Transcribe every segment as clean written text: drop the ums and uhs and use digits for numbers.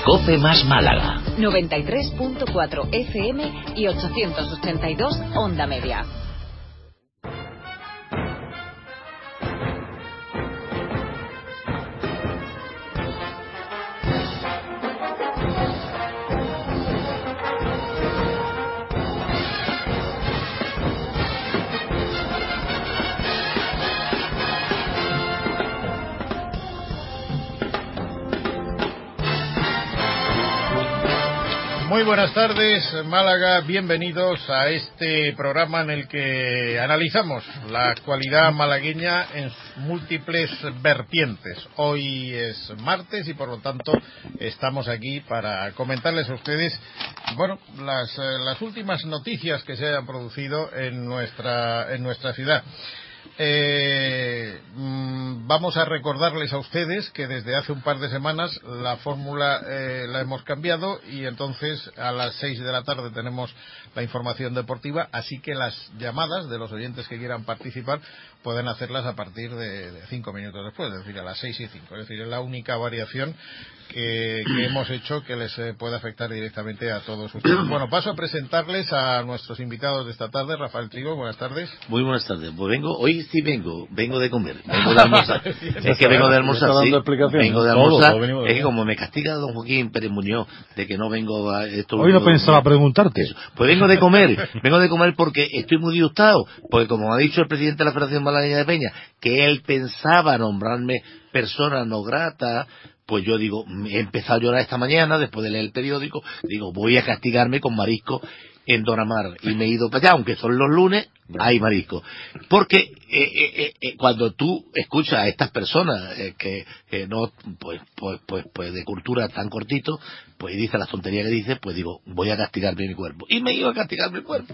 COPE más Málaga. 93.4 FM y 882 Onda Media. Muy buenas tardes, Málaga. Bienvenidos a este programa en el que analizamos la actualidad malagueña en múltiples vertientes. Hoy es martes y por lo tanto estamos aquí para comentarles a ustedes, bueno, las últimas noticias que se hayan producido en nuestra ciudad. Vamos a recordarles a ustedes que desde hace un par de semanas la fórmula la hemos cambiado y entonces a las 6 de la tarde tenemos la información deportiva, así que las llamadas de los oyentes que quieran participar pueden hacerlas a partir de 5 minutos después, es decir, a las 6 y 5. Es decir, es la única variación que hemos hecho que les puede afectar directamente a todos ustedes. Bueno, paso a presentarles a nuestros invitados de esta tarde. Rafael Trigo, buenas tardes. Muy buenas tardes. Pues hoy sí vengo de comer, vengo de almorzar. Es que vengo de almorzar, sí. Vengo de almorzar. Es que como me castiga don Joaquín Pérez Muñoz de que no vengo a esto. Hoy no pensaba preguntarte. Eso. Pues vengo de comer porque estoy muy disgustado, porque como ha dicho el presidente de la Federación Malagueña de Peña, que él pensaba nombrarme persona no grata, pues yo digo, he empezado a llorar esta mañana después de leer el periódico, digo, voy a castigarme con marisco en Don Amar, y me he ido para allá, aunque son los lunes, hay marisco. Porque cuando tú escuchas a estas personas que no, pues de cultura tan cortito, pues dice las tonterías que dice, pues digo, voy a castigarme mi cuerpo. Y me iba a castigarme el cuerpo.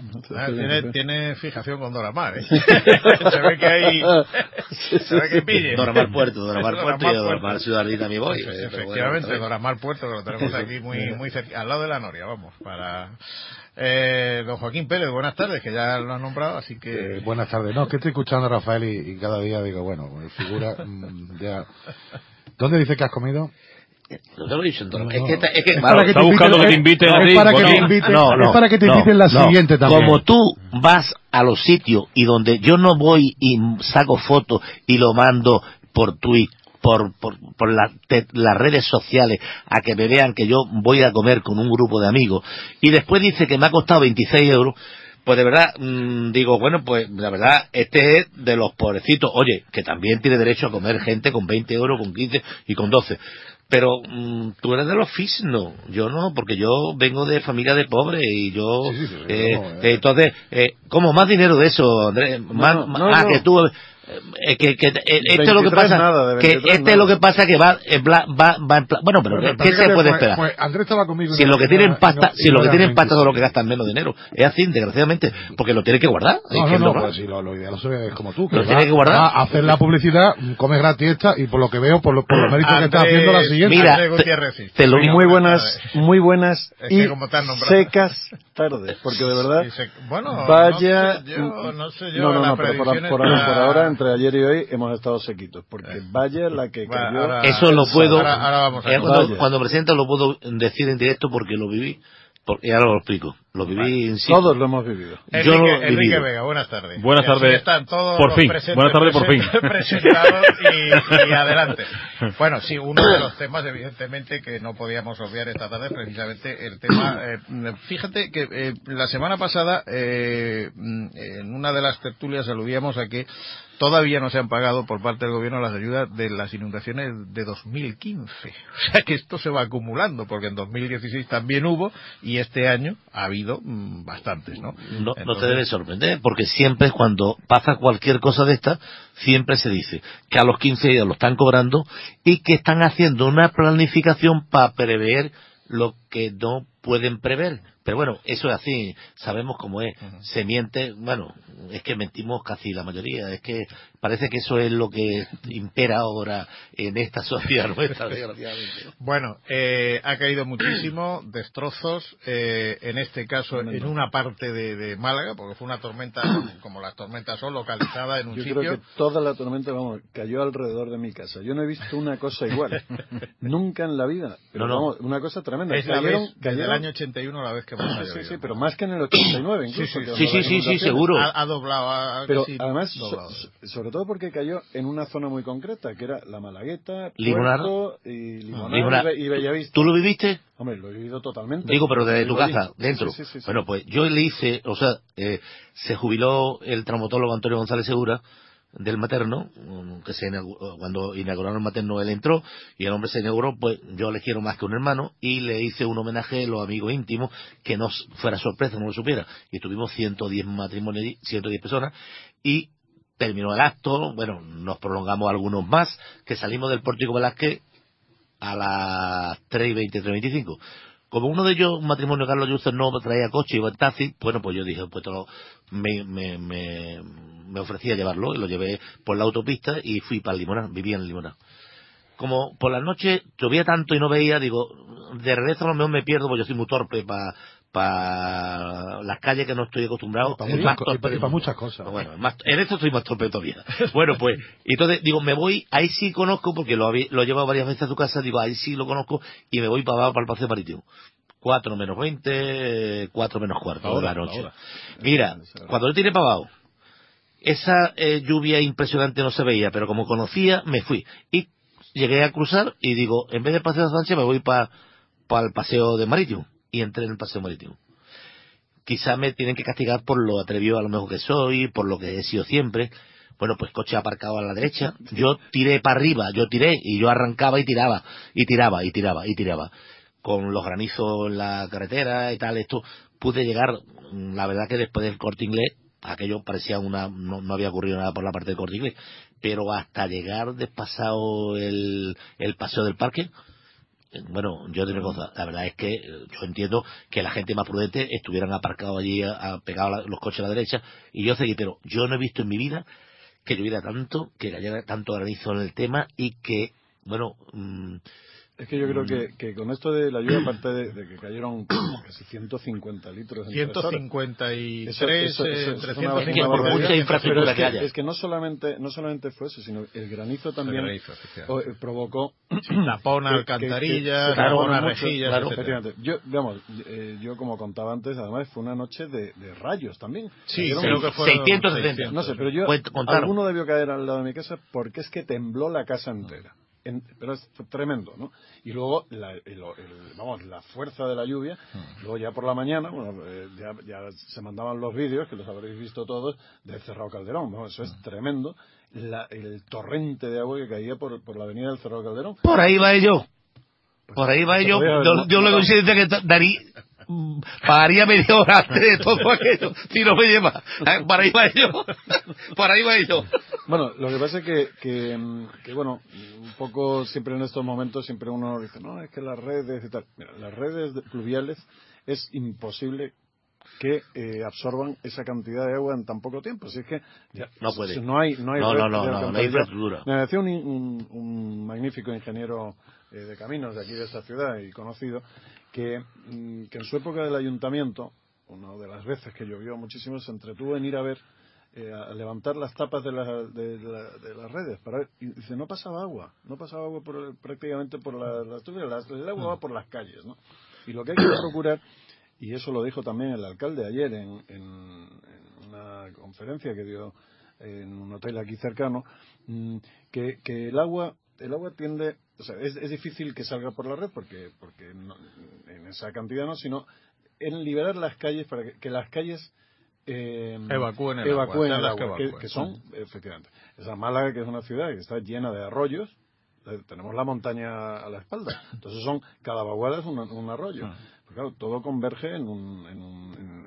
Tiene fijación con Don Amar, ¿eh? Se ve que hay... Se ve que pille. Don Amar Puerto y Don Amar Ciudadina mi voy. Efectivamente, Don Amar Puerto, que lo tenemos aquí muy cerca, al lado de la Noria, vamos, para... don Joaquín Pérez, buenas tardes, que ya lo han nombrado, así que... buenas tardes. No, que estoy escuchando a Rafael y cada día digo, bueno, figura ya... ¿Dónde dice que has comido? No te lo he dicho, entonces. No. Es que claro, está buscando que te inviten a ti. Es para que te inviten la siguiente también. Como tú vas a los sitios y donde yo no voy y saco fotos y lo mando por Twitter, por las redes sociales, a que me vean que yo voy a comer con un grupo de amigos, y después dice que me ha costado 26 euros, pues de verdad, digo, bueno, pues la verdad, este es de los pobrecitos, oye, que también tiene derecho a comer gente con 20 euros, con 15 y con 12. Pero tú eres de los FIS, no, yo no, porque yo vengo de familia de pobres y yo, entonces, como más dinero de eso, Andrés, que tú... esto es lo que pasa, es lo que pasa que va en plan, bueno, pero ¿qué se puede esperar? Pues Andrés estaba conmigo. Si lo que tienen pasta, son los que gastan menos dinero, es así, desgraciadamente, porque lo tienen que guardar. Pues si lo ideal es como tú, que lo tienes que guardar. A hacer la publicidad, comes gratis esta, y por lo que veo, por los méritos que estás haciendo la siguiente. Mira, muy buenas y secas tardes, porque de verdad, vaya, no sé, pero por ahora entre ayer y hoy hemos estado sequitos, porque vaya la que cayó. Eso lo puedo, ahora vamos a cuando presento lo puedo decir en directo porque lo viví, y ahora lo explico. Lo viví en sí. Todos lo hemos vivido. Enrique Vega, buenas tardes. Buenas tardes. Están todos por fin. Buenas tardes, por fin. Presentados y adelante. Bueno, sí, uno de los temas, evidentemente, que no podíamos obviar esta tarde, precisamente el tema. Fíjate que la semana pasada, en una de las tertulias, aludíamos a que todavía no se han pagado por parte del gobierno las ayudas de las inundaciones de 2015. O sea que esto se va acumulando, porque en 2016 también hubo, y este año ha habido bastantes, ¿no? No te debe sorprender, porque siempre cuando pasa cualquier cosa de esta, siempre se dice que a los 15 días lo están cobrando y que están haciendo una planificación para prever que no pueden prever. Pero bueno, eso es así, sabemos cómo es. Se miente, bueno, es que mentimos casi la mayoría, es que parece que eso es lo que impera ahora en esta sociedad nuestra, desgraciadamente. Bueno, ha caído muchísimo, destrozos, en este caso en una parte de Málaga, porque fue una tormenta, como las tormentas son, localizada en un sitio. Yo creo que toda la tormenta, cayó alrededor de mi casa. Yo no he visto una cosa igual, nunca en la vida. Pero vamos, una cosa tremenda. Es desde el año 81 la vez que hemos llovido. Sí, pero más que en el 89 incluso. Sí, seguro. Ha doblado. Pero además, sobre todo porque cayó en una zona muy concreta, que era la Malagueta, Puerto y Limonar y Bellavista. ¿Tú lo viviste? Hombre, lo he vivido totalmente. Digo, pero desde tu casa, dentro. Sí. Bueno, pues yo le hice, se jubiló el traumatólogo Antonio González Segura, del materno, que cuando inauguraron el materno él entró y el hombre se inauguró, pues yo le quiero más que un hermano y le hice un homenaje a los amigos íntimos, que no fuera sorpresa, no lo supiera, y tuvimos 110 matrimonios, 110 personas, y terminó el acto, bueno, nos prolongamos algunos más, que salimos del Pórtico Velázquez a las 3:20, 3:25. Como uno de ellos, un matrimonio, Carlos Yuster, no traía coche, iba en taxi, bueno, pues yo dije, pues me ofrecía llevarlo, y lo llevé por la autopista y fui para el Limonar, vivía en el Limonar. Como por la noche llovía tanto y no veía, digo, de regreso a lo mejor me pierdo, porque yo soy muy torpe para las calles que no estoy acostumbrado. Y para muchas cosas. Bueno, en esto estoy más torpe todavía. Bueno, pues, entonces digo, me voy, ahí sí conozco, porque lo he llevado varias veces a tu casa, digo, ahí sí lo conozco, y me voy para el Paseo Marítimo. 4 menos 20, 4 menos cuarto de la noche. Mira, cuando yo tiré para abajo, esa lluvia impresionante no se veía, pero como conocía, me fui. Y llegué a cruzar y digo, en vez del Paseo de Sánchez me voy para el Paseo de Marítimo. Y entré en el Paseo Marítimo. Quizá me tienen que castigar por lo atrevido a lo mejor que soy, por lo que he sido siempre. Bueno, pues coche aparcado a la derecha. Yo tiré para arriba, y yo arrancaba y tiraba. Con los granizos en la carretera y tal, esto pude llegar. La verdad que después del Corte Inglés, aquello parecía no había ocurrido nada por la parte del Corte Inglés, pero hasta llegar despasado el Paseo del Parque, bueno, yo te digo una cosa, la verdad es que yo entiendo que la gente más prudente estuvieran aparcados allí, pegados los coches a la derecha, y yo seguí, pero yo no he visto en mi vida que lloviera tanto, que cayera tanto granizo en el tema, y que, bueno... Es que yo creo que con esto de la lluvia, aparte de que cayeron casi 150 litros en 153, 300, es que por mucha infraestructura que haya. Es que no solamente fue eso, sino el granizo también provocó tapón, alcantarillas, rejillas, claro, efectivamente. Yo como contaba antes, además fue una noche de rayos también. Sí, creo que fueron 670. No sé, pero alguno debió caer al lado de mi casa porque es que tembló la casa entera. Pero es tremendo, ¿no? Y luego la fuerza de la lluvia. Luego ya por la mañana, ya se mandaban los vídeos, que los habréis visto todos, del Cerrado Calderón, ¿no? Eso es tremendo, el torrente de agua que caía por la avenida del Cerrado Calderón. Por ahí va yo. Yo le coincidencia que pagaría media hora antes de todo aquello si no me lleva. Por ahí va yo. Bueno, lo que pasa es que bueno, un poco siempre en estos momentos siempre uno dice, no, es que las redes y tal. Mira, las redes pluviales es imposible que absorban esa cantidad de agua en tan poco tiempo. Así es que ya, no puede. No hay infraestructura. Me decía un magnífico ingeniero de caminos de aquí de esta ciudad y conocido que en su época del ayuntamiento, una de las veces que llovió muchísimo, se entretuvo en ir a ver, a levantar las tapas de las redes para ver, y dice, no pasaba agua prácticamente por las tuberías, el agua va por las calles, ¿no? Y lo que hay que procurar, y eso lo dijo también el alcalde ayer en una conferencia que dio en un hotel aquí cercano, que el agua tiende, o sea, es difícil que salga por la red porque no, en esa cantidad no, sino en liberar las calles para que las calles evacúen el agua, que son, efectivamente, esa Málaga, que es una ciudad que está llena de arroyos, tenemos la montaña a la espalda, entonces cada vaguada es un arroyo. Pues claro, todo converge en un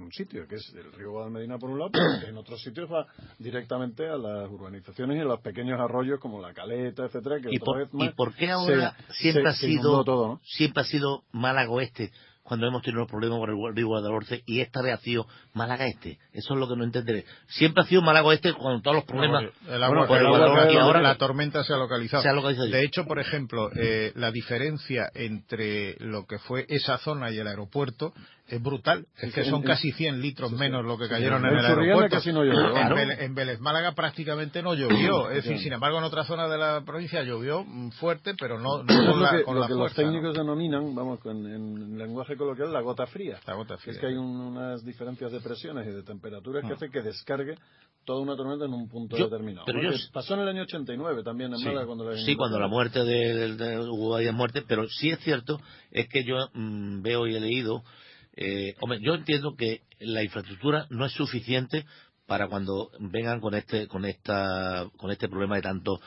un sitio, que es el río Guadalmedina por un lado, pero en otros sitios va directamente a las urbanizaciones y a los pequeños arroyos como la Caleta, etcétera, que ¿Y otra vez más ¿y por qué ahora siempre ha sido Málaga Oeste cuando hemos tenido problemas por el río Guadalhorce y esta vez ha sido Málaga Este? Eso es lo que no entenderé. Siempre ha sido Málaga Oeste con todos los problemas. El agua, por el Guadalhorce, y ahora la la tormenta se ha localizado. allí. De hecho, por ejemplo, la diferencia entre lo que fue esa zona y el aeropuerto es brutal. Es que son casi 100 litros menos lo que cayeron en el aeropuerto. Casi no llovió, en Vélez Málaga prácticamente no llovió. Es decir, sin embargo, en otra zona de la provincia llovió fuerte, pero no con la fuerza. Lo que los técnicos denominan, vamos, en lenguaje coloquial, la gota fría. La gota fría. Es que hay unas diferencias de presiones y de temperaturas que hace que descargue toda una tormenta en un punto determinado. Pero pasó en el año 89 también en Málaga cuando la muerte hubo varias muertes, pero sí es cierto, es que yo veo y he leído, yo entiendo que la infraestructura no es suficiente para cuando vengan con este problema de tanto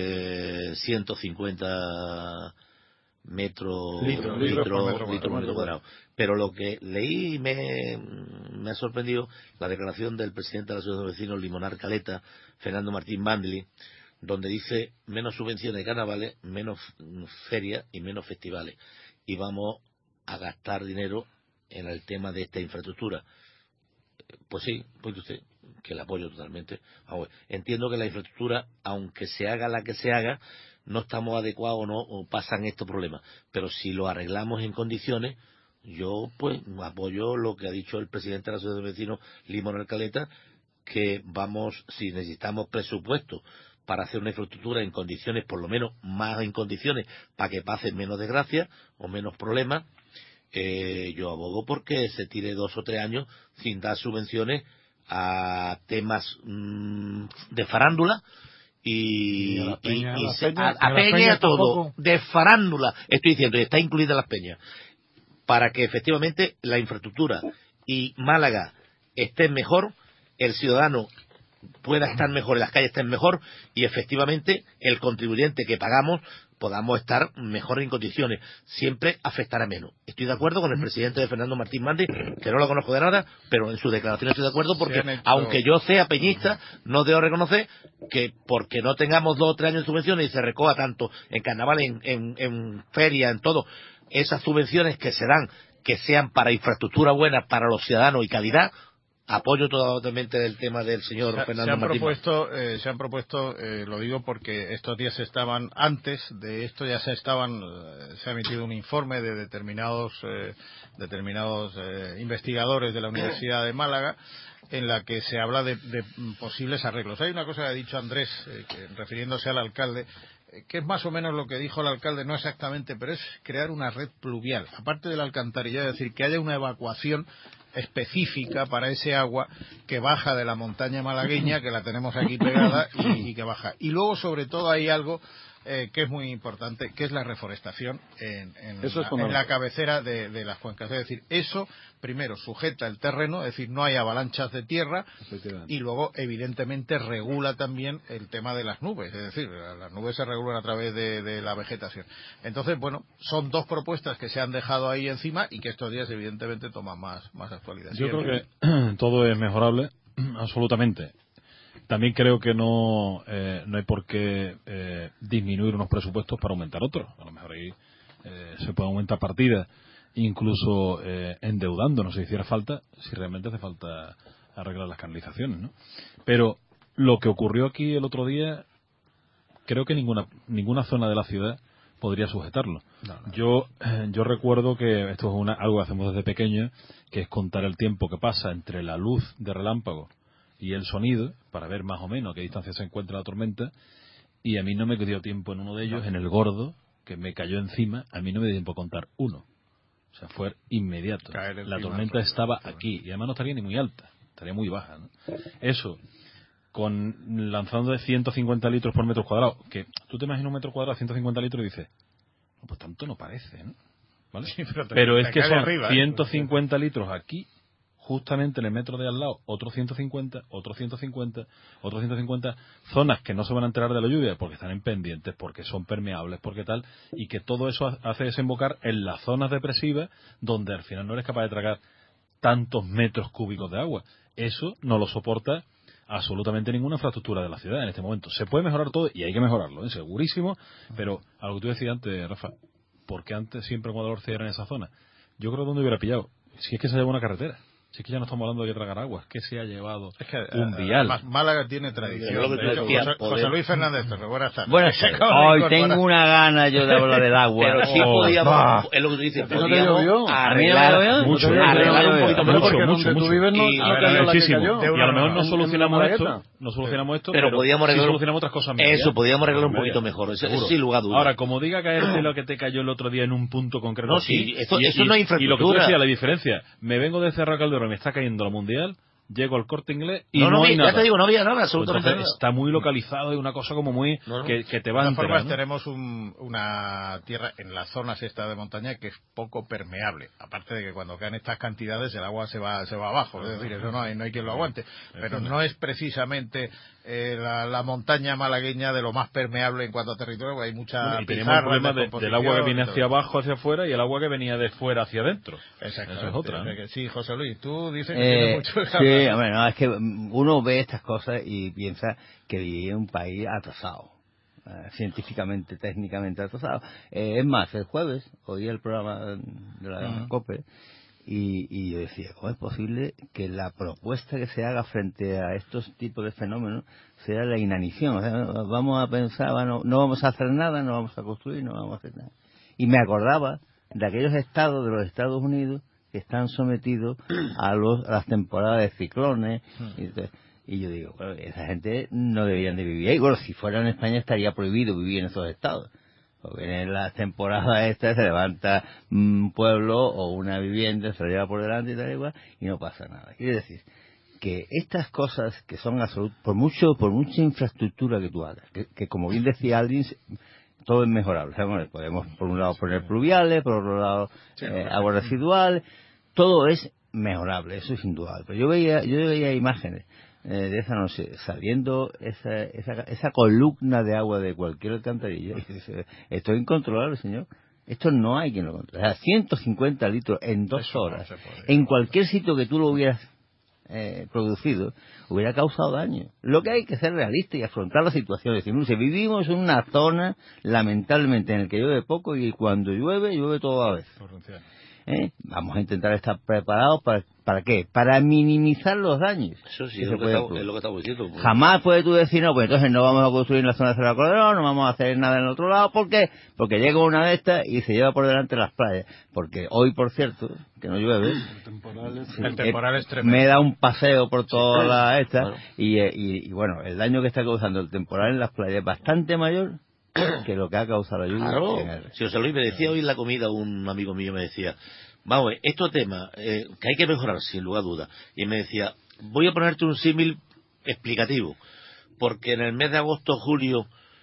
150 litros por metro cuadrado. Pero lo que leí y me ha sorprendido la declaración del presidente de la Asociación de Vecinos Limonar Caleta, Fernando Martín Mandli, donde dice menos subvenciones de carnavales, menos ferias y menos festivales, y vamos a gastar dinero en el tema de esta infraestructura. Pues sí, puede usted, que la apoyo totalmente. Entiendo que la infraestructura, aunque se haga la que se haga, no estamos adecuados o pasan estos problemas, pero si lo arreglamos en condiciones, yo pues apoyo lo que ha dicho el presidente de la Asociación de Vecinos Limonar Caleta, que vamos, si necesitamos presupuesto para hacer una infraestructura en condiciones, por lo menos más en condiciones, para que pasen menos desgracias o menos problemas, yo abogo porque se tire 2 o 3 años sin dar subvenciones a temas de farándula y a peña todo, de farándula, estoy diciendo, y está incluida las peñas, para que efectivamente la infraestructura y Málaga esté mejor, el ciudadano pueda estar mejor, las calles estén mejor y efectivamente el contribuyente que pagamos podamos estar mejor en condiciones. Siempre afectará menos. Estoy de acuerdo con el presidente de Fernando Martín Mandli, que no lo conozco de nada, pero en su declaración estoy de acuerdo porque, aunque yo sea peñista, no debo reconocer que porque no tengamos 2 o 3 años de subvenciones y se recoja tanto en carnaval, en feria, en todo, esas subvenciones que se dan, que sean para infraestructura buena, para los ciudadanos y calidad. Apoyo totalmente el tema del señor Fernando Martín. Se han propuesto, lo digo porque estos días antes de esto ya se ha emitido un informe de determinados investigadores de la Universidad de Málaga, en la que se habla de posibles arreglos. Hay una cosa que ha dicho Andrés, refiriéndose al alcalde, que es más o menos lo que dijo el alcalde, no exactamente, pero es crear una red pluvial, aparte del alcantarillado, es decir, que haya una evacuación específica para ese agua que baja de la montaña malagueña, que la tenemos aquí pegada y que baja. Y luego, sobre todo, hay algo que es muy importante, que es la reforestación en la cabecera de las cuencas. Es decir, eso primero sujeta el terreno, es decir, no hay avalanchas de tierra, y luego evidentemente regula también el tema de las nubes, es decir, las nubes se regulan a través de la vegetación. Entonces, bueno, son 2 propuestas que se han dejado ahí encima y que estos días evidentemente toman más actualidad. Yo creo que todo es mejorable, absolutamente. También creo que no hay por qué disminuir unos presupuestos para aumentar otros. A lo mejor ahí se puede aumentar partidas, incluso endeudándonos si hiciera falta, si realmente hace falta arreglar las canalizaciones, ¿no? Pero lo que ocurrió aquí el otro día, creo que ninguna zona de la ciudad podría sujetarlo. No. Yo recuerdo que esto es algo que hacemos desde pequeño, que es contar el tiempo que pasa entre la luz de relámpago y el sonido, para ver más o menos a qué distancia se encuentra la tormenta, y a mí no me dio tiempo en uno de ellos, en el Gordo, que me cayó encima, a mí no me dio tiempo a contar uno. O sea, fue inmediato. La tormenta estaba aquí, y además no estaría ni muy alta, estaría muy baja, ¿no? Eso, lanzando de 150 litros por metro cuadrado, que tú te imaginas un metro cuadrado de 150 litros y dices, no, pues tanto no parece, ¿no? ¿Vale? Sí, pero es que son arriba, 150 litros aquí, justamente en el metro de al lado, otros 150, otros 150, otros 150, zonas que no se van a enterar de la lluvia porque están en pendientes, porque son permeables, porque tal, y que todo eso hace desembocar en las zonas depresivas donde al final no eres capaz de tragar tantos metros cúbicos de agua. Eso no lo soporta absolutamente ninguna infraestructura de la ciudad en este momento. Se puede mejorar todo y hay que mejorarlo, segurísimo, pero algo que tú decías antes, Rafa, ¿por qué antes siempre Guadalhorce era en esa zona? Yo creo que donde hubiera pillado, si es que se lleva una carretera. Si es que ya no estamos hablando de tragar aguas, que se ha llevado un vial. Málaga tiene tradición. José Luis Fernández, buenas tardes. Buenas tardes. Hoy tengo una gana yo de hablar del agua. Pero sí podíamos, es lo que tú dices, podíamos arreglar mucho, arreglar un poquito mejor, porque mucho, donde tú vives no y a lo mejor no solucionamos esto, pero podíamos arreglar, solucionamos otras cosas mejor. Eso, podíamos arreglar un poquito mejor, eso sin lugar a dudas. Ahora, como diga caerte lo que te cayó el otro día en un punto concreto, no, sí, eso no es infraestructura. Y lo que tú decías, la diferencia, me vengo de Cerro Calderón, me está cayendo la Mundial, llego al Corte Inglés y no hay nada. Ya te digo, no había nada, absolutamente nada. Está muy localizado, es una cosa como muy que te va a enterar, ¿no? Tenemos una tierra en las zonas esta de montaña que es poco permeable, aparte de que cuando caen estas cantidades el agua se va abajo, es decir, eso no hay quien lo aguante, pero no es precisamente la montaña malagueña de lo más permeable en cuanto a territorio, hay mucha y tenemos el problema del agua que viene hacia abajo, hacia afuera, y el agua que venía de fuera hacia adentro. Exacto. Esa es otra, ¿no? Sí, José Luis, tú dices que tiene mucho sí, bueno, es que uno ve estas cosas y piensa que vivía en un país atrasado, científicamente, técnicamente atrasado. Es más, el jueves oí el programa de la COPE y yo decía, ¿cómo es posible que la propuesta que se haga frente a estos tipos de fenómenos sea la inanición? O sea, vamos a pensar, no vamos a hacer nada, no vamos a construir, no vamos a hacer nada. Y me acordaba de aquellos estados de los Estados Unidos que están sometidos a las temporadas de ciclones y yo digo, bueno, esa gente no deberían de vivir ahí. Bueno, si fuera en España estaría prohibido vivir en esos estados, porque en las temporadas estas se levanta un pueblo o una vivienda, se lo lleva por delante y tal igual y no pasa nada. Quiere decir que estas cosas que son absolutas, por mucha infraestructura que tú hagas, que como bien decía Aldrin, todo es mejorable. O sea, bueno, podemos por un lado poner pluviales, por otro lado aguas residuales, todo es mejorable, eso es indudable. Pero yo veía imágenes de esa noche saliendo esa columna de agua de cualquier alcantarilla y dice, esto es incontrolable, señor. Esto no hay quien lo controle. O sea, 150 litros en 2 horas, en cualquier sitio que tú lo hubieras producido, hubiera causado daño. Lo que hay que ser realista y afrontar la situación. Es decir, si vivimos en una zona, lamentablemente, en la que llueve poco y cuando llueve todo a la vez. Vamos a intentar estar preparados ¿para qué? Para minimizar los daños. Eso sí, es lo que estamos diciendo. Jamás puedes tú decir, no, pues entonces no vamos a construir en la zona de Cerro Calderón, no vamos a hacer nada en el otro lado. ¿Por qué? Porque llega una de estas y se lleva por delante las playas. Porque hoy, por cierto, que no llueve, el temporal es tremendo. Me da un paseo por toda la esta y bueno, el daño que está causando el temporal en las playas es bastante mayor que lo que ha causado la lluvia. Claro. Si José Luis me decía hoy en la comida, un amigo mío me decía, vamos, estos temas que hay que mejorar sin lugar a dudas, y me decía, voy a ponerte un símil explicativo, porque en el mes de agosto, julio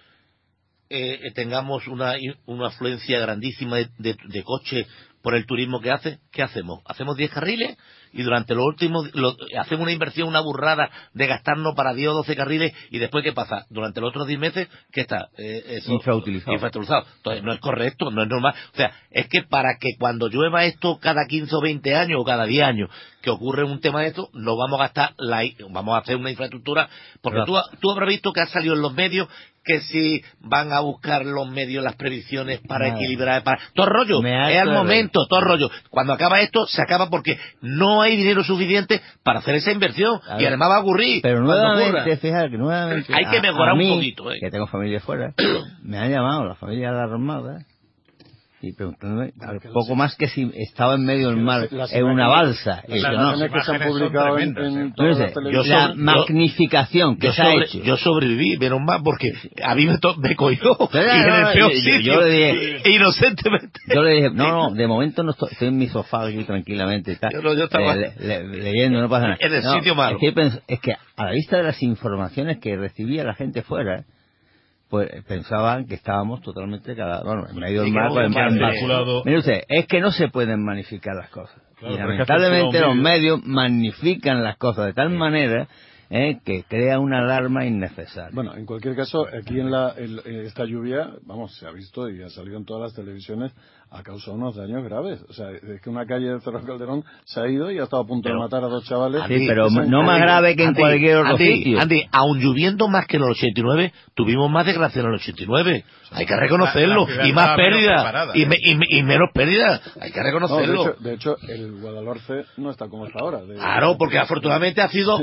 tengamos una afluencia grandísima de coches por el turismo que hace, ¿qué hacemos? ¿Hacemos 10 carriles? Y durante los últimos, hacemos una inversión, una burrada de gastarnos para 10 o 12 carriles, y después, ¿qué pasa? Durante los otros 10 meses, ¿qué está? Infrautilizado. Entonces, no es correcto, no es normal. O sea, es que para que cuando llueva esto cada 15 o 20 años, o cada 10 años, que ocurre un tema de esto, no vamos a gastar, vamos a hacer una infraestructura, porque tú habrás visto que ha salido en los medios que si van a buscar los medios, las previsiones para equilibrar, todo rollo, es al momento, todo rollo. Cuando acaba esto, se acaba porque no hay dinero suficiente para hacer esa inversión, y además va a ocurrir. Pero nuevamente, fíjate que nuevamente hay que mejorar un poquito. Que tengo familia fuera, me han llamado la familia de la Armada y preguntándome poco más que si estaba en medio del mar en una balsa. Las que se han publicado en todas las televisiones. La magnificación que se ha hecho. Yo sobreviví, menos mal, porque a mí me cogió y en el peor sitio, yo le dije, inocentemente. Yo le dije, no, de momento no estoy en mi sofá aquí tranquilamente y tal, yo estaba leyendo, no pasa nada. En el sitio malo. Es que a la vista de las informaciones que recibía la gente fuera, pues pensaban que estábamos totalmente en medio del mar. Mire usted, es que no se pueden magnificar las cosas. Claro, y lamentablemente los medios magnifican las cosas de tal manera que crea una alarma innecesaria. Bueno, en cualquier caso, aquí esta lluvia, vamos, se ha visto y ha salido en todas las televisiones, ha causado unos daños graves. O sea, es que una calle de Cerro Calderón se ha ido y ha estado a punto de matar a 2 chavales. Sí, pero no más grave que en cualquier otro sitio. Andy, aun lloviendo más que en el 89, tuvimos más desgracia en el 89. Hay que reconocerlo. Y más pérdida. Y menos pérdida. Hay que reconocerlo. De hecho, el Guadalhorce no está como está ahora. Claro, porque afortunadamente ha sido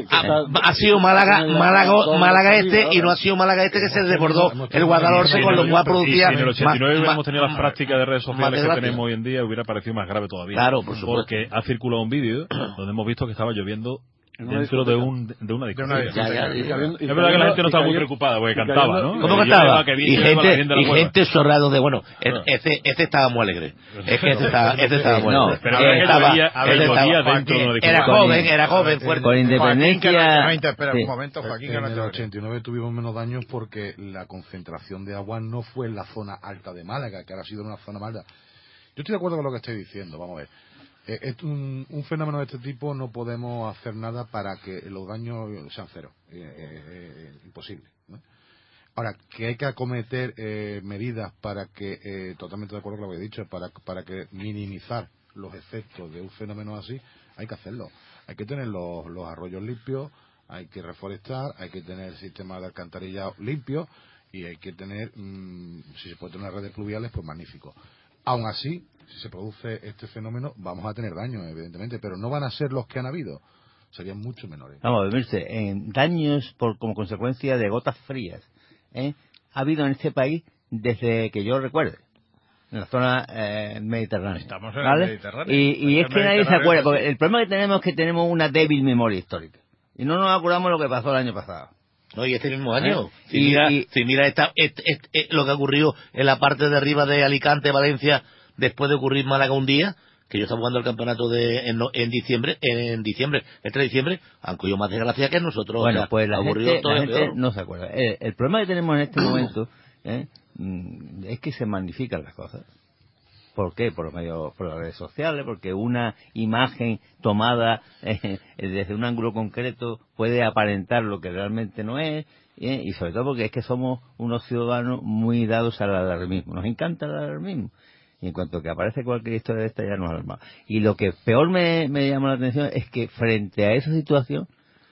Málaga este, y no ha sido Málaga este que se desbordó el Guadalhorce con lo cual producía. Si en el 89 hubiéramos tenido las prácticas de redes sociales que tenemos hoy en día, hubiera parecido más grave todavía. Claro, por supuesto. Porque ha circulado un vídeo donde hemos visto que estaba lloviendo dentro de una discoteca. Es verdad que la gente no estaba muy preocupada porque cantaba, ¿no? ¿Cómo cantaba? Y gente sorrado de, bueno, este estaba muy alegre. Es que este estaba muy alegre. Pero llovía dentro de una discoteca. Era joven, fuerte. Con independencia... Espera un momento, Joaquín. En el 89 tuvimos menos daños porque la concentración de agua no fue en la zona alta de Málaga, que ahora ha sido una zona mala. Yo estoy de acuerdo con lo que estoy diciendo, vamos a ver. Un fenómeno de este tipo no podemos hacer nada para que los daños sean cero. Imposible, ¿no? Ahora, que hay que acometer medidas para que, totalmente de acuerdo con lo que he dicho, para que minimizar los efectos de un fenómeno así, hay que hacerlo. Hay que tener los arroyos limpios, hay que reforestar, hay que tener el sistema de alcantarillado limpio y hay que tener, si se puede tener redes pluviales, pues magnífico. Aún así, si se produce este fenómeno, vamos a tener daños, evidentemente, pero no van a ser los que han habido, serían mucho menores. Vamos a verse, daños como consecuencia de gotas frías, ha habido en este país desde que yo recuerde, en la zona mediterránea. Estamos en ¿vale? el Mediterráneo. Y es que nadie se acuerda, porque el problema que tenemos es que tenemos una débil memoria histórica. Y no nos acordamos de lo que pasó el año pasado. No, y este mismo año. Si mira lo que ocurrió en la parte de arriba de Alicante, Valencia, después de ocurrir Málaga un día, que yo estaba jugando el campeonato en diciembre, el 3 de diciembre, han cogido más desgracia que nosotros. Bueno, pues la gente peor. no se acuerda. El problema que tenemos en este momento es que se magnifican las cosas. ¿Por qué? Por las redes sociales, porque una imagen tomada desde un ángulo concreto puede aparentar lo que realmente no es, y sobre todo porque es que somos unos ciudadanos muy dados al alarmismo. Nos encanta el alarmismo. Y en cuanto que aparece cualquier historia de esta ya nos alarmamos. Y lo que peor me llama la atención es que frente a esa situación,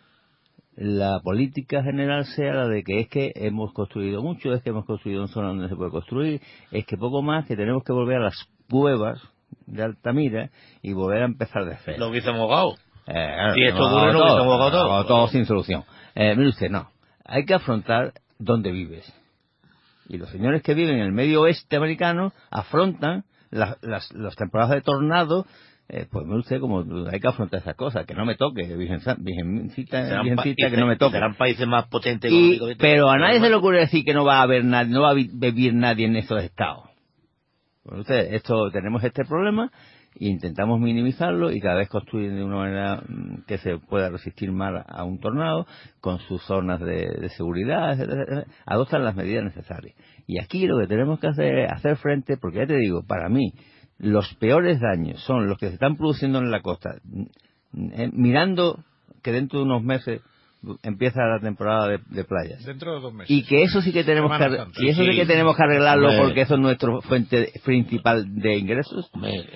la política general sea la de que es que hemos construido mucho, es que hemos construido en zonas donde se puede construir, es que poco más, que tenemos que volver a las cuevas de Altamira y volver a empezar de cero. Lo hubiésemos ahogado. Si esto ocurre, lo hubiésemos ahogado todo sin solución. Mire usted, no. Hay que afrontar dónde vives. Y los señores que viven en el medio oeste americano afrontan las temporadas de tornado. Pues mire usted, como hay que afrontar esas cosas, que no me toque, virgencita, que no me toque. Serán países más potentes pero a nadie se le ocurre decir que no va a haber nadie, no va a vivir nadie en estos estados. Bueno, usted, tenemos este problema e intentamos minimizarlo y cada vez construir de una manera que se pueda resistir más a un tornado, con sus zonas de seguridad, etcétera, adoptan las medidas necesarias. Y aquí lo que tenemos que hacer es hacer frente, porque ya te digo, para mí, los peores daños son los que se están produciendo en la costa, mirando que dentro de unos meses empieza la temporada de playas. Dentro de 2 meses. Y que eso sí que tenemos que tenemos que arreglarlo, porque eso es nuestra fuente principal de ingresos.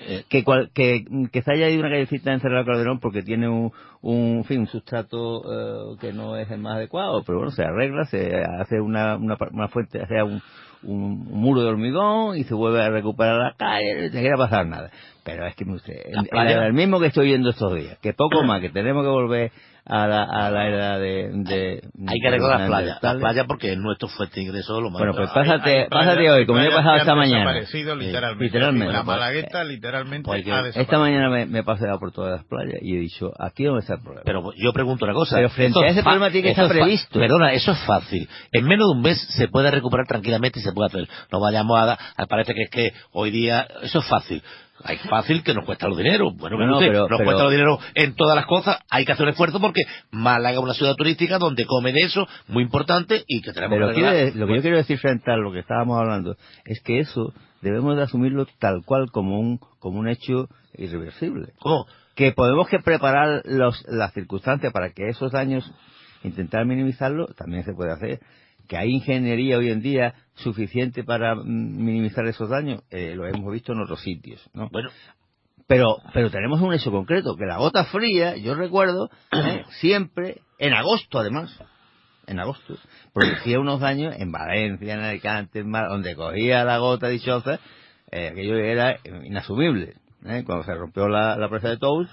Que se haya ido una callecita en Cerro Calderón porque tiene un sustrato que no es el más adecuado, pero bueno, se arregla, se hace una fuente, sea un muro de hormigón y se vuelve a recuperar la calle, no quiere pasar nada. Pero es que el mismo que estoy viendo estos días, que poco más, que tenemos que volver a la era de hay que recordar las playas porque es nuestro fuerte ingreso lo más. Bueno, pues pásate hoy, como yo he pasado esta mañana. Literalmente. La Malagueta literalmente ha desaparecido. Esta mañana me he paseado por todas las playas y he dicho, aquí no está el problema. Pero yo pregunto una cosa. Pero frente a ese problema tiene que estar previsto. Perdona, eso es fácil. En menos de un mes se puede recuperar tranquilamente y se puede hacer. No vayamos parece que es que hoy día eso es fácil. Hay fácil que nos cuesta los dinero. Bueno, nos cuesta los dinero en todas las cosas. Hay que hacer un esfuerzo porque Málaga es una ciudad turística donde come de eso, muy importante, y que tenemos lo que yo quiero decir frente a lo que estábamos hablando es que eso debemos de asumirlo tal cual como un hecho irreversible. ¿Cómo? Que podemos que preparar las circunstancias para que esos daños, intentar minimizarlo, también se puede hacer. que hay ingeniería hoy en día suficiente para minimizar esos daños, lo hemos visto en otros sitios, ¿no? Bueno, Pero tenemos un hecho concreto, que la gota fría, yo recuerdo, siempre, en agosto además, producía unos daños en Valencia, en Alicante, en Mar, donde cogía la gota dichosa, aquello era inasumible. Cuando se rompió la presa de Toul,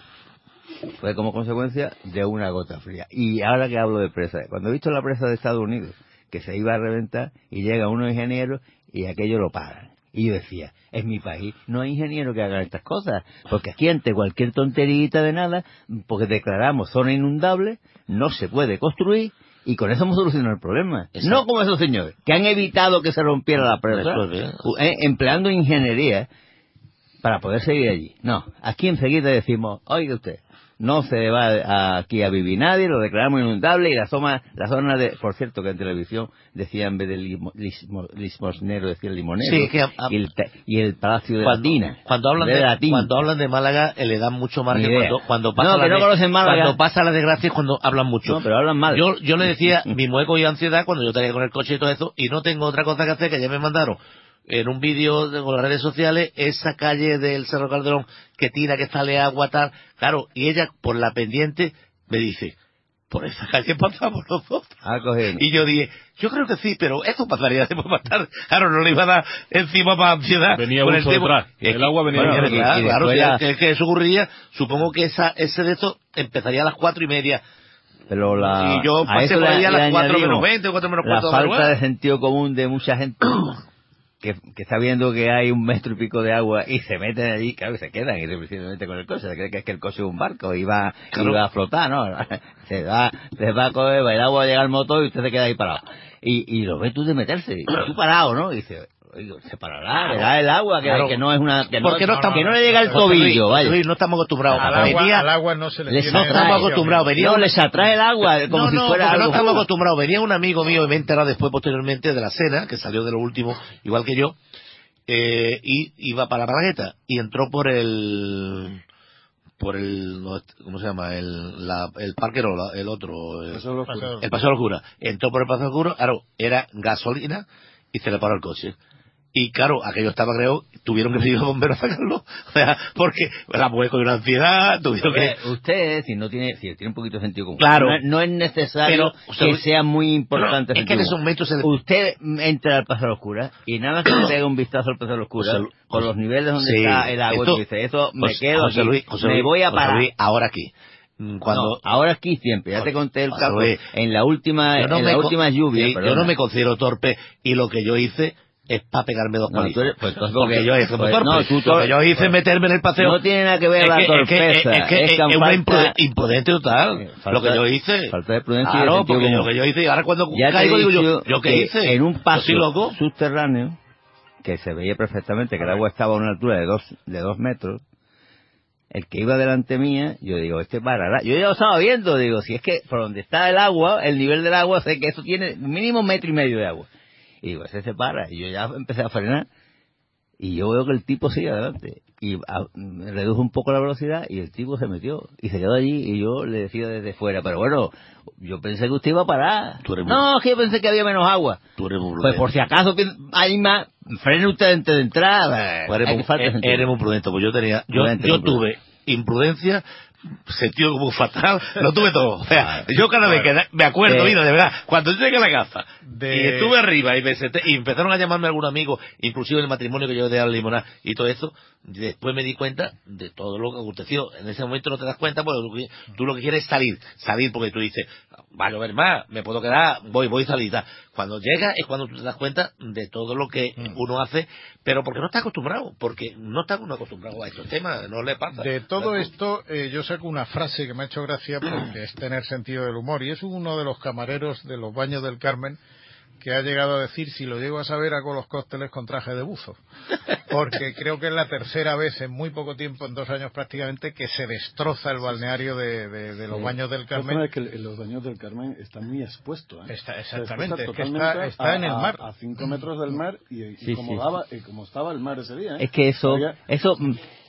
fue como consecuencia de una gota fría. Y ahora que hablo de presa, cuando he visto la presa de Estados Unidos, que se iba a reventar, y llega unos ingenieros y aquello lo paran. Y yo decía, en mi país no hay ingenieros que hagan estas cosas, porque aquí ante cualquier tonterita de nada, porque declaramos zona inundable, no se puede construir, y con eso hemos solucionado el problema. Exacto. No como esos señores, que han evitado que se rompiera la presa, empleando ingeniería para poder seguir allí. No, aquí enseguida decimos, oiga usted, no se va aquí a vivir nadie, lo declaramos inundable, y la zona de, por cierto, que en televisión decía en vez de limosnero, decía limonero, sí, y el Palacio de Latina. Cuando hablan de Málaga, le dan mucho margen cuando pasa cuando pasa la desgracia es cuando hablan mucho. No, pero hablan mal. Yo le decía, mi mueco y ansiedad cuando yo tenía con el coche y todo eso, y no tengo otra cosa que hacer, que ya me mandaron en un vídeo con las redes sociales, esa calle del Cerro Calderón que tira, que sale agua, tal, claro, y ella por la pendiente me dice, por esa calle pasamos nosotros. Y yo dije, yo creo que sí, pero eso pasaría después más tarde. Claro, no le iba a dar encima para ansiedad. Venía uso detrás. El agua venía detrás. Claro, es que eso ocurriría, supongo que ese de esto empezaría a las 4:30. Pero y yo pasé por ahí a las 4:20 o 4:15. La falta de sentido común de mucha gente que está viendo que hay 1 metro y pico de agua y se meten allí, claro, y se quedan irreversiblemente con el coche. Se cree que es que el coche es un barco y va a flotar, ¿no? Se va a coger, el agua va a llegar al motor y usted se queda ahí parado. Y lo ves tú de meterse, y tú parado, ¿no? Y dice, oye, se parará, verá el agua, que no es una... Que no le llega el tobillo, vaya. Luis, no estamos acostumbrados. Al agua no se le tiene... No estamos acostumbrados. Les atrae el agua, como si fuera algo. No estamos acostumbrados. Venía un amigo mío, y me he enterado después, posteriormente, de la cena, que salió de lo último, igual que yo, y iba para la Malagueta, y entró por el ¿cómo se llama? El Parquerola, el otro, el Paseo de Locura. Entró por el Paseo de Locura, claro, era gasolina, y se le paró el coche. Y claro, aquello estaba, creo, tuvieron que pedir a los bomberos a sacarlo, o sea, porque la mujer con una ansiedad, tuvieron que... Usted, si tiene un poquito de sentido común, claro, no es necesario que sea muy importante. Es que en esos momentos... Usted entra al Paseo de Oscura y nada más que le pega un vistazo al Paseo de Oscura, con los niveles donde está el agua, y dice, me quedo aquí, me voy a parar. Luis, ahora aquí. Ahora aquí siempre, ya te conté el caso, en la última lluvia. Yo no me considero torpe, y lo que yo hice es para pegarme 2 palizas. Porque yo hice lo que yo hice meterme en el paseo. No tiene nada que ver la torpeza. Es una imprudente total. Lo que yo hice. Falta de prudencia. Claro, porque lo que yo hice, y ahora cuando caigo digo yo ¿qué hice? En un paso subterráneo, que se veía perfectamente que el agua estaba a una altura de 2 metros, el que iba delante mía, yo digo, parará. Yo ya lo estaba viendo, digo, si es que por donde está el agua, el nivel del agua, sé que eso tiene mínimo 1,5 metros de agua. Y digo, ese se para. Y yo ya empecé a frenar. Y yo veo que el tipo sigue adelante. Y redujo un poco la velocidad y el tipo se metió. Y se quedó allí y yo le decía desde fuera, pero bueno, yo pensé que usted iba a parar. No, es que yo pensé que había menos agua. Pues por si acaso hay más, frene usted antes de entrar. Eres muy prudente, pues yo tuve imprudencia, sentido como fatal, lo tuve todo. O sea, yo cada vez que me acuerdo, mira, de verdad, cuando yo llegué a la casa y estuve arriba y y empezaron a llamarme algún amigo, inclusive el matrimonio que yo de la limonada y todo eso, después me di cuenta de todo lo que aconteció. En ese momento no te das cuenta, porque tú lo que quieres es salir porque tú dices, va a llover más, me puedo quedar, voy a salir. Cuando llegas es cuando tú te das cuenta de todo lo que uno hace, pero porque no está acostumbrado, porque no está uno acostumbrado a estos temas, no le pasa. De todo esto, yo saco una frase que me ha hecho gracia porque es tener sentido del humor, y es uno de los camareros de los Baños del Carmen que ha llegado a decir, si lo llego a saber, hago los cócteles con traje de buzo, porque creo que es la tercera vez en muy poco tiempo, en 2 años prácticamente, que se destroza el balneario de los Baños del Carmen. Es que los Baños del Carmen están muy expuestos, ¿eh? Exactamente, está en el mar. A 5 metros del mar, y como estaba el mar ese día, ¿eh? Es que eso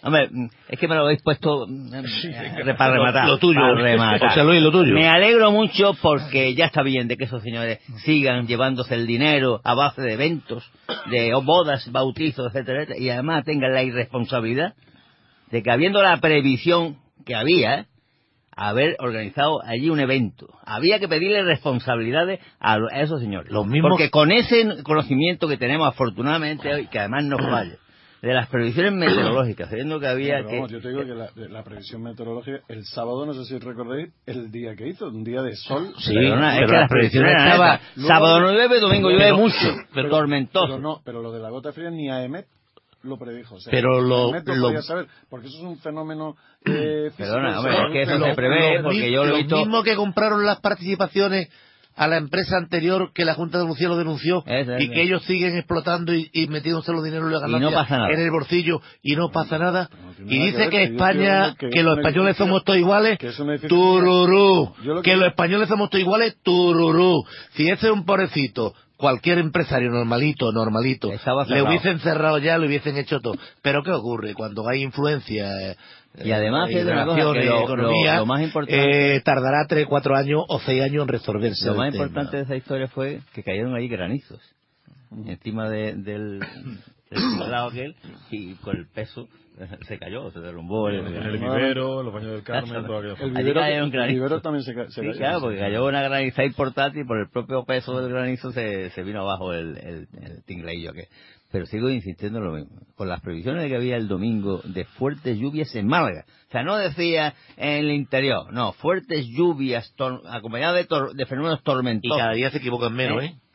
Hombre, es que me lo habéis puesto para rematar. Lo tuyo, para rematar. José Luis, lo tuyo. Me alegro mucho porque ya está bien de que esos señores sigan llevándose el dinero a base de eventos, de bodas, bautizos, etcétera, etcétera, y además tengan la irresponsabilidad de que habiendo la previsión que había, haber organizado allí un evento. Había que pedirle responsabilidades a esos señores. Los mismos... Porque con ese conocimiento que tenemos afortunadamente hoy, que además nos falla, de las previsiones meteorológicas, sabiendo que había pero vamos, yo te digo que la previsión meteorológica, el sábado, no sé si recordáis, el día que hizo, un día de sol. Sí, perdona, pero es que las previsiones eran estaba... esas. Sábado no llueve, domingo llueve mucho, pero tormentoso. Pero lo de la gota fría ni AEMET lo predijo. O sea, pero lo podía saber, porque eso es un fenómeno físico. Perdona, hombre, es que eso se prevé, porque yo lo he visto... Lo mismo que compraron las participaciones a la empresa anterior que la Junta de Andalucía lo denunció y que ellos siguen explotando y metiéndose los dineros y no pasa nada en el bolsillo y no pasa nada. No Y dice que España, que los españoles somos todos iguales, que tururú. Que los españoles somos todos iguales, tururú. Si ese es un pobrecito, cualquier empresario normalito, le hubiesen cerrado ya, le hubiesen hecho todo. Pero ¿qué ocurre? Cuando hay influencia... Y además es una cosa que economía, lo más importante tardará 3, 4 años o 6 años en resolverse. Lo más importante de esa historia fue que cayeron ahí granizos encima del lado aquel, y con el peso se cayó, se derrumbó en el vivero, los baños del Carmen, todo aquello. El vivero también se cayó. Sí, claro, porque cayó una graniza importante y por el propio peso del granizo se vino abajo el tingleillo aquel. Pero sigo insistiendo en lo mismo. Con las previsiones que había el domingo de fuertes lluvias en Málaga. O sea, no decía en el interior. No, fuertes lluvias acompañadas de fenómenos tormentosos. Y cada día se equivocan menos, ¿eh?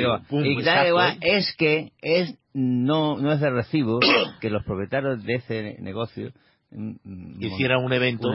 Y claro, igual, es que no es de recibo que los propietarios de ese negocio hicieran un evento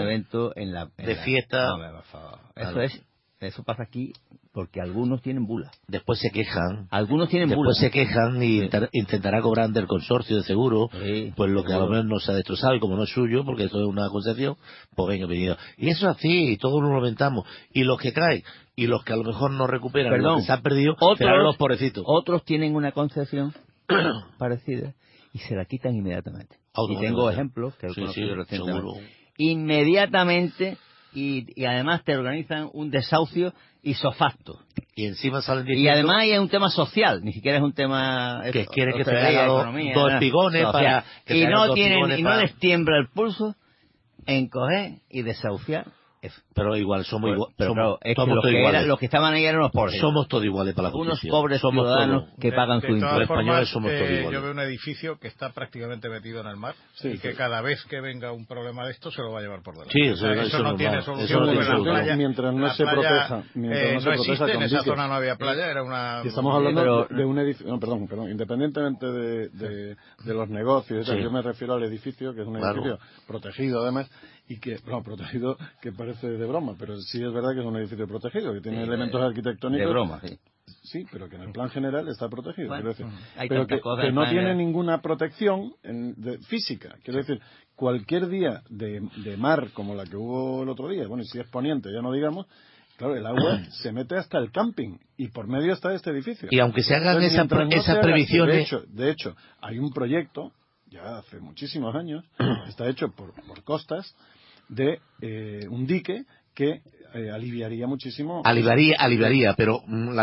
de fiesta. No, por favor. Eso pasa aquí porque algunos tienen bula. Después se quejan. Algunos tienen bula. Después se quejan y intentará cobrar del consorcio de seguro, pues lo que a lo menos no se ha destrozado, y como no es suyo, porque eso es una concesión, pues venga, venido. Y eso es así, y todos nos lo lamentamos. Y los que caen, y los que a lo mejor no recuperan, los que se han perdido, serán los pobrecitos. Otros tienen una concesión parecida y se la quitan inmediatamente. Y tengo ejemplos que he conocido recientemente. Inmediatamente... Y además te organizan un desahucio isofacto. Y encima salen diciendo... Y además es un tema social, ni siquiera es un tema... Que quiere que se haga dos espigones para... Y no les tiembla el pulso en coger y desahuciar eso. Pero igual, somos iguales. Pero claro, es que los que estaban ahí eran los pobres. Somos todos iguales para la justicia. Unos pobres ciudadanos que pagan su impuesto. Los españoles somos todos iguales. Yo veo un edificio que está prácticamente metido en el mar y que cada vez que venga un problema de esto se lo va a llevar por delante. Sí, eso no tiene solución. Mientras no se proteja. No existe, en esa zona no había playa, era una... Estamos hablando de un edificio... No, perdón, independientemente de los negocios, yo me refiero al edificio, que es un edificio protegido además, y que, protegido, que parece de broma, pero sí es verdad que es un edificio protegido, que tiene elementos arquitectónicos. De broma, sí. Sí, pero que en el plan general está protegido. Bueno, quiero decir, pero que no tiene ninguna protección física. Quiero decir, cualquier día de mar como la que hubo el otro día, bueno, y si es poniente, ya no digamos, claro, el agua se mete hasta el camping y por medio está este edificio. Y aunque se hagan esas previsiones... De hecho, hay un proyecto, ya hace muchísimos años, está hecho por Costas, de un dique que aliviaría muchísimo. Aliviaría, pero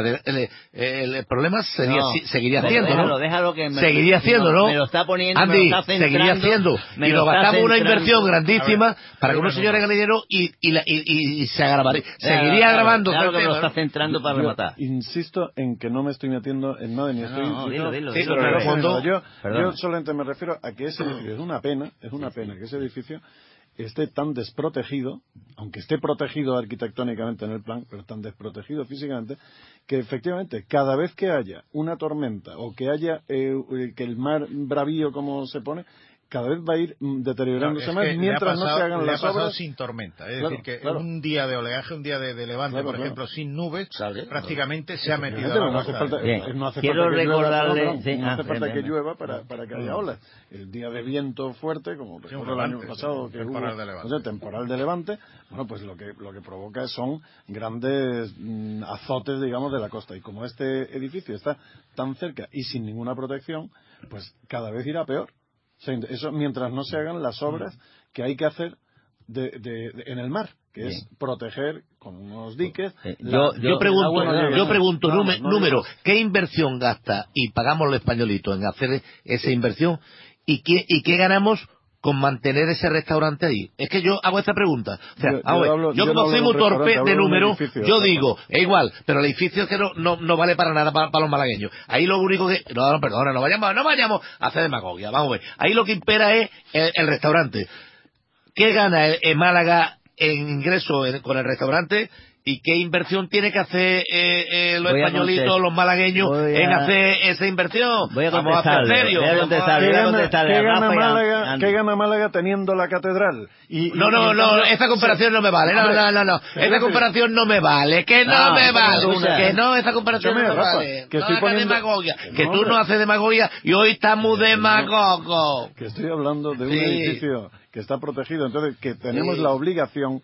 el problema seguiría haciendo, ¿no? Déjalo que seguiría haciendo, ¿no? Me lo está poniendo, Andy, me lo está centrando, seguiría haciendo. Y nos gastamos una inversión grandísima para que unos señores ganen dinero y se agravaría. Seguiría agravando. Claro que me lo está centrando para rematar. Insisto en que no me estoy metiendo en nada ni estoy... Dilo. Sí, pero en el fondo, yo solamente me refiero a que ese edificio, es una pena que ese edificio esté tan desprotegido, aunque esté protegido arquitectónicamente en el plan, pero tan desprotegido físicamente, que efectivamente cada vez que haya una tormenta o que haya que el mar bravío como se pone, cada vez va a ir deteriorándose más mientras no se hagan las obras. Sin tormenta, es decir, que un día de oleaje, un día de levante, por ejemplo, sin nubes, prácticamente se ha metido no hace falta, quiero recordarle... No hace falta que llueva para que haya olas. El día de viento fuerte, como por ejemplo el año pasado, que hubo temporal de levante, bueno, pues lo que provoca son grandes azotes, digamos, de la costa. Y como este edificio está tan cerca y sin ninguna protección, pues cada vez irá peor. Eso mientras no se hagan las obras que hay que hacer en el mar, que es proteger con unos diques. Yo pregunto número, ¿qué inversión gasta y pagamos los españolitos en hacer esa inversión y qué ganamos con mantener ese restaurante ahí? Es que yo hago esta pregunta. O sea, yo como soy muy torpe de número, yo digo, es igual, pero el edificio es que no vale para nada para los malagueños. Ahí lo único que... No, perdona, no vayamos a hacer demagogia. Vamos a ver. Ahí lo que impera es el restaurante. ¿Qué gana el Málaga en ingreso con el restaurante? ¿Y qué inversión tiene que hacer los españolitos, los malagueños, en hacer esa inversión? Vamos a hacer serio. ¿Qué gana Málaga teniendo la catedral? No, esa comparación no me vale. No. Esa comparación no me vale. Que no me vale. Que no, esa comparación no me vale. Que estoy poniendo demagogia. Que tú no haces demagogia y hoy estamos demagogos. Que estoy hablando de un edificio que está protegido. Entonces, que tenemos la obligación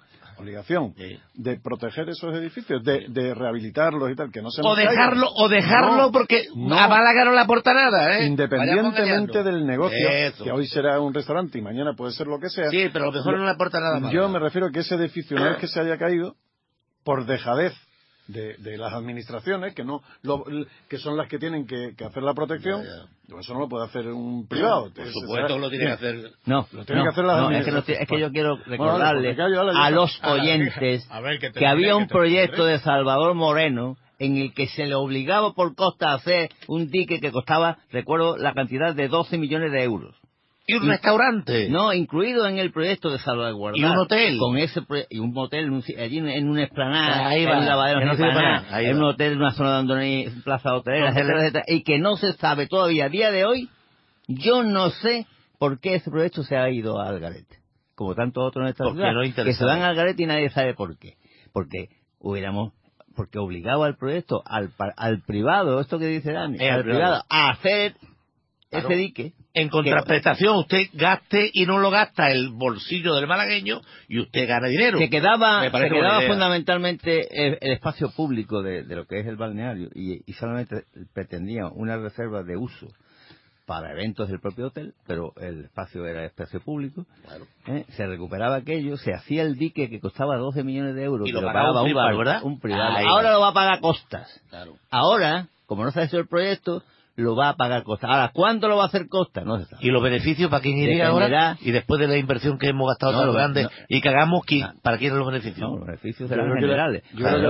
de proteger esos edificios, de rehabilitarlos y tal, que no se nos caigan. O dejarlo porque a Málaga no le aporta nada, independientemente del negocio, que hoy será un restaurante y mañana puede ser lo que sea. Sí, pero a lo mejor no le aporta nada más. Yo me refiero a que ese edificio, una vez que se haya caído, por dejadez de las administraciones, que son las que tienen que hacer la protección, eso no lo puede hacer un privado. Por supuesto lo tiene que hacer. Lo tienen que hacer las administraciones. Es que yo quiero recordarle a los oyentes que había un proyecto de Salvador Moreno en el que se le obligaba por costa a hacer un dique que costaba, recuerdo, la cantidad de 12 millones de euros. Y un restaurante. No, incluido en el proyecto de salvaguardar. Y un hotel. Con ese y un motel allí en una explanada. Ahí va. Un lavadero en un hotel, en una zona donde hay plaza hotelera, etcétera. Y que no se sabe todavía. A día de hoy, yo no sé por qué ese proyecto se ha ido al garete. Como tantos otros en esta ciudad. Que se van al garete y nadie sabe por qué. Porque obligaba al proyecto, al privado, esto que dice Dani, al privado, a hacer ese dique. En contraprestación, usted gaste y no lo gasta el bolsillo del malagueño y usted gana dinero. Se quedaba fundamentalmente el espacio público de lo que es el balneario y solamente pretendía una reserva de uso para eventos del propio hotel, pero el espacio era espacio público. Claro. Se recuperaba aquello, se hacía el dique que costaba 12 millones de euros y lo pagaba un privado. Ahora lo va a pagar Costas. Claro. Ahora, como no se ha hecho el proyecto, lo va a pagar Costa. Ahora, ¿cuánto lo va a hacer Costa? No se sabe. ¿Y los beneficios para quién iría ahora? Y después de la inversión que hemos gastado tan grande y que hagamos, ¿para quién son los beneficios? No, los beneficios serán generales.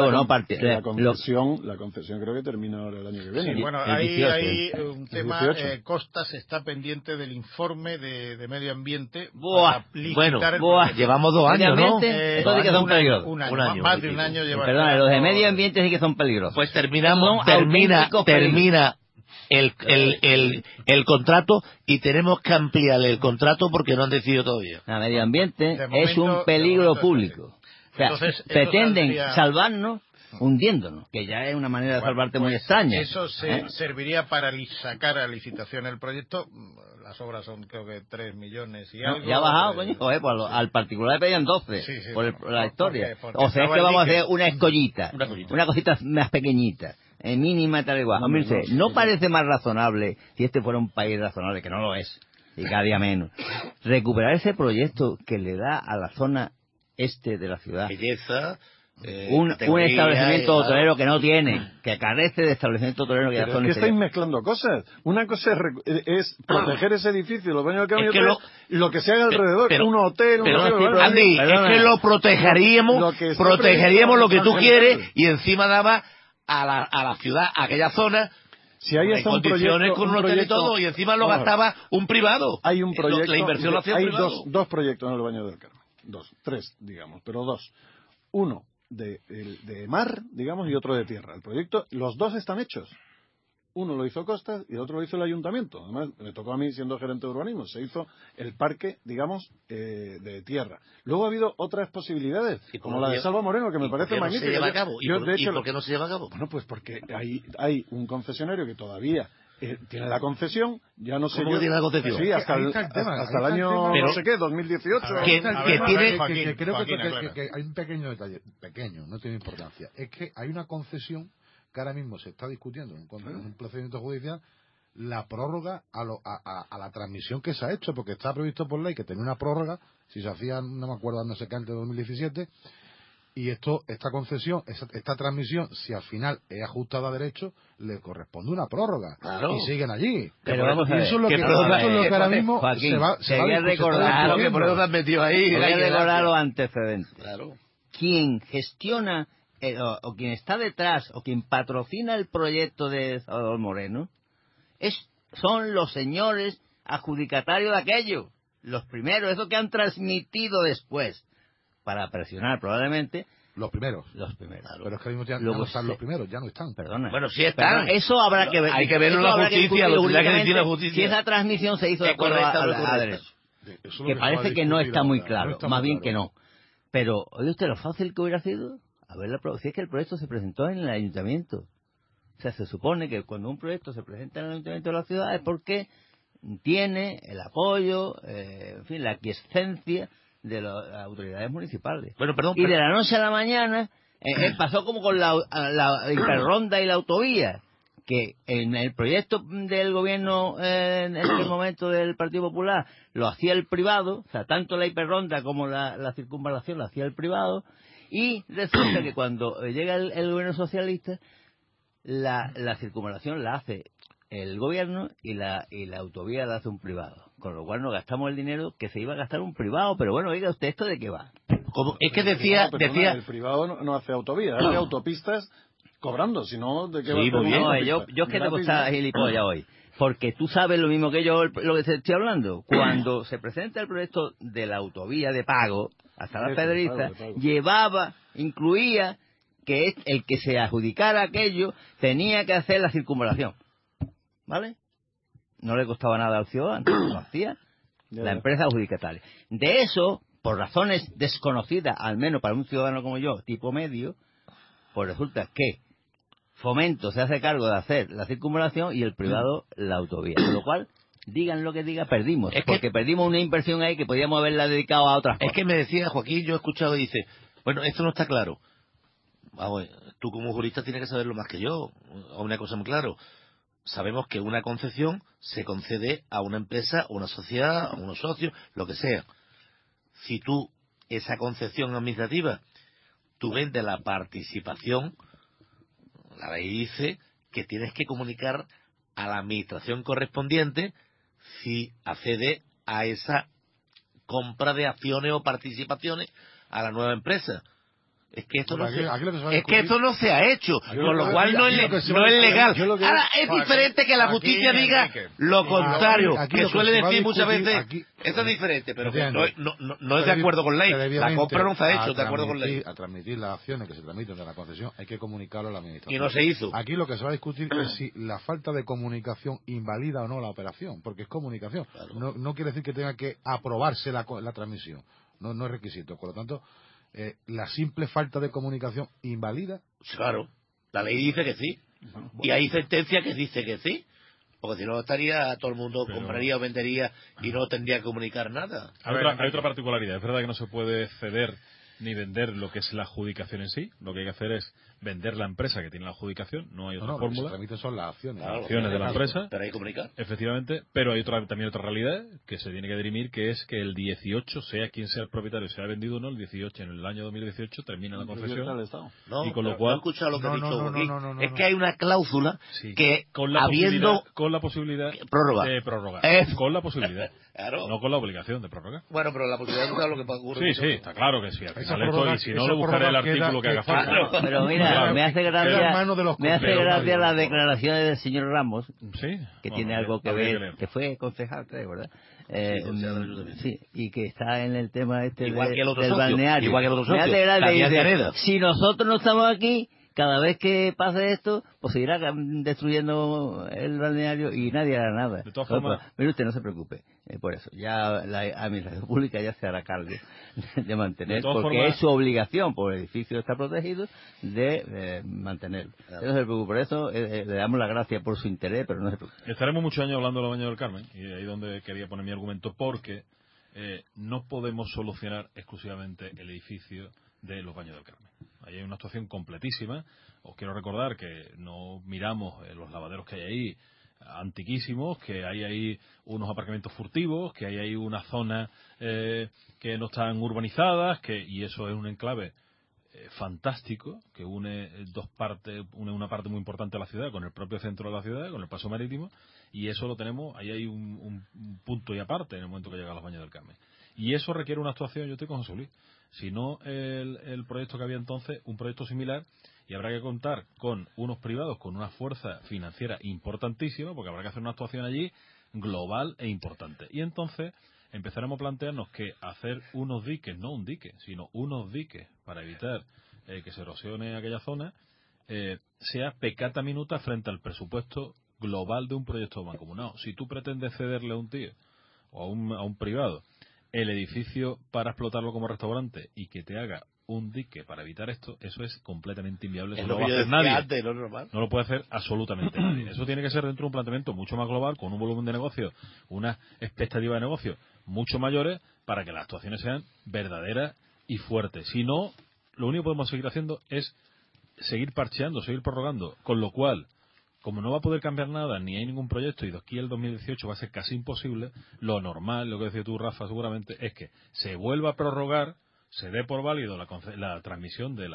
La concesión creo que termina ahora el año que viene. Sí, bueno, hay un tema. Costas está pendiente del informe de medio ambiente. Llevamos 2 años, ¿no? Eso sí que son peligrosos. Un año, más de un año lleva. Perdón, los de medio ambiente sí que son peligrosos. Pues termina el contrato y tenemos que ampliarle el contrato porque no han decidido todavía. El medio ambiente es un peligro público. O sea, pretenden salvarnos hundiéndonos, que ya es una manera de salvarte muy extraña. Eso serviría para sacar a licitación el proyecto. Las obras son creo que 3 millones y algo. Ya ha bajado, coño. Pues al particular le pedían 12 por la historia. O sea, es que vamos a hacer una escollita, una cosita más pequeñita. Mínima tal igual. No parece más razonable, si este fuera un país razonable, que no lo es, y cada día menos, recuperar ese proyecto que le da a la zona este de la ciudad belleza, un establecimiento hotelero que no tiene, que carece de establecimiento hotelero que ya son. Es que estáis mezclando cosas. Una cosa es proteger ese edificio, los baños del cambio, lo que se haga alrededor, un hotel, Andy, es que lo protegeríamos lo que tú quieres y encima daba a la ciudad, a aquella zona, si hay condiciones con un hotel y todo, y encima lo gastaba un privado. Hay un proyecto, la inversión lo hacía un privado. Hay dos proyectos en el Baño del Carmen. 3, digamos, pero 2. Uno de mar, digamos, y otro de tierra. El proyecto, los dos están hechos. Uno lo hizo Costas y el otro lo hizo el ayuntamiento. Además, me tocó a mí siendo gerente de urbanismo. Se hizo el parque, digamos, de tierra. Luego ha habido otras posibilidades, como la de Salva Moreno, que me parece magnífica. ¿Y por qué no se lleva a cabo? Bueno, pues porque hay un concesionario que todavía tiene la concesión, ya no sé. ¿Cómo que tiene la concesión? Sí, hasta el año, no sé qué, 2018. Creo que hay un pequeño detalle, no tiene importancia. Es que hay una concesión que ahora mismo se está discutiendo en un procedimiento judicial, la prórroga a la transmisión que se ha hecho, porque está previsto por ley que tenía una prórroga, si se hacía, no me acuerdo, no sé qué, antes de 2017, y esta concesión, esta transmisión, si al final es ajustada a derecho, le corresponde una prórroga. Claro. Y siguen allí. Pero vamos a ver. Eso es lo que ahora mismo Joaquín, se va quería recordar, Claro, que por eso te has metido ahí. voy a recordar los antecedentes. Claro. Quien gestiona o quien está detrás o quien patrocina el proyecto de Salvador Moreno son los señores adjudicatarios de aquello, los primeros, esos que han transmitido después para presionar probablemente los primeros. Pero es que al mismo tiempo ya no están los primeros, ya no están. Perdona. Bueno, sí están. Pero eso habrá que ver. Hay que verlo en la justicia, lo tendrá que decir la justicia. Si esa transmisión se hizo de acuerdo a derecho. Que parece que no está muy claro, más bien que no. Pero, oye usted, lo fácil que hubiera sido si es que el proyecto se presentó en el ayuntamiento. O sea, se supone que cuando un proyecto se presenta en el ayuntamiento de la ciudad es porque tiene el apoyo, en fin, la aquiescencia de las autoridades municipales. Bueno, perdón, y de la noche a la mañana pasó como con la hiperronda y la autovía, que en el proyecto del gobierno en este momento del Partido Popular lo hacía el privado, o sea, tanto la hiperronda como la circunvalación lo hacía el privado, y resulta que cuando llega el gobierno socialista, la circunvalación la hace el gobierno y la autovía la hace un privado, con lo cual nos gastamos el dinero que se iba a gastar un privado. Pero bueno, oiga usted, ¿esto de qué va? Es que decía el privado no hace autovías, hace autopistas cobrando, si no, ¿de qué va a hacer una No, autopista? yo es que te gusta gilipollas hoy, porque tú sabes lo mismo que yo lo que te estoy hablando. Cuando se presenta el proyecto de la autovía de pago hasta la Pedriza, incluía que el que se adjudicara aquello tenía que hacer la circunvalación, ¿vale? No le costaba nada al ciudadano, lo hacía la empresa adjudicataria. De eso, por razones desconocidas, al menos para un ciudadano como yo, tipo medio, pues resulta que Fomento se hace cargo de hacer la circunvalación y el privado la autovía. Con lo cual, digan lo que diga, perdimos. Porque perdimos una inversión ahí que podíamos haberla dedicado a otras cosas. Es que me decía Joaquín, yo he escuchado y dice, bueno, esto no está claro. Vamos, tú como jurista tienes que saberlo más que yo. Una cosa muy claro. Sabemos que una concesión se concede a una empresa, a una sociedad, a unos socios, lo que sea. Si tú, esa concesión administrativa, tú vendes la participación, la ley dice que tienes que comunicar a la administración correspondiente si accede a esa compra de acciones o participaciones a la nueva empresa. Es que esto no se ha hecho, con lo cual no es legal. Ahora, es diferente que la justicia diga lo contrario, que suele decir muchas veces. Esto es diferente, pero no es de acuerdo con ley. La compra no se ha hecho de acuerdo con ley. A transmitir las acciones que se transmiten de la concesión hay que comunicarlo a la administración. Y no se hizo. Aquí lo que se va a discutir es si la falta de comunicación invalida o no la operación, porque es comunicación. Claro. No quiere decir que tenga que aprobarse la transmisión. No es requisito. Por lo tanto, la simple falta de comunicación invalida. Claro, la ley dice que sí. Y hay sentencia que dice que sí. Porque si no estaría, todo el mundo compraría o vendería y no tendría que comunicar nada. Hay otra particularidad. Es verdad que no se puede ceder ni vender lo que es la adjudicación en sí. Lo que hay que hacer es vender la empresa que tiene la adjudicación. No hay otra fórmula. Lo que se transmiten son las acciones. Las acciones de la empresa. Pero hay que comunicar. Efectivamente. Pero hay también otra realidad que se tiene que dirimir, que es que el 18, sea quien sea el propietario, sea vendido o no, el 18, en el año 2018, termina la concesión. No, y con lo cual... no he escuchado lo que ha dicho. Es que hay una cláusula que con la posibilidad prórroga. de prorrogar. Con la posibilidad. Claro. No con la obligación de prorrogar. Bueno, pero la posibilidad de lo que ocurre. Sí, está claro que sí. Al final esto, y si no, le buscaré el artículo que haga falta. Pero mira, me hace gracia las declaraciones del señor Ramos, que tiene algo que ver, que fue concejal, creo, ¿verdad? Sí, y que está en el tema del balneario. Igual que el otro socio. Me hace gracia, dice, si nosotros no estamos aquí, cada vez que pase esto, pues se irá destruyendo el balneario y nadie hará nada. De todas formas... Pero usted no se preocupe por eso. Ya la administración pública ya se hará cargo de mantener, porque es su obligación, por el edificio está protegido, de mantenerlo. Claro. No se preocupe por eso, le damos las gracias por su interés, pero no se preocupe. Estaremos muchos años hablando de los baños del Carmen, y ahí es donde quería poner mi argumento, porque no podemos solucionar exclusivamente el edificio de los baños del Carmen. Ahí hay una actuación completísima. Os quiero recordar que no miramos los lavaderos que hay ahí antiquísimos, que hay ahí unos aparcamientos furtivos, que hay ahí unas zonas que no están urbanizadas, y eso es un enclave fantástico, que une dos partes, une una parte muy importante de la ciudad con el propio centro de la ciudad, con el paso marítimo, y eso lo tenemos, ahí hay un punto y aparte en el momento que llega a los Baños del Carmen. Y eso requiere una actuación, yo estoy con José Luis. Si no, el proyecto que había entonces, un proyecto similar, y habrá que contar con unos privados con una fuerza financiera importantísima, porque habrá que hacer una actuación allí global e importante. Y entonces empezaremos a plantearnos que hacer unos diques, no un dique, sino unos diques para evitar que se erosione aquella zona, sea peccata minuta frente al presupuesto global de un proyecto mancomunado. Si tú pretendes cederle a un tío o a un privado el edificio para explotarlo como restaurante y que te haga un dique para evitar esto, eso es completamente inviable. Eso no lo va a hacer nadie. No lo puede hacer absolutamente nadie. Eso tiene que ser dentro de un planteamiento mucho más global, con un volumen de negocio, unas expectativas de negocio mucho mayores, para que las actuaciones sean verdaderas y fuertes. Si no, lo único que podemos seguir haciendo es seguir parcheando, seguir prorrogando, con lo cual, como no va a poder cambiar nada, ni hay ningún proyecto, y de aquí al 2018 va a ser casi imposible, lo normal, lo que decías tú, Rafa, seguramente, es que se vuelva a prorrogar, se dé por válido la transmisión de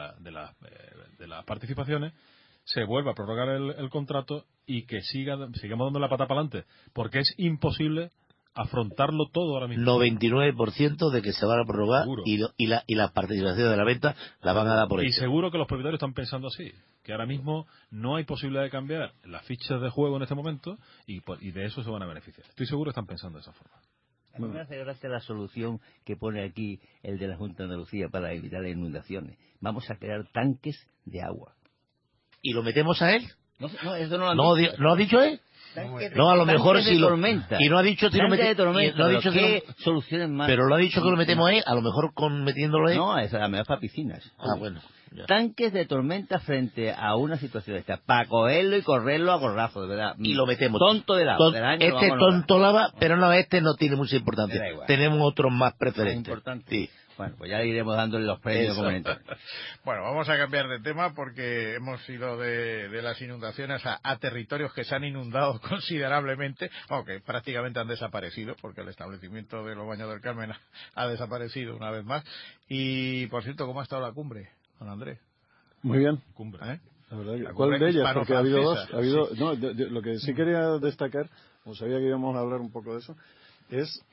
las participaciones, se vuelva a prorrogar el contrato y que sigamos dando la pata para adelante, porque es imposible afrontarlo todo ahora mismo. 99% de que se van a prorrogar y la participación de la venta la van a dar por hecho. Y seguro que los propietarios están pensando así, que ahora mismo no hay posibilidad de cambiar las fichas de juego en este momento y de eso se van a beneficiar. Estoy seguro que están pensando de esa forma. A mí me hace gracia la solución que pone aquí el de la Junta de Andalucía para evitar las inundaciones. Vamos a crear tanques de agua. ¿Y lo metemos a él? No, eso no lo han dicho. ¿No ha dicho él? No, a lo mejor sí lo... Y no ha dicho si lo metemos... No ha dicho ¿qué soluciones más? Pero lo ha dicho que lo metemos a él, a lo mejor metiéndolo a él. No, es a lo mejor para piscinas. Ah, bueno. Ya. Tanques de tormenta frente a una situación esta, para cogerlo y correrlo a gorrazo, de verdad. Y lo metemos. Tonto de lava. Este tonto lava, pero no, este no tiene mucha importancia. Tenemos otros más preferentes. Importante. Sí. Bueno, pues ya iremos dándole los premios como en Bueno, vamos a cambiar de tema porque hemos ido de las inundaciones a territorios que se han inundado considerablemente, aunque prácticamente han desaparecido, porque el establecimiento de los Baños del Carmen ha desaparecido una vez más. Y, por cierto, ¿cómo ha estado la cumbre, don Andrés? Muy bien. ¿Cumbre? La verdad que, ¿cuál de ellas? Porque ha habido dos. Sí. No, lo que sí quería destacar, como sabía que íbamos a hablar un poco de eso, es...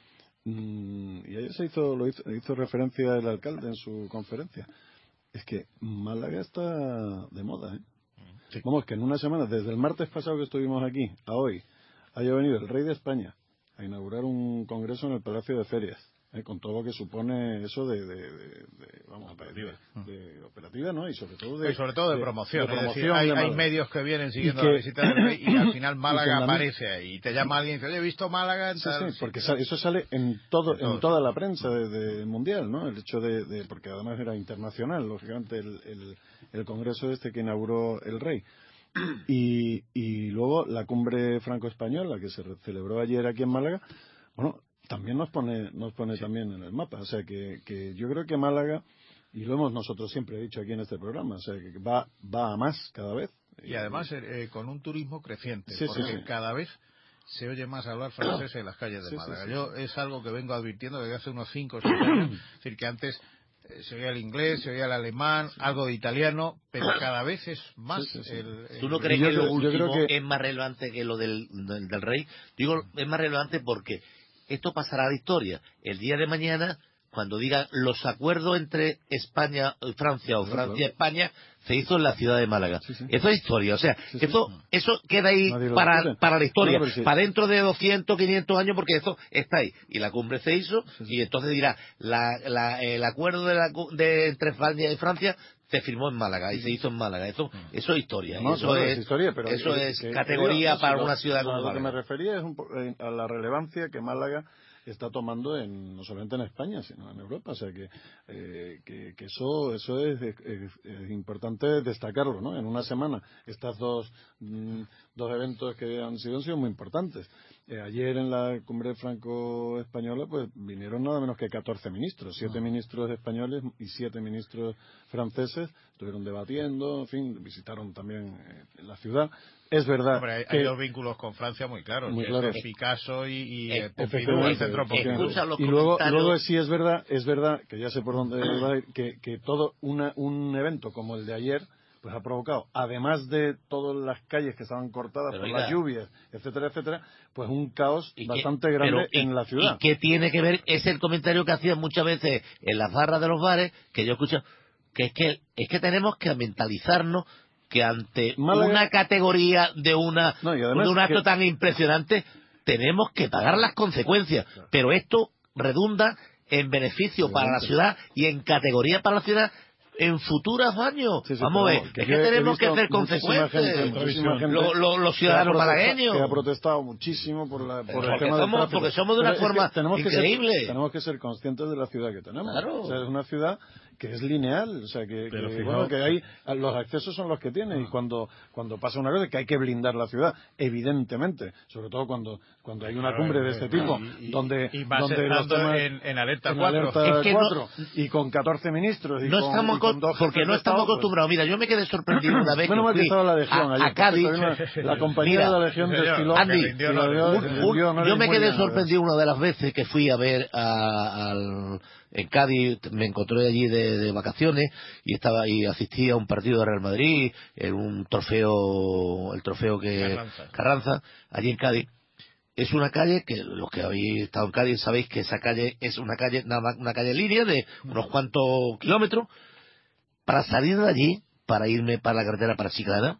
y ayer hizo referencia el alcalde en su conferencia. Es que Málaga está de moda, ¿eh? Sí. Vamos, que en una semana, desde el martes pasado que estuvimos aquí a hoy, haya venido el rey de España a inaugurar un congreso en el Palacio de Ferias, con todo lo que supone eso de operativa, ¿no? Y sobre todo de promoción. Hay medios que vienen siguiendo la visita del rey y al final Málaga aparece ahí. Y te llama alguien y dice, oye, he visto Málaga. Sí, porque eso sale en toda la prensa de mundial, ¿no? El hecho porque además era internacional, lógicamente, el congreso que inauguró el rey. Y luego la cumbre franco-española que se celebró ayer aquí en Málaga, bueno, también nos pone también en el mapa. O sea que yo creo que Málaga, y lo hemos nosotros siempre dicho aquí en este programa, o sea que va a más cada vez. Y además con un turismo creciente, porque cada vez se oye más hablar francés en las calles de Málaga. Yo es algo que vengo advirtiendo desde hace unos 5 o 6 años, es decir, que antes se oía el inglés, se oía el alemán, algo de italiano, pero cada vez es más. ¿Tú no crees que lo último es más relevante que lo del rey? Digo, es más relevante porque esto pasará a la historia. El día de mañana, cuando digan los acuerdos entre España y Francia o Francia y España, se hizo en la ciudad de Málaga. Sí. Eso es historia. O sea, eso queda ahí para la historia, para dentro de 200, 500 años, porque eso está ahí. Y la cumbre se hizo, y entonces dirá, el acuerdo entre España y Francia se firmó en Málaga y se hizo en Málaga. Eso es historia. No, eso es historia, pero eso es categoría para una ciudad como Málaga. Lo que me refería es a la relevancia que Málaga está tomando no solamente en España, sino en Europa. O sea que eso es importante destacarlo, ¿no? En una semana, estas dos eventos que han sido muy importantes. ayer en la cumbre franco-española pues vinieron nada menos que 14 ministros, 7 ministros españoles y 7 ministros franceses, estuvieron debatiendo, en fin, visitaron también la ciudad. Es verdad. Hombre, hay dos vínculos con Francia muy claros, muy que claros. es Picasso y Pompidou, el Centro Pompidou. Los y luego sí es verdad, que ya sé por dónde va a ir, que todo un evento como el de ayer pues ha provocado, además de todas las calles que estaban cortadas por las lluvias, etcétera, etcétera, pues un caos bastante grande en la ciudad. ¿Y qué tiene que ver? Es el comentario que hacían muchas veces en las barras de los bares, que yo escucho, que es que tenemos que mentalizarnos que ante una categoría de un acto tan impresionante tenemos que pagar las consecuencias, pero esto redunda en beneficio para la ciudad y en categoría para la ciudad en futuros años. Vamos a ver, es que tenemos que hacer consecuentes. Los ciudadanos malagueños. Que ha protestado muchísimo por el tema del tráfico. Porque somos de una forma increíble. Tenemos que ser conscientes de la ciudad que tenemos. Claro. O sea, es una ciudad que es lineal, o sea, que hay los accesos son los que tiene, y cuando pasa una cosa que hay que blindar la ciudad, evidentemente, sobre todo cuando hay una cumbre de este tipo, donde los temas en alerta 4, y con 14 ministros, no estamos porque no estamos acostumbrados. Mira, yo me quedé sorprendido una vez que fui a Cádiz, la compañía de la Legión desfiló. Andy, yo me quedé sorprendido una de las veces que fui a ver en Cádiz, me encontré allí de vacaciones y asistí a un partido de Real Madrid, en un trofeo, el trofeo Carranza, allí en Cádiz. Es una calle que los que habéis estado en Cádiz sabéis que esa calle es una calle línea de unos cuantos kilómetros. Para salir de allí, para irme para la carretera para Chiclana,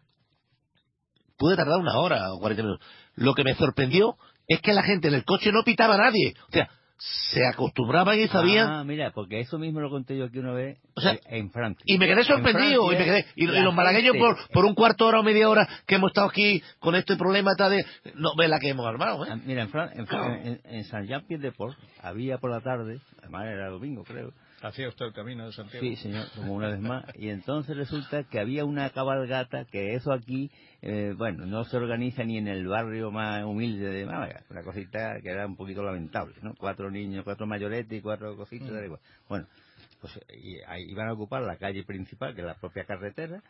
pude tardar 1 hora o 40 minutos. Lo que me sorprendió es que la gente en el coche no pitaba a nadie. O sea, se acostumbraban y sabían. Mira, porque eso mismo lo conté yo aquí una vez, o sea, en Francia. Y me quedé sorprendido. Y los malagueños por un cuarto de hora o media hora que hemos estado aquí con este problema no ve la que hemos armado. Mira, en Saint-Jean-Pied-de-Port había por la tarde, además era domingo creo. ¿Hacía usted el camino de Santiago? Sí, señor, como una vez más. Y entonces resulta que había una cabalgata, que eso aquí, no se organiza ni en el barrio más humilde de Málaga. Una cosita que era un poquito lamentable, ¿no? 4 niños, 4 mayoretes y 4 cositas. Bueno, pues ahí iban a ocupar la calle principal, que es la propia carretera.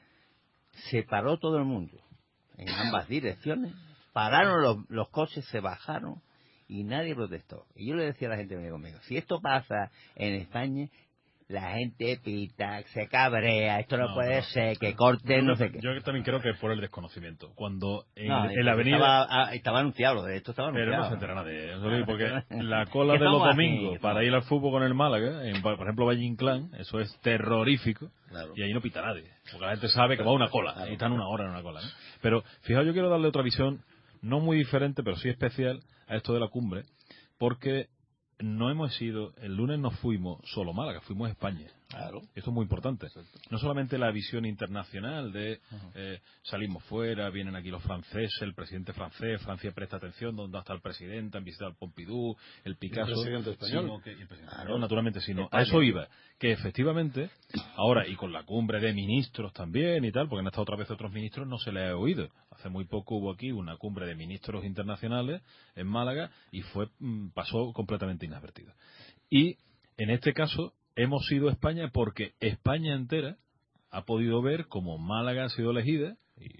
Se paró todo el mundo, en ambas direcciones. Pararon los coches, se bajaron. Y nadie protestó. Y yo le decía a la gente que venía conmigo, si esto pasa en España, la gente pita, se cabrea, esto no puede ser, que corten, no sé qué. Yo también creo que es por el desconocimiento. Cuando en la avenida... Estaba anunciado, de esto estaba anunciado. Pero no se entera nadie. Porque la cola de los domingos para ir al fútbol con el Málaga, por ejemplo Valle Inclán, eso es terrorífico. Claro. Y ahí no pita nadie. Porque la gente sabe que va a una cola. Claro. Y están 1 hora en una cola. ¿no? Pero, fijaos, yo quiero darle otra visión, no muy diferente, pero sí especial, a esto de la cumbre, porque no hemos ido, el lunes no fuimos solo Málaga, fuimos España. Claro. Esto es muy importante. Exacto. No solamente la visión internacional de salimos fuera, vienen aquí los franceses, el presidente francés, Francia presta atención, donde está el presidente, han visitado el Pompidou, el Picasso, el presidente español. Naturalmente, sino a eso iba, que efectivamente, ahora y con la cumbre de ministros también y tal, porque han estado otra vez otros ministros, no se les ha oído. Hace muy poco hubo aquí una cumbre de ministros internacionales en Málaga y pasó completamente inadvertido. Y en este caso hemos ido a España porque España entera ha podido ver cómo Málaga ha sido elegida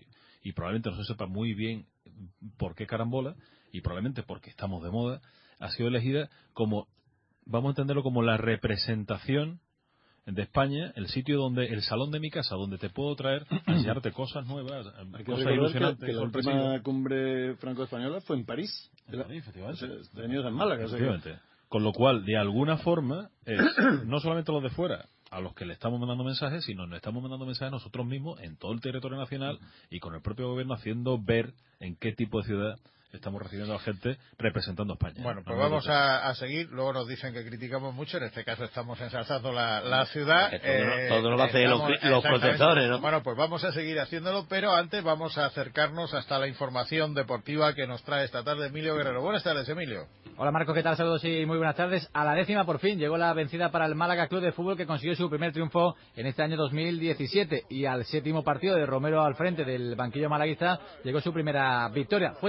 y probablemente no se sepa muy bien por qué carambola y probablemente porque estamos de moda, ha sido elegida como, vamos a entenderlo como la representación de España, el sitio donde, el salón de mi casa, donde te puedo traer a enseñarte cosas nuevas, cosas ilusionantes. Que la última cumbre franco-española fue en París. Efectivamente. Tenidos en Málaga. Efectivamente. Con lo cual, de alguna forma, no solamente los de fuera a los que le estamos mandando mensajes, sino nos estamos mandando mensajes nosotros mismos en todo el territorio nacional y con el propio gobierno haciendo ver en qué tipo de ciudad estamos recibiendo a la gente representando a España. Bueno, pues vamos a seguir. Luego nos dicen que criticamos mucho. En este caso estamos ensalzando la ciudad. Todo lo hacen los protectores, ¿no? Bueno, pues vamos a seguir haciéndolo, pero antes vamos a acercarnos hasta la información deportiva que nos trae esta tarde Emilio Guerrero. Buenas tardes, Emilio. Hola, Marcos, ¿qué tal? Saludos y muy buenas tardes. A la 10ª por fin llegó la vencida para el Málaga Club de Fútbol, que consiguió su primer triunfo en este año 2017. Y al 7º partido de Romero al frente del banquillo malaguista llegó su primera victoria. Fue sufrida,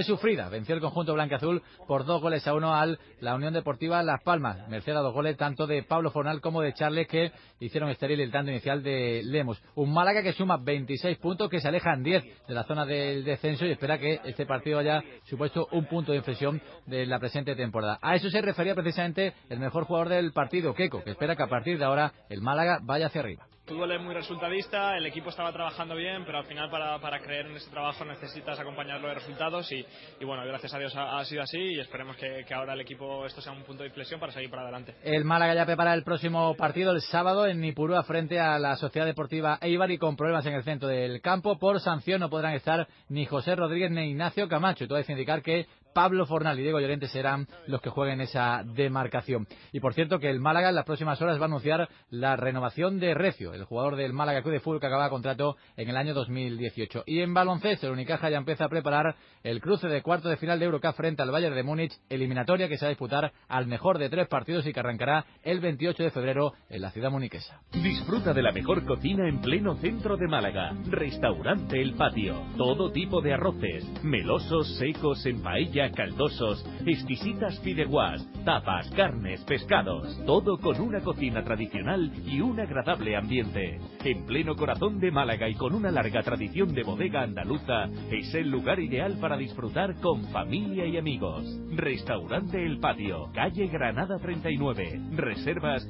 Venció el conjunto blanquiazul por 2-1 al la Unión Deportiva Las Palmas, merced a 2 goles tanto de Pablo Fornal como de Charles, que hicieron estéril el tanto inicial de Lemus. Un Málaga que suma 26 puntos, que se alejan 10 de la zona del descenso y espera que este partido haya supuesto un punto de inflexión de la presente temporada. A eso se refería precisamente el mejor jugador del partido, Keco, que espera que a partir de ahora el Málaga vaya hacia arriba. El fútbol es muy resultadista, el equipo estaba trabajando bien, pero al final para creer en ese trabajo necesitas acompañarlo de resultados y bueno, gracias a Dios ha sido así y esperemos que ahora el equipo esto sea un punto de inflexión para seguir para adelante. El Málaga ya prepara el próximo partido el sábado en Nipurúa frente a la Sociedad Deportiva Eibar y con problemas en el centro del campo. Por sanción no podrán estar ni José Rodríguez ni Ignacio Camacho. Todo es indicar que Pablo Fornal y Diego Llorente serán los que jueguen esa demarcación. Y por cierto que el Málaga en las próximas horas va a anunciar la renovación de Recio, el jugador del Málaga Club de Fútbol que acaba contrato en el año 2018. Y en baloncesto el Unicaja ya empieza a preparar el cruce de cuarto de final de Eurocup frente al Bayern de Múnich, eliminatoria que se va a disputar al mejor de 3 partidos y que arrancará el 28 de febrero en la ciudad muniquesa. Disfruta de la mejor cocina en pleno centro de Málaga. Restaurante El Patio. Todo tipo de arroces, melosos, secos, en paella, caldosos, exquisitas fideuás, tapas, carnes, pescados. Todo con una cocina tradicional y un agradable ambiente. En pleno corazón de Málaga y con una larga tradición de bodega andaluza, es el lugar ideal para disfrutar con familia y amigos. Restaurante El Patio, calle Granada 39. Reservas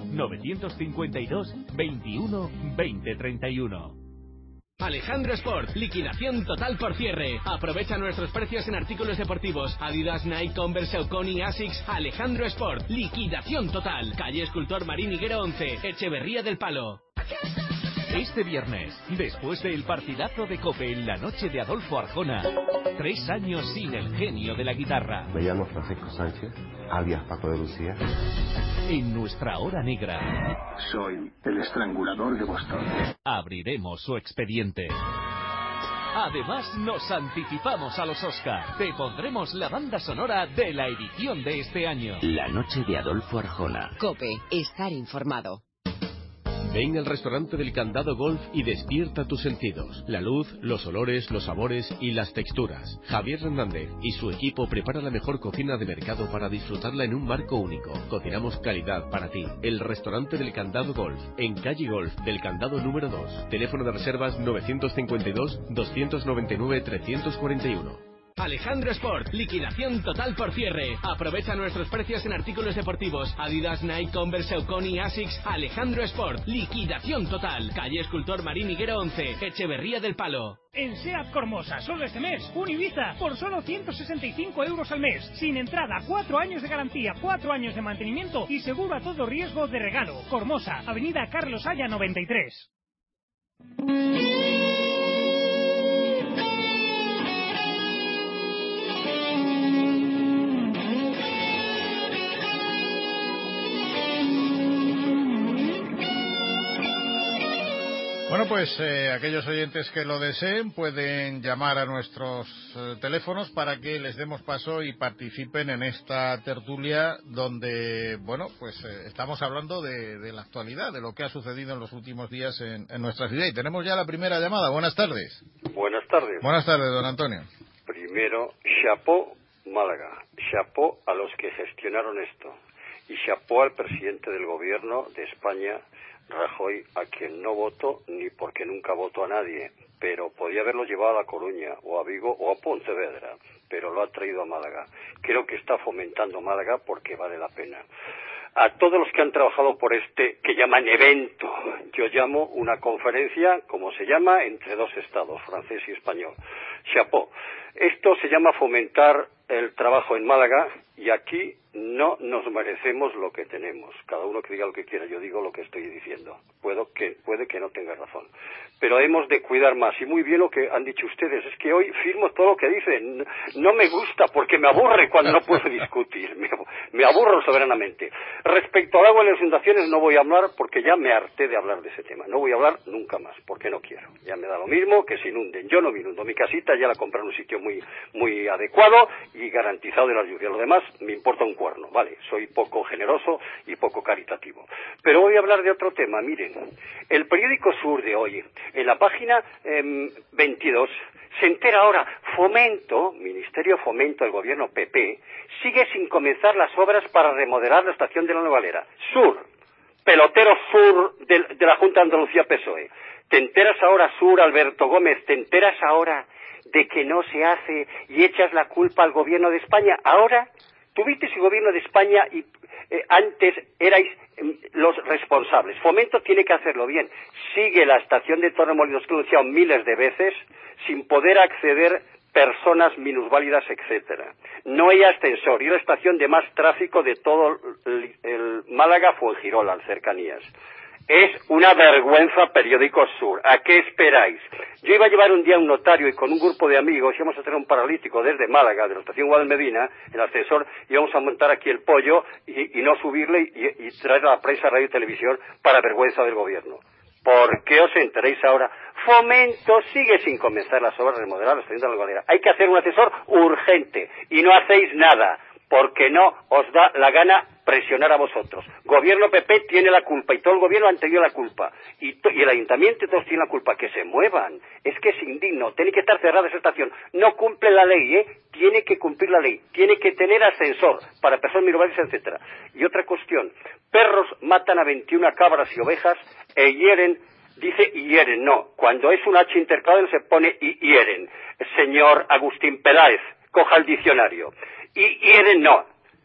952 21 20 31. Alejandro Sport, liquidación total por cierre. Aprovecha nuestros precios en artículos deportivos: Adidas, Nike, Converse, Saucony, Asics. Alejandro Sport, liquidación total. Calle Escultor Marín Higuero 11, Echeverría del Palo. Este viernes, después del partidazo de COPE en la noche de Adolfo Arjona, 3 años sin el genio de la guitarra. Me llamo Francisco Sánchez, alias Paco de Lucía. En nuestra hora negra, Soy el estrangulador de Boston. abriremos su expediente. Además, nos anticipamos a los Oscar. Te pondremos la banda sonora de la edición de este año. La noche de Adolfo Arjona. COPE, estar informado. Ven al restaurante del Candado Golf y despierta tus sentidos. La luz, los olores, los sabores y las texturas. Javier Hernández y su equipo preparan la mejor cocina de mercado para disfrutarla en un marco único. Cocinamos calidad para ti. El restaurante del Candado Golf, en calle Golf del Candado número 2. Teléfono de reservas 952-299-341. Alejandro Sport, liquidación total por cierre. Aprovecha nuestros precios en artículos deportivos: Adidas, Nike, Converse, Saucony, Asics. Alejandro Sport, liquidación total. Calle Escultor Marín Higuero 11, Echeverría del Palo. En SEAT Cormosa, solo este mes, un Ibiza por solo 165 euros al mes. Sin entrada, 4 años de garantía, 4 años de mantenimiento y seguro a todo riesgo de regalo. Cormosa, Avenida Carlos Haya 93. Bueno, pues aquellos oyentes que lo deseen pueden llamar a nuestros teléfonos para que les demos paso y participen en esta tertulia donde, bueno, pues estamos hablando de la actualidad, de lo que ha sucedido en los últimos días en nuestra ciudad. Y tenemos ya la primera llamada. Buenas tardes. Buenas tardes. Buenas tardes, don Antonio. Primero, chapó Málaga, chapó a los que gestionaron esto y chapó al presidente del gobierno de España, Rajoy, a quien no voto ni porque nunca voto a nadie, pero podía haberlo llevado a La Coruña o a Vigo o a Pontevedra, pero lo ha traído a Málaga. Creo que está fomentando Málaga porque vale la pena. A todos los que han trabajado por este, que llaman evento, yo llamo una conferencia, como se llama, entre dos estados, francés y español. Chapeau. Esto se llama fomentar el trabajo en Málaga y aquí no nos merecemos lo que tenemos. Cada uno que diga lo que quiera, yo digo lo que estoy diciendo. Puede que no tenga razón. Pero hemos de cuidar más. Y muy bien lo que han dicho ustedes. Es que hoy firmo todo lo que dicen. No me gusta porque me aburre cuando no puedo discutir. Me aburro soberanamente. Respecto al agua en las inundaciones no voy a hablar porque ya me harté de hablar de ese tema. No voy a hablar nunca más porque no quiero. Ya me da lo mismo que se inunden. Yo no me inundo. Mi casita ya la compré en un sitio muy adecuado y garantizado de las lluvias. Lo demás me importa un cuerno, vale, soy poco generoso y poco caritativo. Pero voy a hablar de otro tema, miren, el periódico Sur de hoy, en la página 22, se entera ahora, Fomento, Ministerio de Fomento del gobierno PP, sigue sin comenzar las obras para remodelar la estación de la Nueva Valera. Sur, pelotero Sur de la Junta de Andalucía PSOE. ¿Te enteras ahora, Sur, Alberto Gómez, te enteras ahora de que no se hace y echas la culpa al gobierno de España? Ahora, tuviste el gobierno de España y antes erais los responsables. Fomento tiene que hacerlo bien. Sigue la estación de Torremolinos, que lo he anunciado miles de veces, sin poder acceder personas minusválidas, etcétera. No hay ascensor y la estación de más tráfico de todo el Málaga Fuengirola, en cercanías. Es una vergüenza, Periódico Sur. ¿A qué esperáis? Yo iba a llevar un día a un notario y con un grupo de amigos íbamos a tener un paralítico desde Málaga, de la estación Guadalmedina, en el ascensor, íbamos a montar aquí el pollo y no subirle y traer a la prensa, radio y televisión para vergüenza del gobierno. ¿Por qué os enteréis ahora? Fomento sigue sin comenzar las obras de remodelar la estación de la Galera. Hay que hacer un ascensor urgente y no hacéis nada porque no os da la gana presionar a vosotros. Gobierno PP tiene la culpa y todo el gobierno han tenido la culpa y el ayuntamiento y todos tienen la culpa. Que se muevan. Es que es indigno. Tiene que estar cerrada esa estación. No cumple la ley, Tiene que cumplir la ley. Tiene que tener ascensor para personas minusválidas, etcétera. Y otra cuestión. Perros matan a 21 cabras y ovejas e hieren. Dice hieren, no. Cuando es un H intercalado se pone hieren. Señor Agustín Peláez, coja el diccionario. Y hieren no.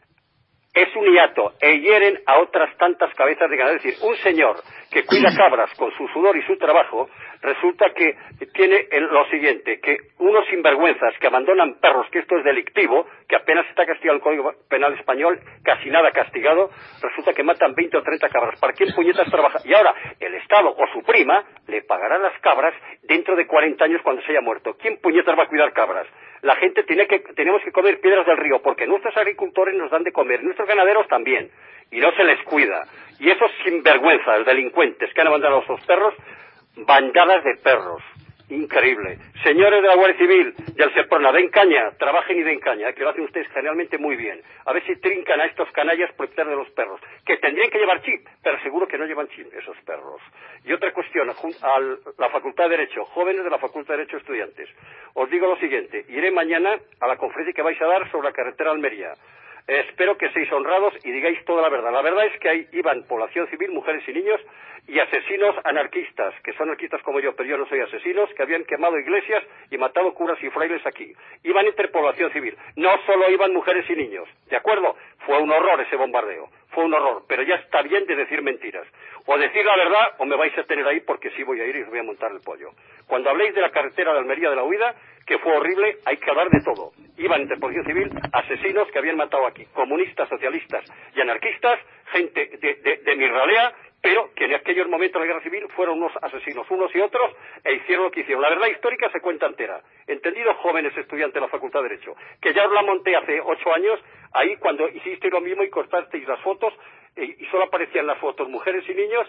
Es un hiato. E hieren a otras tantas cabezas de ganado. Es decir, un señor que cuida cabras con su sudor y su trabajo, resulta que tiene lo siguiente, que unos sinvergüenzas que abandonan perros, que esto es delictivo, que apenas está castigado el Código Penal Español, casi nada castigado, resulta que matan 20 o 30 cabras. ¿Para quién puñetas trabaja? Y ahora, el Estado o su prima le pagará las cabras dentro de 40 años cuando se haya muerto. ¿Quién puñetas va a cuidar cabras? La gente tenemos que comer piedras del río, porque nuestros agricultores nos dan de comer, nuestros ganaderos también, y no se les cuida. Y esos sinvergüenzas, delincuentes que han abandonado a sus perros, bandadas de perros. Increíble. Señores de la Guardia Civil, del Seprona, den caña, trabajen y den caña, que lo hacen ustedes generalmente muy bien. A ver si trincan a estos canallas propietarios de los perros, que tendrían que llevar chip, pero seguro que no llevan chip esos perros. Y otra cuestión, a la Facultad de Derecho, jóvenes de la Facultad de Derecho, estudiantes. Os digo lo siguiente, iré mañana a la conferencia que vais a dar sobre la carretera de Almería. Espero que seáis honrados y digáis toda la verdad. La verdad es que ahí iban población civil, mujeres y niños, y asesinos anarquistas, que son anarquistas como yo, pero yo no soy asesinos, que habían quemado iglesias y matado curas y frailes aquí. Iban entre población civil, no solo iban mujeres y niños, ¿de acuerdo? Fue un horror ese bombardeo, fue un horror, pero ya está bien de decir mentiras. O decir la verdad o me vais a tener ahí porque sí voy a ir y os voy a montar el pollo. Cuando habléis de la carretera de Almería de la huida, que fue horrible, hay que hablar de todo. Iban entre población civil asesinos que habían matado aquí, comunistas, socialistas y anarquistas, gente de mi ralea, pero que en aquellos momentos de la guerra civil fueron unos asesinos, unos y otros, e hicieron lo que hicieron. La verdad histórica se cuenta entera. ¿Entendido, jóvenes estudiantes de la Facultad de Derecho? Que ya os la monté hace 8 años, ahí cuando hicisteis lo mismo y cortasteis las fotos, y solo aparecían las fotos mujeres y niños,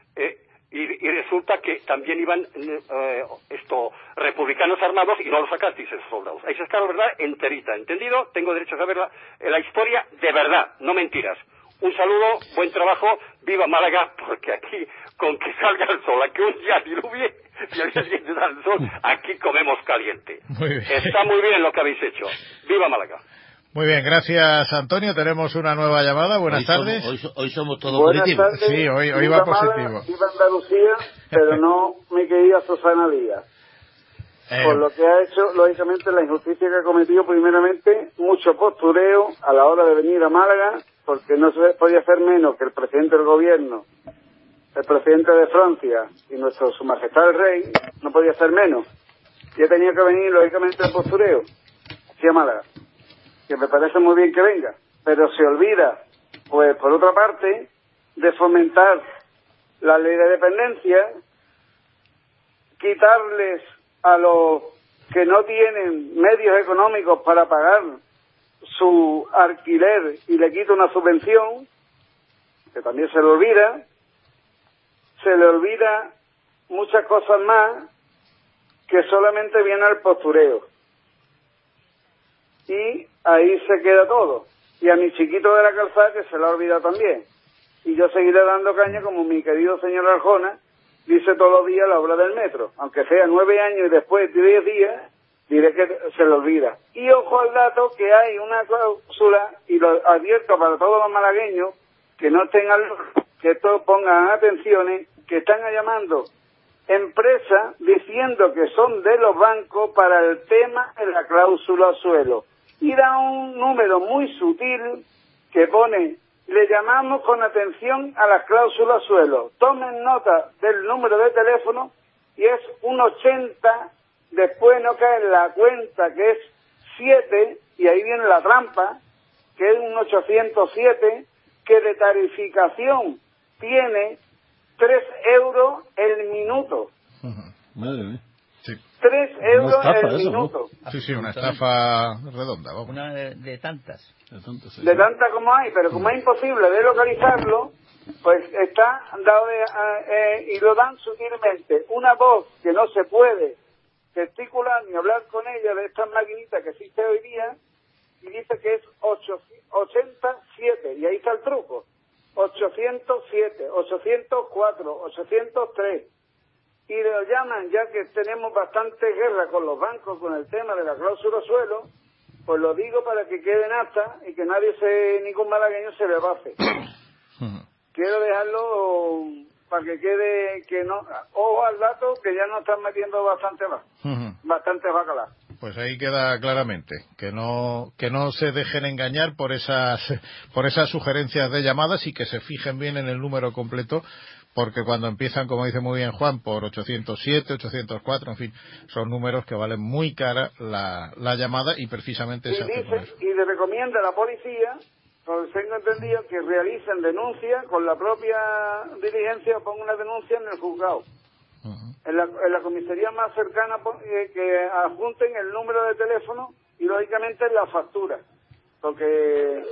y resulta que también iban republicanos armados y no los sacasteis esos soldados. Ahí está la verdad enterita, ¿entendido? Tengo derecho a saber la historia de verdad, no mentiras. Un saludo, buen trabajo, viva Málaga, porque aquí, con que salga el sol, aquí un día diluvie y al día siguiente da el sol, aquí comemos caliente. Muy bien. Está muy bien lo que habéis hecho. Viva Málaga. Muy bien, gracias Antonio. Tenemos una nueva llamada. Buenas tardes. Hoy somos todos Buenas positivos. Tardes. Sí, hoy va positivo. Viva Andalucía, pero no mi querida Susana Díaz. Por lo que ha hecho, lógicamente, la injusticia que ha cometido, primeramente, mucho postureo a la hora de venir a Málaga, porque no se podía hacer menos que el presidente del gobierno, el presidente de Francia y su majestad el rey, no podía hacer menos. Y ha tenido que venir, lógicamente, el postureo aquí a Málaga, que me parece muy bien que venga, pero se olvida, pues, por otra parte, de fomentar la ley de dependencia, quitarles a los que no tienen medios económicos para pagar su alquiler y le quita una subvención, que también se le olvida muchas cosas más que solamente viene al postureo. Y ahí se queda todo. y a mi chiquito de la calzada que se lo ha olvidado también. Y yo seguiré dando caña como mi querido señor Arjona dice todos los días la obra del metro. Aunque sea 9 años y después de 10 días, diré que se lo olvida. Y ojo al dato que hay una cláusula, y lo advierto para todos los malagueños, que no estén que esto pongan atenciones, que están llamando empresas diciendo que son de los bancos para el tema de la cláusula suelo. Y da un número muy sutil que pone: le llamamos con atención a las cláusulas suelo. Tomen nota del número de teléfono y es un 80, después no cae en la cuenta que es 7, y ahí viene la trampa, que es un 807, que de tarificación tiene 3 euros el minuto. Madre mía. Sí. 3 euros el eso, minuto. ¿no? Sí, una estafa redonda. Vamos. Una de tantas. De tantas como hay, pero como es imposible de localizarlo, pues está dado y lo dan sutilmente. Una voz que no se puede gesticular ni hablar con ella de estas maquinitas que existe hoy día, y dice que es 87, y ahí está el truco. 807, 804, 803. Y lo llaman, ya que tenemos bastante guerra con los bancos con el tema de la cláusula suelo, pues lo digo para que quede en acta y que ningún malagueño se le base. Quiero dejarlo para que quede, que no, ojo al dato, que ya nos están metiendo bastante bacalá. Pues ahí queda claramente que no se dejen engañar por esas sugerencias de llamadas, y que se fijen bien en el número completo, porque cuando empiezan, como dice muy bien Juan, por 807, 804, en fin, son números que valen muy cara la llamada, y precisamente y se hace con eso. Y le recomienda a la policía, por tengo entendido, que realicen denuncia con la propia diligencia, o pongan una denuncia en el juzgado. En la comisaría más cercana, que adjunten el número de teléfono y lógicamente la factura, porque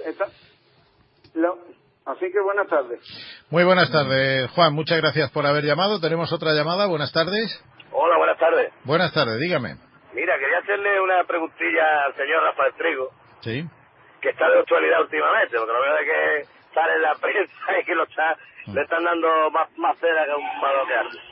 así que buenas tardes. Muy buenas tardes, Juan, muchas gracias por haber llamado. Tenemos otra llamada. Buenas tardes. Hola, buenas tardes. Buenas tardes, dígame. Mira, quería hacerle una preguntilla al señor Rafael Trigo, Sí. que está de actualidad últimamente, porque lo veo de que sale en la prensa y que le están dando más cera que un malo que arde.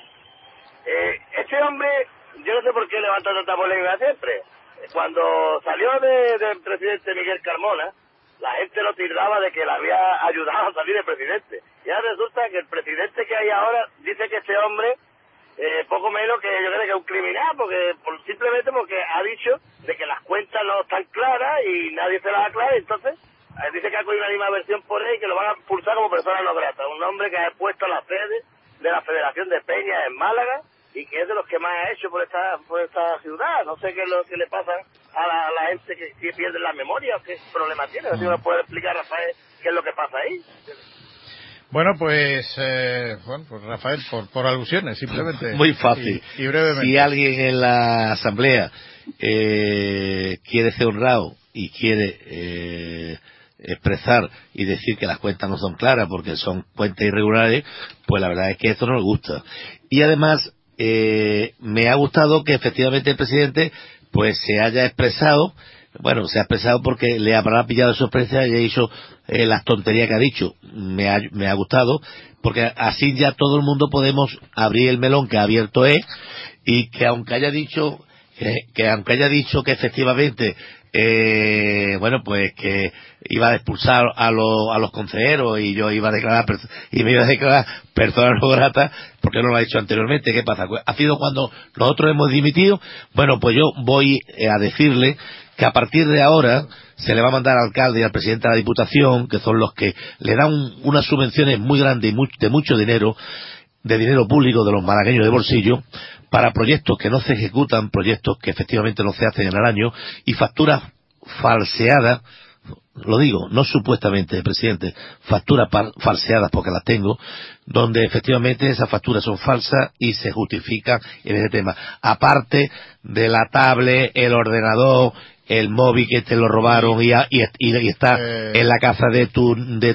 Este hombre, yo no sé por qué levanta tanta polémica siempre. Cuando salió del presidente Miguel Carmona, la gente lo tildaba de que le había ayudado a salir de presidente. Y ahora resulta que el presidente que hay ahora dice que este hombre, poco menos que yo creo que es un criminal, simplemente porque ha dicho de que las cuentas no están claras y nadie se las aclara. Entonces dice que ha cogido una animadversión por él y que lo van a expulsar como persona no grata. Un hombre que ha puesto la sede de la Federación de Peñas en Málaga y que es de los que más ha hecho por esta ciudad. No sé qué es lo que le pasa a la gente que pierde la memoria o qué problema tiene. A ver si me puede explicar, Rafael, qué es lo que pasa ahí. Bueno, pues Rafael, por alusiones, simplemente. Muy fácil. Y brevemente. Si alguien en la asamblea quiere ser honrado y quiere expresar y decir que las cuentas no son claras porque son cuentas irregulares, pues la verdad es que esto no le gusta. Y además me ha gustado que efectivamente el presidente pues se haya expresado. Bueno, se ha expresado porque le habrá pillado sorpresa y ha dicho las tonterías que ha dicho. Me ha gustado, porque así ya todo el mundo podemos abrir el melón que ha abierto y que aunque haya dicho que efectivamente pues que iba a expulsar a los consejeros y yo iba a declarar persona no grata, porque no lo ha hecho anteriormente. ¿Qué pasa? Ha sido cuando nosotros hemos dimitido. Bueno, pues yo voy a decirle que a partir de ahora se le va a mandar al alcalde y al presidente de la Diputación, que son los que le dan unas subvenciones muy grandes y de mucho dinero, de dinero público de los malagueños de bolsillo, para proyectos que no se ejecutan, proyectos que efectivamente no se hacen en el año, y facturas falseadas, lo digo, no supuestamente, presidente, facturas falseadas porque las tengo, donde efectivamente esas facturas son falsas y se justifican en ese tema. Aparte de la tablet, el ordenador, el móvil que te lo robaron y está en la casa de tu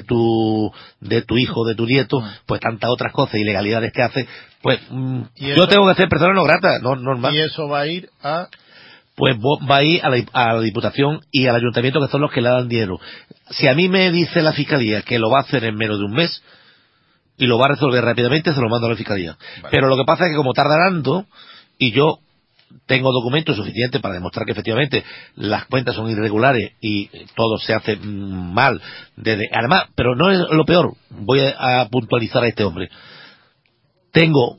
hijo, de tu nieto, pues tantas otras cosas, ilegalidades que hace, pues yo tengo que ser persona no grata, no normal. Y eso va a ir a pues va a ir a la Diputación y al Ayuntamiento, que son los que le dan dinero. Si a mí me dice la Fiscalía que lo va a hacer en menos de un mes y lo va a resolver rápidamente, se lo mando a la Fiscalía. Vale. Pero lo que pasa es que como tarda tanto, y yo tengo documentos suficientes para demostrar que efectivamente las cuentas son irregulares y todo se hace mal, además, pero no es lo peor, voy a puntualizar a este hombre. Tengo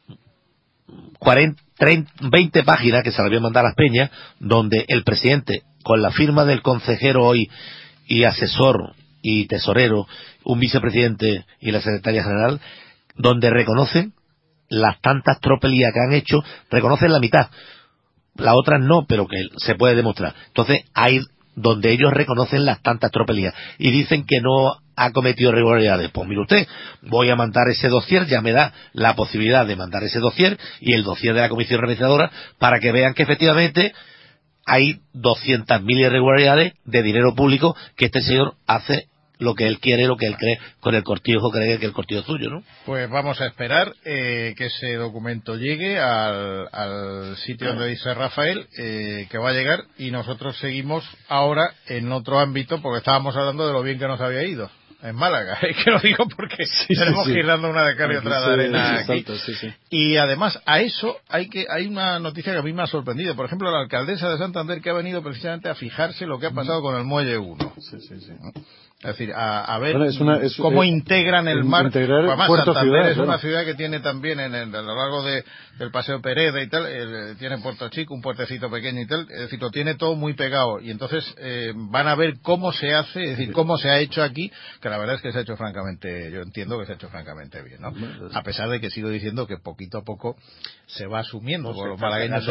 20 páginas que se las voy a mandar a las Peñas, donde el presidente, con la firma del consejero hoy y asesor y tesorero, un vicepresidente y la secretaria general, donde reconocen las tantas tropelías que han hecho, reconocen la mitad, las otras no, pero que se puede demostrar. Entonces hay donde ellos reconocen las tantas tropelías y dicen que no ha cometido irregularidades. Pues mire usted, voy a mandar ese dossier, ya me da la posibilidad de mandar ese dossier y el dossier de la comisión organizadora para que vean que efectivamente hay 200.000 irregularidades de dinero público que este señor hace lo que él quiere, lo que él cree, con el cortijo, cree que el cortijo es suyo, ¿no? Pues vamos a esperar que ese documento llegue al sitio donde dice Rafael, que va a llegar, y nosotros seguimos ahora en otro ámbito, porque estábamos hablando de lo bien que nos había ido en Málaga. Es que lo digo porque tenemos que ir dando una de cal y otra de arena aquí. Y además a eso hay una noticia que a mí me ha sorprendido. Por ejemplo, la alcaldesa de Santander, que ha venido precisamente a fijarse lo que ha pasado con el Muelle 1. Es decir, a ver cómo integran el mar. Además, Santander es una ciudad que tiene también a lo largo del Paseo Pereda y tal, tiene Puerto Chico, un puertecito pequeño y tal, es decir, lo tiene todo muy pegado. Y entonces van a ver cómo se hace, es decir, cómo se ha hecho aquí, que la verdad es que se ha hecho francamente, yo entiendo que se ha hecho francamente bien, ¿no? A pesar de que sigo diciendo que poquito a poco se va asumiendo por los malagueños.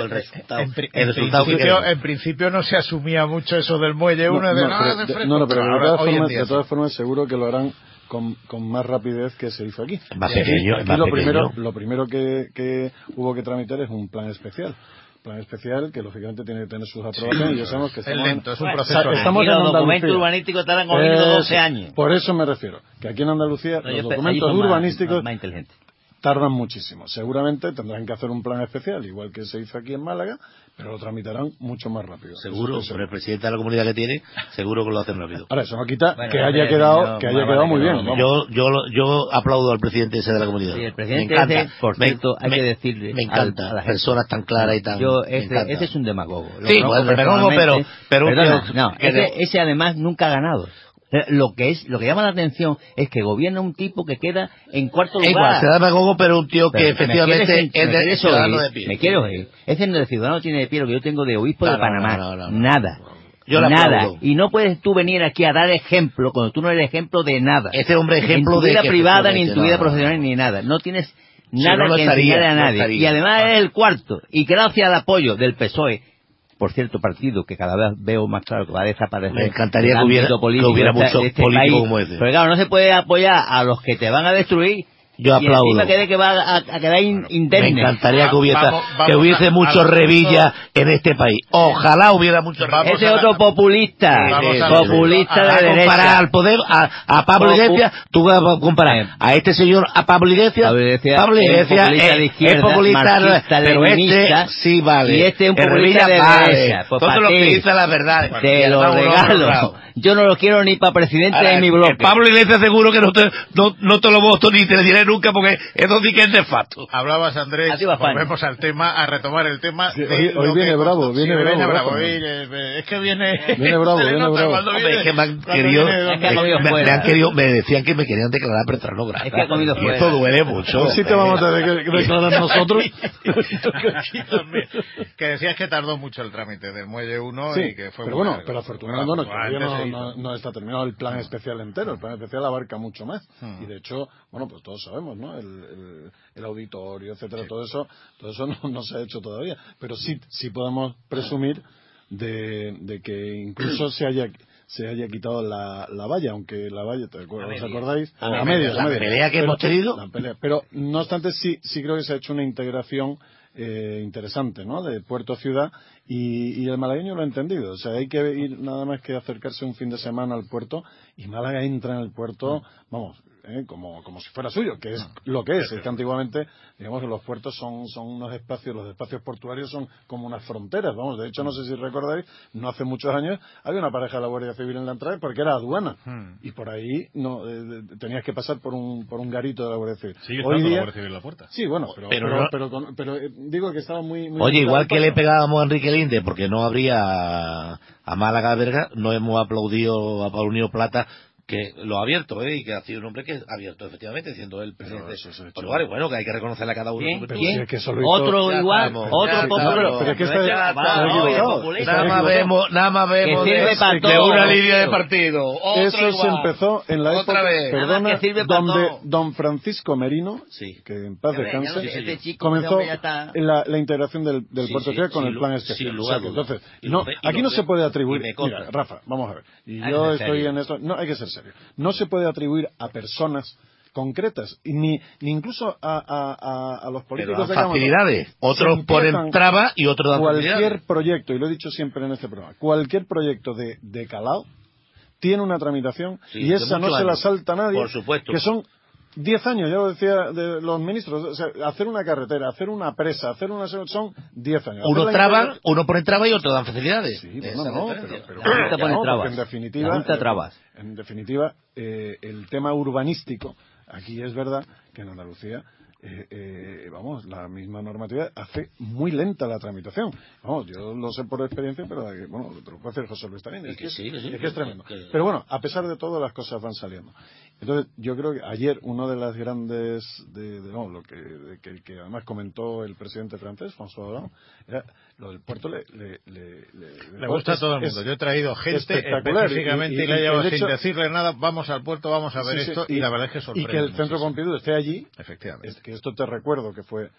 En principio no se asumía mucho eso del Muelle 1 pero de todas formas seguro que lo harán con más rapidez que se hizo aquí. Más pequeño, lo primero que hubo que tramitar es un plan especial. Plan especial que lógicamente tiene que tener sus aprobaciones y ya sabemos que estamos lento, es un proceso. Estamos en los documentos urbanísticos estarán cogiendo 12 años. Por eso me refiero, que aquí en Andalucía los documentos urbanísticos más inteligentes. Tardan muchísimo. Seguramente tendrán que hacer un plan especial, igual que se hizo aquí en Málaga, pero lo tramitarán mucho más rápido. Seguro, por el presidente de la comunidad que tiene, seguro que lo hacen rápido. Ahora, eso no quita que haya quedado muy bien. Yo aplaudo al presidente ese de la comunidad. Sí, el presidente ese, por cierto, hay que decirle. Me encanta, a las personas tan claras y tan... Ese es un demagogo. Sí, pero ese además nunca ha ganado. Lo que llama la atención es que gobierna un tipo que queda en cuarto lugar. Igual, se da demagogo, pero un tío que efectivamente es de ciudadano de pie. Me quiere oír. Ese no de ciudadano tiene de pie lo que yo tengo de obispo de Panamá. Nada. Yo nada. Y no puedes tú venir aquí a dar ejemplo cuando tú no eres ejemplo de nada. Este hombre ejemplo de... En tu vida privada, ni en tu vida profesional, ni nada. No tienes nada que enseñar a nadie. Y además es el cuarto. Y gracias al apoyo del PSOE, por cierto partido que cada vez veo más claro que va a desaparecer. Me encantaría que hubiera mucho político como ese. Pero claro, no se puede apoyar a los que te van a destruir. Yo aplaudo. Que va a quedar indemne. Me encantaría que hubiese muchos Revilla en este país. Ojalá hubiera muchos Revilla. Ese otro populista. Populista de derecha. Comparar al poder a Pablo Iglesias, tú vas a comparar a este señor a Pablo Iglesias. Pablo Iglesias es populista, pero este sí vale. Y este es un populista de derecha. Todo lo que dice la verdad. Te lo regalo. Yo no lo quiero ni para presidente de mi bloque. Pablo Iglesias seguro que no te lo voto ni te lo diré nunca, porque eso sí que es de facto. Hablabas, Andrés, volvemos al tema, a retomar el tema. Sí, hoy viene bravo, viene bravo. Es que viene bravo. Es que me decían que me querían declarar persona grata. Es que ha comido fuera. Esto duele mucho. Sí te vamos a declarar nosotros. Que decías que tardó mucho el trámite del Muelle 1 y que fue pero bueno, pero afortunadamente no está terminado el plan especial entero. El plan especial abarca mucho más. Y de hecho, bueno, pues todos sabemos, ¿no? El auditorio, etcétera, todo eso no se ha hecho todavía. Pero sí podemos presumir de que incluso se haya quitado la valla, aunque la valla, ¿os acordáis? La pelea que hemos tenido. Pero no obstante sí creo que se ha hecho una integración interesante, ¿no? De puerto ciudad y el malagueño lo ha entendido. O sea, hay que ir nada más que acercarse un fin de semana al puerto y Málaga entra en el puerto, vamos, como si fuera suyo, que es lo que es que antiguamente, digamos, que los puertos son unos espacios, los espacios portuarios son como unas fronteras, vamos, de hecho no sé si recordáis, no hace muchos años había una pareja de la Guardia Civil en la entrada porque era aduana, y por ahí no tenías que pasar por un garito de la Guardia Civil. Sigue estando la Guardia Civil en la puerta. Sí, bueno, pero digo que estaba muy oye, igual que le pegábamos a Enrique Linde porque no habría a Málaga Berga, no hemos aplaudido a Paulinho Plata, que lo ha abierto, y que ha sido un hombre que ha abierto, efectivamente, siendo él presidente. Bueno, que hay que reconocerle a cada uno. ¿Quién? Otro igual, otro popular. Pero es que está nada más vemos de una línea de partido. Eso se empezó en la época, perdona, donde don Francisco Merino, que en paz descanse, comenzó la integración del Puerto Ciudad con el plan especial. Entonces, aquí no se puede atribuir. Mira, Rafa, vamos a ver. Y yo estoy en esto. No, hay que ser serio. No se puede atribuir a personas concretas, ni incluso a los políticos de facilidades. Otros ponen trabas y otros dan cualquier proyecto, y lo he dicho siempre en este programa, cualquier proyecto de calado tiene una tramitación y esa no se la salta nadie. Por supuesto. Que son 10 años, ya lo decía de los ministros, o sea, hacer una carretera, hacer una presa, son 10 años. Uno pone trabas y otro dan facilidades. Sí, pero en definitiva, el tema urbanístico, aquí es verdad que en Andalucía, la misma normatividad hace muy lenta la tramitación. Vamos, yo lo sé por experiencia, pero te lo puede decir José Luis también. Es que es tremendo. Pero bueno, a pesar de todo, las cosas van saliendo. Entonces, yo creo que ayer uno de las grandes, que además comentó el presidente francés, François Hollande, era lo del puerto le gusta a todo el mundo. Yo he traído gente específicamente y le he llevado sin decirle nada, vamos al puerto, vamos a ver esto, y la verdad es que sorprende. Y que el Centro Pompidou esté allí, efectivamente. Es que esto te recuerdo que fue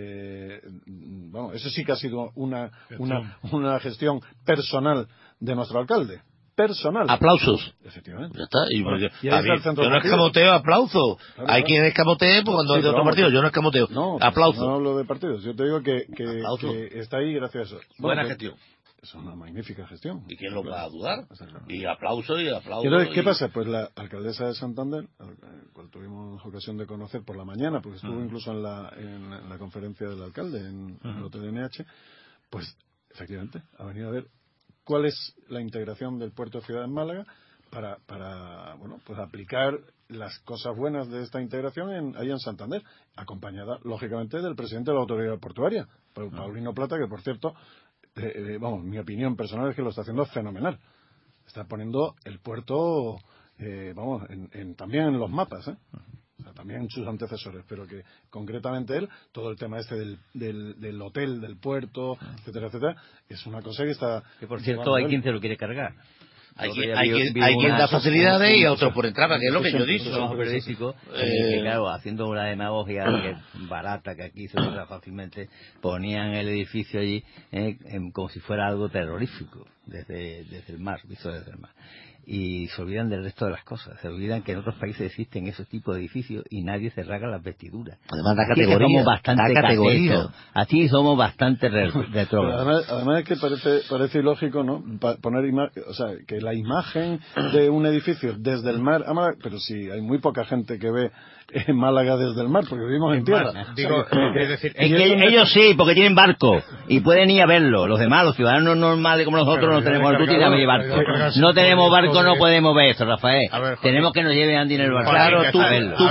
eso sí que ha sido una gestión personal de nuestro alcalde. Personal. Aplausos. Efectivamente. Ya está. Yo no escamoteo, aplauso. Claro, hay quien escamotee cuando es de otro partido. Yo no escamoteo. Aplauso. No hablo de partidos. Yo te digo que está ahí gracias a eso. Buena gestión. Es una magnífica gestión. ¿Y quién lo va a dudar? Y aplauso. Entonces, ¿qué pasa? Pues la alcaldesa de Santander, al cual tuvimos ocasión de conocer por la mañana, porque estuvo incluso en la conferencia del alcalde en el Hotel NH, pues efectivamente ha venido a ver cuál es la integración del puerto de Ciudad en Málaga para aplicar las cosas buenas de esta integración ahí en Santander, acompañada lógicamente del presidente de la autoridad portuaria, Paulinho Plata, que por cierto, mi opinión personal es que lo está haciendo fenomenal. Está poniendo el puerto también en los mapas, o sea, también sus antecesores, pero que concretamente él, todo el tema del hotel, del puerto, etcétera, es una cosa que está... Que por cierto, hay quien se lo quiere cargar. Hay quien da facilidades y a otros por entrada, que es lo que yo digo. Somos periodísticos, que claro, haciendo una demagogia barata que aquí se usa fácilmente, ponían el edificio allí como si fuera algo terrorífico, desde el mar, visto desde el mar. Y se olvidan del resto de las cosas, se olvidan que en otros países existen esos tipos de edificios y nadie se rasga las vestiduras. Además da categoría, somos bastante categoría. Aquí somos bastante retrógrados. Además es que parece ilógico, ¿no? Poner que la imagen de un edificio desde el mar, pero sí, hay muy poca gente que ve en Málaga desde el mar, porque vivimos en tierra. Es que ellos sí, porque tienen barco y pueden ir a verlo. Los demás, los ciudadanos normales como nosotros, no tenemos barco. Tú tienes barco. No tenemos barco, no podemos ver eso, Rafael. Tenemos que nos lleven a dinero al barco. Claro, tú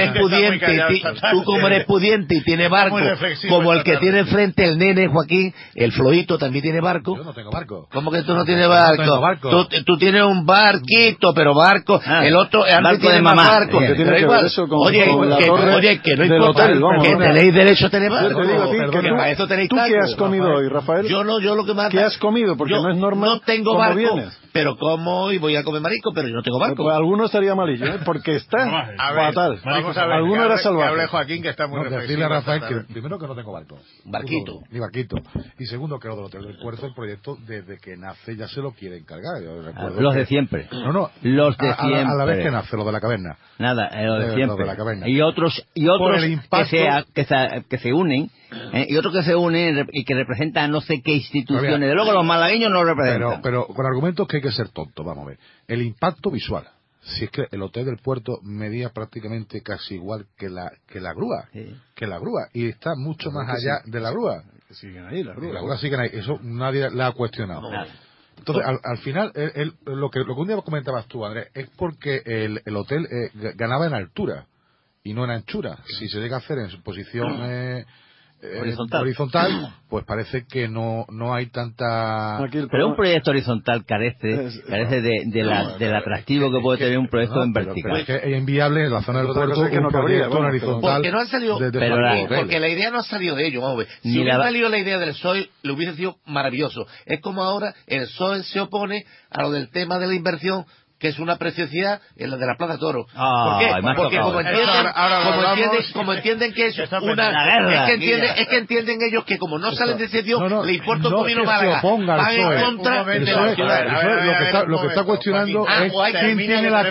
como eres pudiente y tienes barco, como el que tiene enfrente el nene Joaquín, el Floito también tiene barco. Yo no tengo barco. ¿Cómo que tú no tienes barco? Tú tienes un barquito, pero barco. El otro, barco de mamá. Oye, que no importa, que tenéis derecho a tener barco. Que para eso tenéis barco. ¿Tú qué has comido hoy, Rafael? Yo lo que más... ¿Qué has comido? Porque no es normal. No tengo barco, pero como y voy a comer marisco, pero yo no tengo barco. Pues alguno estaría malillo, porque está fatal. Vamos a ver, alguno era salvaje. Hable Joaquín, que está muy reflexivo. Decirle a Rafael que primero que no tengo barco. Barquito. Ni barquito. Y segundo que lo del hotel del puerto, el proyecto desde que nace ya se lo quieren cargar. Los de siempre. No. Los de siempre. A la vez que nace, lo de la caverna. Nada, lo de siempre. Lo de la caverna. Y otros que se unen, y otros que se unen y que representan no sé qué instituciones. De luego los malagueños no lo representan. Pero con argumentos que hay que ser tontos, vamos a ver. El impacto visual. Si es que el hotel del puerto medía prácticamente casi igual que la grúa, y está mucho más allá de la grúa. Que siguen ahí, la grúa. La grúa siguen ahí, eso nadie la ha cuestionado. No. Entonces, al final, lo que un día comentabas tú, Andrés, es porque el hotel ganaba en altura y no en anchura. Si se llega a hacer en su posición horizontal, pues parece que no hay tanta... Pero un proyecto horizontal carece del atractivo que puede tener un proyecto en vertical. Es que es inviable en la zona del puerto un proyecto horizontal. Porque no han salido, porque la idea no ha salido de ellos, vamos a ver. Si hubiera salido la idea del PSOE, le hubiese sido maravilloso. Es como ahora el PSOE se opone a lo del tema de la inversión, que es una preciosidad en la de la Plaza Toro. ¿Por qué? Porque como entienden que es una... Es que entienden ellos que como no salen de ese sitio, le importa un comino Málaga. Van en contra de la ciudad. Lo que está cuestionando es quién tiene la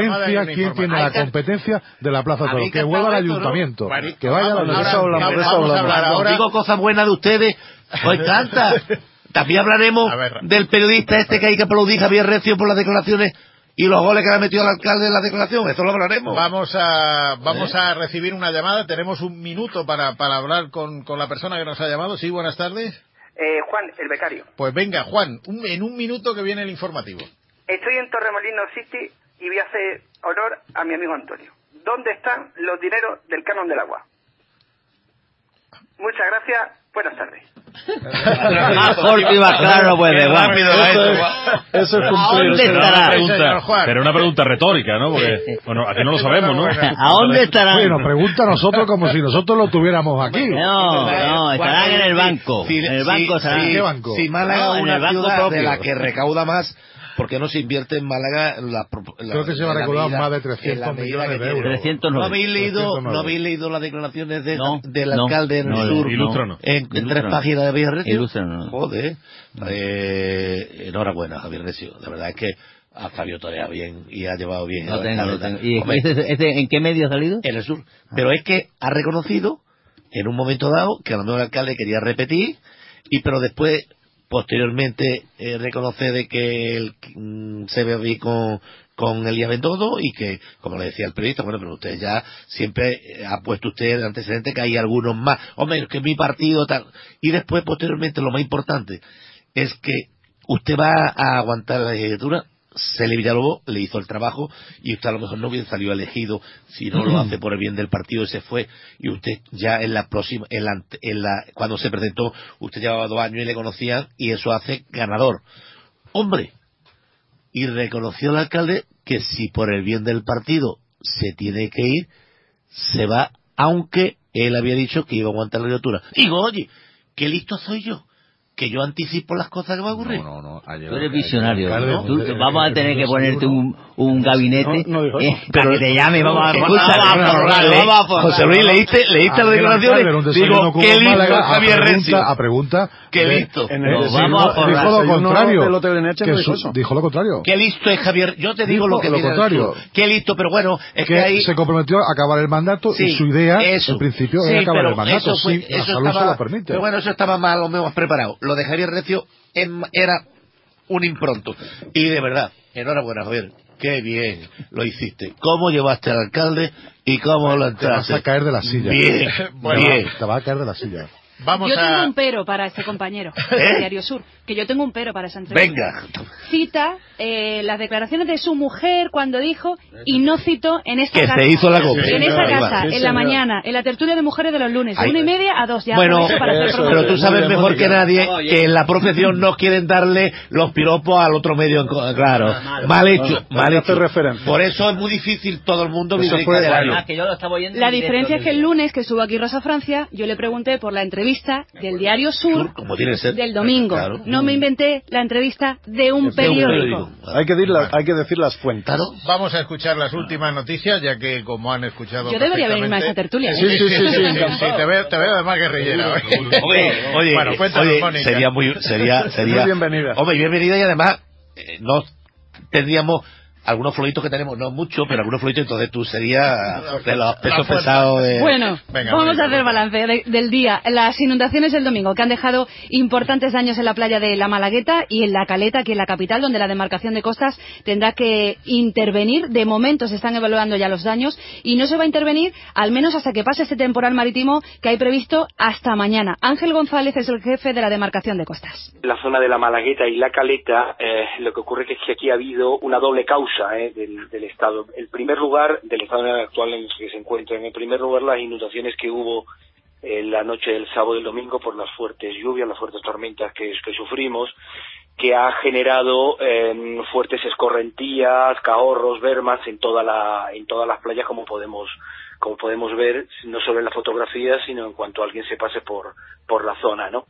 competencia de la Plaza Toro. Que vuelva al ayuntamiento. Que vaya a la... Digo cosas buenas de ustedes. Pues canta. También hablaremos del periodista que hay que aplaudir, Javier Recio, por las declaraciones y los goles que le ha metido al alcalde en la declaración. Eso lo hablaremos. Vamos a recibir una llamada. Tenemos un minuto para hablar con la persona que nos ha llamado. Sí, buenas tardes. Juan, el becario. Pues venga, Juan, en un minuto que viene el informativo. Estoy en Torremolinos City y voy a hacer honor a mi amigo Antonio. ¿Dónde están los dineros del canon del agua? Muchas gracias. Buenas tardes. Más corto y más claro no puede. Rápido, eso es cumplir. ¿Dónde estará? Pero una pregunta retórica, ¿no? Porque, bueno, aquí no lo sabemos, ¿no? ¿A dónde estarán? Bueno, pregunta a nosotros como si nosotros lo tuviéramos aquí. No, estarán en el banco. En el banco estarán. ¿Qué banco? Si Málaga es una ciudad de la que recauda más, ¿por qué no se invierte en Málaga? Creo que se va a recaudar más de 300 millones de euros. 309. ¿No habéis leído las declaraciones del alcalde en el sur? Ilústranos. En 3 páginas de Javier Recio. Ilústranos. Joder. Enhorabuena, Javier Recio. De verdad es que ha sabido torear bien y ha llevado bien. Lo tengo. ¿Y en qué medio ha salido? En el sur. Pero es que ha reconocido en un momento dado que a lo mejor el alcalde quería repetir, pero después... Posteriormente reconoce de que él se ve bien con Elías Bendodo y que, como le decía el periodista, bueno, pero usted ya siempre ha puesto usted de antecedente que hay algunos más, hombre, que mi partido tal, y después posteriormente lo más importante es que usted va a aguantar la legislatura. Cele Villalobos le hizo el trabajo y usted a lo mejor no hubiera salido elegido si no lo hace por el bien del partido y se fue, y usted ya en la próxima cuando se presentó usted llevaba 2 años y le conocían y eso hace ganador, hombre. Y reconoció el alcalde que si por el bien del partido se tiene que ir, se va, aunque él había dicho que iba a aguantar la legislatura. Digo, oye, qué listo soy yo, que yo anticipo las cosas que va a ocurrir. No. Tú eres visionario, ¿no? Vamos a tener que ponerte un gabinete para que te llame. Vamos a José Luis, ¿leíste las declaraciones? Digo, qué listo es Javier Recio. A pregunta. Qué listo. Vamos a forrar. Dijo lo contrario. Dijo lo contrario. Qué listo es Javier. Yo te digo lo contrario. Qué listo, pero bueno, es que ahí... se comprometió a acabar el mandato y su idea, en principio, era acabar el mandato. Sí, la salud se lo permite. Pero bueno, eso estaba más o menos preparado. Lo de Javier Recio era un impronto. Y de verdad, enhorabuena, Javier. Qué bien lo hiciste. ¿Cómo llevaste al alcalde y cómo lo entraste? Te vas a caer de la silla. Bien, bien. Te vas a caer de la silla. Yo tengo un pero para este compañero del Diario Sur, que yo tengo un pero para esa entrevista. Venga. Cita las declaraciones de su mujer cuando dijo, y no citó en esta casa. Que se hizo la copia. En esa casa, en la mañana, en la tertulia de mujeres de los lunes, de 1:30 a 2. Ya bueno, pero tú sabes mejor que nadie que en la profesión no quieren darle los piropos al otro medio. Claro, mal hecho. Por eso es muy difícil todo el mundo vivir en La diferencia es que el lunes que estuvo aquí Rosa Francia, yo le pregunté por la entrevista del Diario Sur del domingo. Claro. No me inventé la entrevista de un periódico. Hay que decir las fuentes. Vamos a escuchar las últimas noticias, ya que como han escuchado... Yo debería venirme a esa tertulia. Sí, te veo además guerrillera. Oye, bueno, cuéntanos, Mónica. Sería muy bienvenida. Hombre, bienvenida, y además no tendríamos algunos flojitos que tenemos, no mucho, pero algunos flojitos, entonces tú serías de los pesos pesados de... Bueno, vamos a hacer balance del día. Las inundaciones del domingo, que han dejado importantes daños en la playa de La Malagueta y en La Caleta, aquí en la capital, donde la demarcación de costas tendrá que intervenir. De momento se están evaluando ya los daños y no se va a intervenir, al menos hasta que pase este temporal marítimo que hay previsto hasta mañana. Ángel González es el jefe de la demarcación de costas. La zona de La Malagueta y La Caleta, lo que ocurre es que aquí ha habido una doble causa del estado. El primer lugar, del estado actual en el que se encuentra, en el primer lugar las inundaciones que hubo la noche del sábado y el domingo por las fuertes lluvias, las fuertes tormentas que sufrimos, que ha generado fuertes escorrentías, cahorros, bermas en todas las playas, como podemos ver, no solo en la fotografía, sino en cuanto alguien se pase por la zona, ¿no?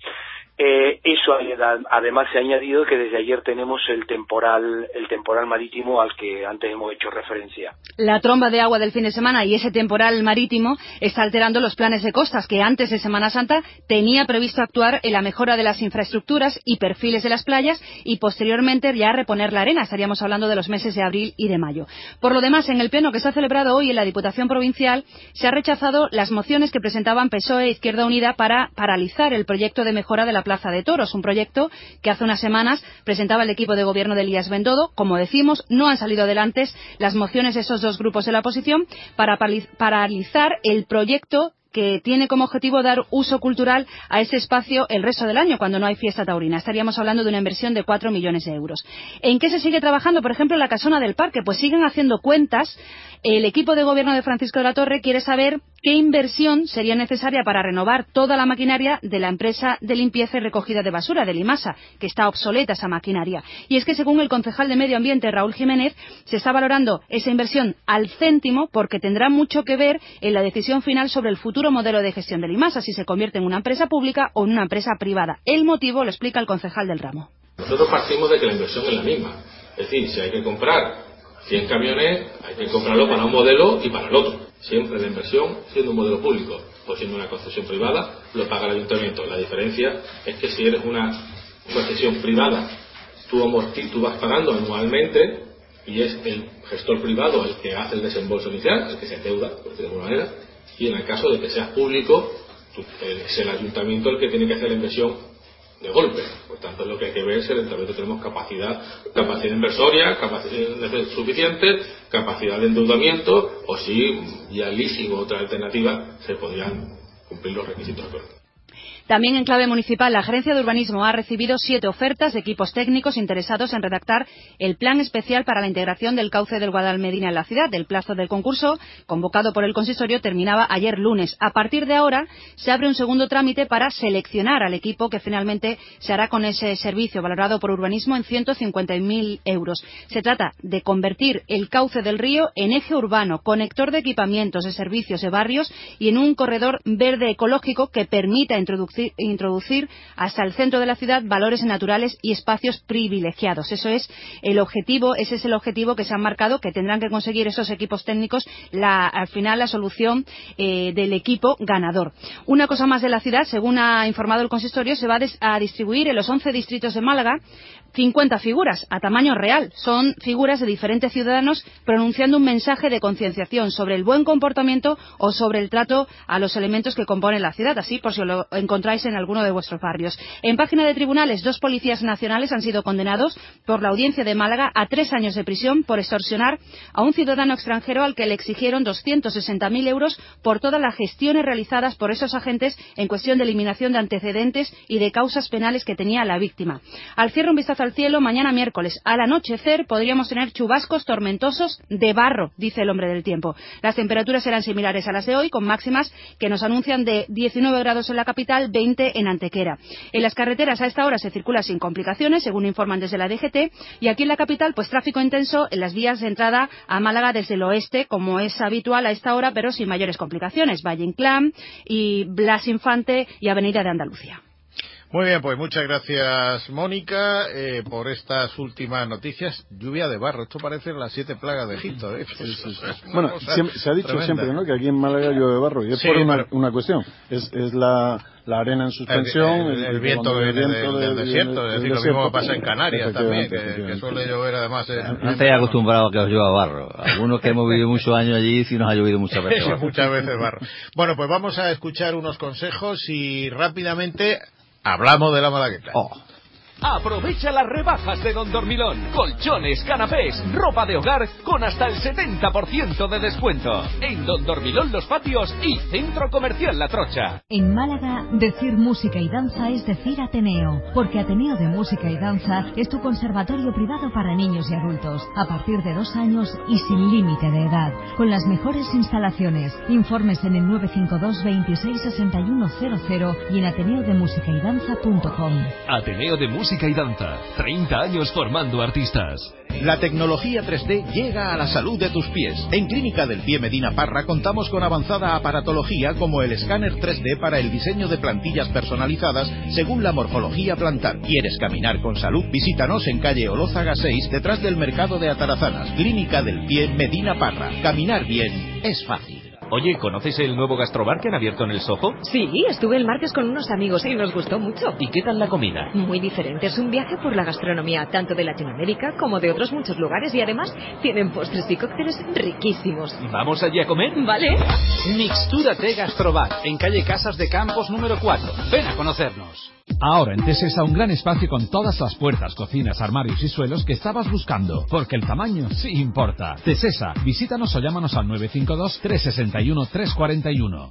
Eso además se ha añadido que desde ayer tenemos el temporal marítimo al que antes hemos hecho referencia. La tromba de agua del fin de semana y ese temporal marítimo está alterando los planes de costas, que antes de Semana Santa tenía previsto actuar en la mejora de las infraestructuras y perfiles de las playas y posteriormente ya reponer la arena. Estaríamos hablando de los meses de abril y de mayo. Por lo demás, en el pleno que se ha celebrado hoy en la Diputación Provincial se ha rechazado las mociones que presentaban PSOE e Izquierda Unida para paralizar el proyecto de mejora de la Plaza de Toros, un proyecto que hace unas semanas presentaba el equipo de gobierno de Elías Bendodo. Como decimos, no han salido adelante las mociones de esos dos grupos de la oposición para paralizar el proyecto que tiene como objetivo dar uso cultural a ese espacio el resto del año, cuando no hay fiesta taurina. Estaríamos hablando de una inversión de 4 millones de euros. ¿En qué se sigue trabajando? Por ejemplo, en la casona del parque. Pues siguen haciendo cuentas. El equipo de gobierno de Francisco de la Torre quiere saber qué inversión sería necesaria para renovar toda la maquinaria de la empresa de limpieza y recogida de basura, de Limasa, que está obsoleta esa maquinaria. Y es que, según el concejal de Medio Ambiente, Raúl Jiménez, se está valorando esa inversión al céntimo porque tendrá mucho que ver en la decisión final sobre el futuro modelo de gestión de Limasa, si se convierte en una empresa pública o en una empresa privada. El motivo lo explica el concejal del ramo. Nosotros partimos de que la inversión es la misma. Es decir, si hay que comprar 100 camiones, hay que comprarlo para un modelo y para el otro. Siempre la inversión, siendo un modelo público o siendo una concesión privada, lo paga el ayuntamiento. La diferencia es que si eres una concesión privada, tú vas pagando anualmente y es el gestor privado el que hace el desembolso inicial, el que se endeuda, por decirlo de alguna manera. Y en el caso de que seas público, es el ayuntamiento el que tiene que hacer la inversión de golpe. Por tanto, lo que hay que ver es si el ayuntamiento tenemos capacidad inversoria, capacidad suficiente, capacidad de endeudamiento, o si vía leasing o otra alternativa se podrían cumplir los requisitos acordados. También en clave municipal, la Gerencia de Urbanismo ha recibido 7 ofertas de equipos técnicos interesados en redactar el plan especial para la integración del cauce del Guadalmedina en la ciudad. El plazo del concurso, convocado por el consistorio, terminaba ayer lunes. A partir de ahora, se abre un segundo trámite para seleccionar al equipo que finalmente se hará con ese servicio, valorado por urbanismo en 150.000 euros. Se trata de convertir el cauce del río en eje urbano, conector de equipamientos, de servicios, de barrios y en un corredor verde ecológico que permita introducir hasta el centro de la ciudad valores naturales y espacios privilegiados. Ese es el objetivo que se han marcado, que tendrán que conseguir esos equipos técnicos al final la solución del equipo ganador. Una cosa más de la ciudad, según ha informado el consistorio, se va a distribuir en los 11 distritos de Málaga 50 figuras a tamaño real. Son figuras de diferentes ciudadanos pronunciando un mensaje de concienciación sobre el buen comportamiento o sobre el trato a los elementos que componen la ciudad, así por si lo encontráis en alguno de vuestros barrios. En página de tribunales, 2 policías nacionales han sido condenados por la Audiencia de Málaga a 3 años de prisión por extorsionar a un ciudadano extranjero al que le exigieron 260.000 euros por todas las gestiones realizadas por esos agentes en cuestión de eliminación de antecedentes y de causas penales que tenía la víctima. Al cierre, un vistazo al cielo. Mañana miércoles al anochecer podríamos tener chubascos tormentosos de barro, dice el hombre del tiempo. Las temperaturas serán similares a las de hoy, con máximas que nos anuncian de 19 grados en la capital, 20 en Antequera. En las carreteras a esta hora se circula sin complicaciones, según informan desde la DGT, y aquí en la capital, pues tráfico intenso en las vías de entrada a Málaga desde el oeste, como es habitual a esta hora, pero sin mayores complicaciones. Valle Inclán y Blas Infante y Avenida de Andalucía. Muy bien, pues muchas gracias, Mónica, por estas últimas noticias. Lluvia de barro, esto parece las 7 plagas de Egipto, ¿eh? Bueno, se ha dicho tremenda. Siempre, ¿no?, que aquí en Málaga llueve barro, y es por una cuestión. Es la la arena en suspensión, el viento que viene del desierto, es decir, lo mismo que pasa en Canarias también, que suele llover además. No estoy acostumbrado a que os llueva barro. Algunos que hemos vivido muchos años allí sí nos ha llovido muchas veces barro. Muchas veces barro. Bueno, pues vamos a escuchar unos consejos y rápidamente hablamos de la Malagueta. Aprovecha las rebajas de Don Dormilón. Colchones, canapés, ropa de hogar con hasta el 70% de descuento. En Don Dormilón Los Patios y Centro Comercial La Trocha. En Málaga, decir música y danza es decir Ateneo, porque Ateneo de Música y Danza es tu conservatorio privado para niños y adultos, a partir de 2 años y sin límite de edad, con las mejores instalaciones. Informes en el 952 26 61 00 y en ateneodemusicaYdanza.com. Ateneo de Música y Danza, 30 años formando artistas. La tecnología 3D llega a la salud de tus pies. En Clínica del Pie Medina Parra contamos con avanzada aparatología como el escáner 3D para el diseño de plantillas personalizadas según la morfología plantar. ¿Quieres caminar con salud? Visítanos en calle Olózaga 6, detrás del mercado de Atarazanas. Clínica del Pie Medina Parra. Caminar bien es fácil. Oye, ¿conoces el nuevo gastrobar que han abierto en el Soho? Sí, estuve el martes con unos amigos y nos gustó mucho. ¿Y qué tal la comida? Muy diferente, es un viaje por la gastronomía, tanto de Latinoamérica como de otros muchos lugares, y además tienen postres y cócteles riquísimos. ¿Vamos allí a comer? Vale. Mixtúrate Gastrobar, en calle Casas de Campos número 4. Ven a conocernos. Ahora en Tesesa un gran espacio con todas las puertas, cocinas, armarios y suelos que estabas buscando, porque el tamaño sí importa. Tesesa, visítanos o llámanos al 952 361 341.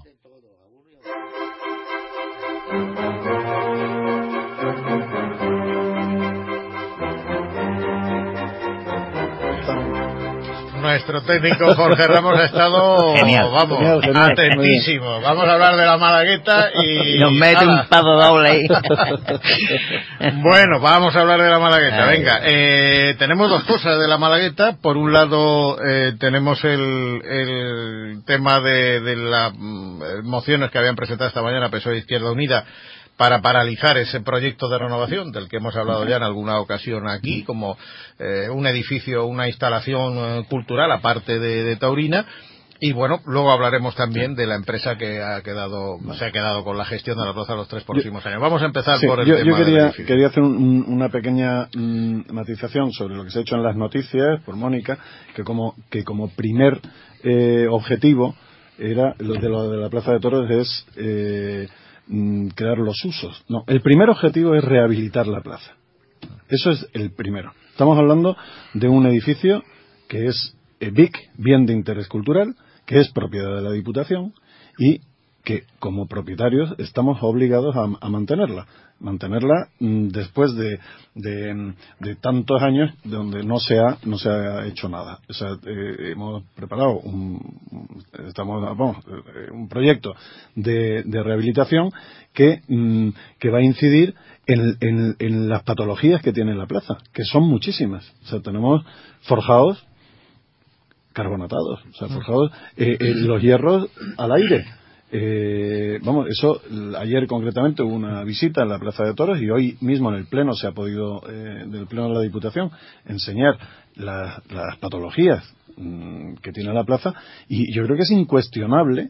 Nuestro técnico Jorge Ramos ha estado genial, atentísimo. Vamos a hablar de la Malagueta y nos mete un pavo doble ahí. Bueno, vamos a hablar de la Malagueta. Venga, tenemos dos cosas de la Malagueta. Por un lado, tenemos el tema de las mociones que habían presentado esta mañana PSOE e Izquierda Unida para paralizar ese proyecto de renovación del que hemos hablado ya en alguna ocasión aquí, como un edificio, una instalación cultural aparte de Taurina. Y bueno, luego hablaremos también de la empresa que se ha quedado con la gestión de la plaza los 3 próximos años. Vamos a empezar por el tema del edificio. Quería hacer una pequeña matización sobre lo que se ha hecho en las noticias por Mónica, que como primer objetivo era lo de la plaza de toros es crear los usos. No, el primer objetivo es rehabilitar la plaza. Eso es el primero. Estamos hablando de un edificio que es BIC, bien de interés cultural, que es propiedad de la Diputación y que como propietarios estamos obligados a mantenerla después de tantos años donde no se ha hecho nada. O sea, hemos preparado un proyecto de rehabilitación que va a incidir en las patologías que tiene la plaza, que son muchísimas. O sea, tenemos forjados carbonatados, o sea, forjados los hierros al aire. Eso ayer concretamente hubo una visita en la Plaza de Toros y hoy mismo en el Pleno se ha podido, del Pleno de la Diputación, enseñar las patologías que tiene la plaza, y yo creo que es incuestionable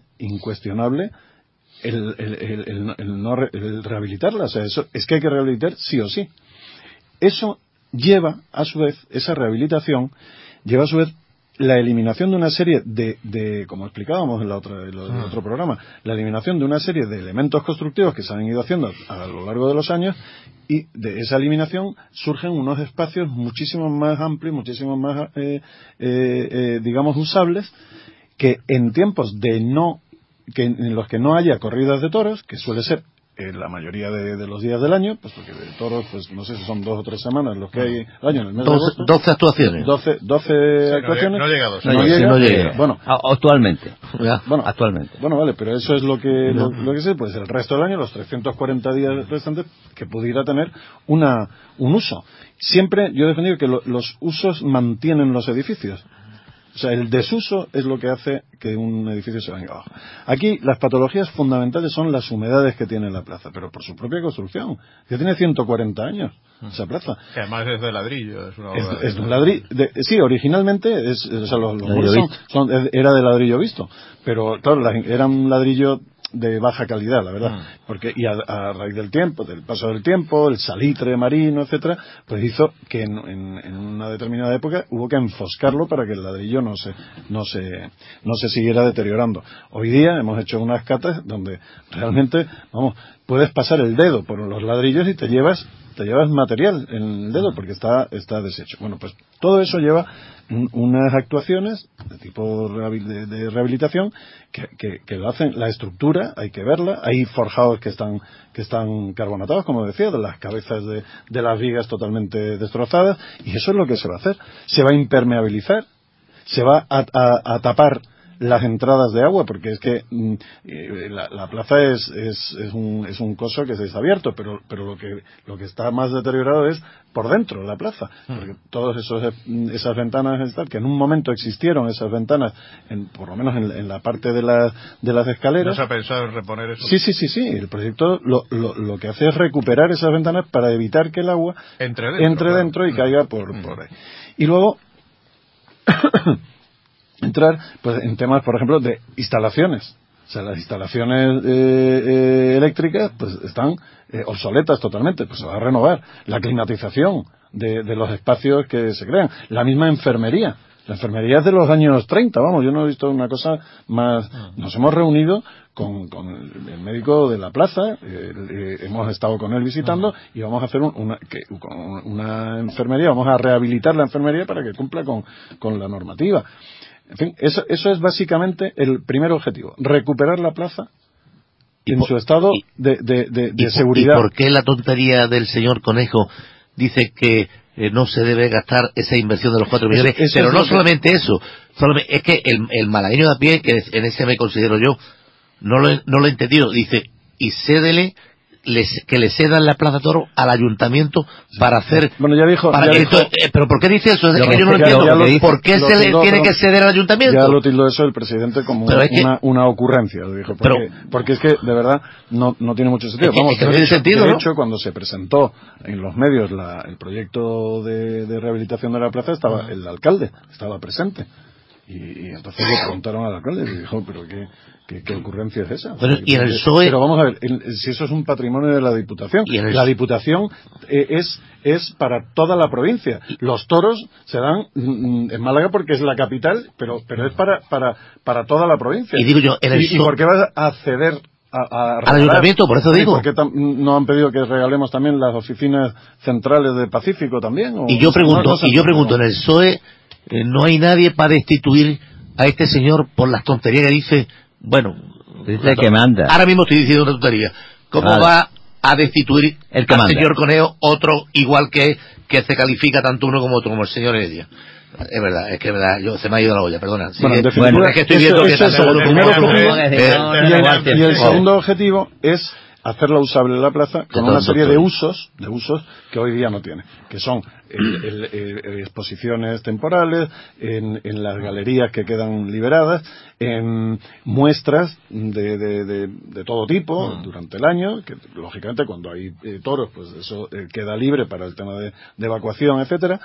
el rehabilitarla. O sea, eso es que hay que rehabilitar sí o sí. Eso lleva a su vez, esa rehabilitación lleva a su vez la eliminación de una serie de como explicábamos en el otro programa, la eliminación de una serie de elementos constructivos que se han ido haciendo a lo largo de los años, y de esa eliminación surgen unos espacios muchísimo más amplios, muchísimo más digamos usables, que en tiempos en los que no haya corridas de toros, que suele ser la mayoría de los días del año, pues porque de toros, pues no sé si son 2 o 3 semanas los que hay al año en el mes de agosto. 12 actuaciones. 12 actuaciones. No llega a 12. No llega. Bueno, actualmente. Bueno, vale, pero eso es lo que sé, pues el resto del año, los 340 días restantes, que pudiera tener un uso. Siempre yo he defendido que los usos mantienen los edificios. O sea, el desuso es lo que hace que un edificio se venga abajo. Aquí las patologías fundamentales son las humedades que tiene la plaza, pero por su propia construcción, que tiene 140 años esa plaza. Que además es de ladrillo. Es de un ladrillo. Sí, originalmente los muros era de ladrillo visto, pero claro, era un ladrillo de baja calidad, la verdad, porque y a raíz del tiempo, del paso del tiempo, el salitre marino, etcétera, pues hizo que en una determinada época hubo que enfoscarlo para que el ladrillo no se siguiera deteriorando. Hoy día hemos hecho unas catas donde realmente, puedes pasar el dedo por los ladrillos y te llevas material en el dedo porque está deshecho. Bueno, pues todo eso lleva unas actuaciones de tipo de rehabilitación que lo hacen. La estructura hay que verla, hay forjados que están carbonatados, como decía, de las cabezas de las vigas totalmente destrozadas, y eso es lo que se va a hacer. Se va a impermeabilizar, se va a tapar las entradas de agua, porque es que la plaza es un coso que se ha abierto, pero lo que está más deteriorado es por dentro la plaza, porque todas esas ventanas que en un momento existieron, esas ventanas por lo menos en la parte de las escaleras. ¿No se ha pensado en reponer eso? Sí, el proyecto lo que hace es recuperar esas ventanas para evitar que el agua entre dentro y caiga por ahí. Y luego entrar pues en temas, por ejemplo, de instalaciones. O sea, las instalaciones eléctricas pues están obsoletas totalmente, pues se va a renovar. La climatización de los espacios que se crean. La misma enfermería. La enfermería es de los años 30, yo no he visto una cosa más. Nos hemos reunido con el médico de la plaza, hemos estado con él visitando y vamos a hacer una enfermería, vamos a rehabilitar la enfermería para que cumpla con la normativa. En fin, eso es básicamente el primer objetivo, recuperar la plaza en su estado de seguridad. ¿Y por qué la tontería del señor Conejo dice que no se debe gastar esa inversión de los 4 millones? Pero no solamente eso, es que el malagueño de a pie, que en ese me considero yo, no lo he entendido, dice, y cédele que le cedan la Plaza Toro al ayuntamiento para hacer. Bueno, ya dijo. Pero ¿por qué dice eso? Es que yo no lo entiendo. ¿Por qué se le tiene que ceder al ayuntamiento? Ya lo tildó eso el presidente como una ocurrencia, lo dijo. Porque es que de verdad no tiene mucho sentido. De hecho, cuando se presentó en los medios el proyecto de rehabilitación de la plaza, estaba el alcalde, estaba presente. Y entonces le preguntaron al alcalde y dijo, pero ¿qué ocurrencia es esa? Pero vamos a ver, si eso es un patrimonio de la Diputación, la Diputación es para toda la provincia. Los toros se dan en Málaga porque es la capital, pero es para toda la provincia. Y digo yo, ¿Y por qué vas a ceder al ayuntamiento? Por eso digo. ¿Por qué no han pedido que regalemos también las oficinas centrales de Pacífico también? Y yo pregunto, en el PSOE no hay nadie para destituir a este señor por las tonterías que dice. Bueno, dice que manda. Ahora mismo estoy diciendo una tontería. ¿Cómo va a destituir al señor Conejo otro igual que se califica tanto uno como otro, como el señor Heredia? Es verdad, se me ha ido la olla, perdona. Bueno, es que estoy viendo que es el primer objetivo. Y el segundo objetivo es hacerla usable la plaza con una serie de usos que hoy día no tiene, que son exposiciones temporales, en las galerías que quedan liberadas, en muestras de todo tipo durante el año, que lógicamente cuando hay toros pues eso queda libre para el tema de evacuación, etcétera.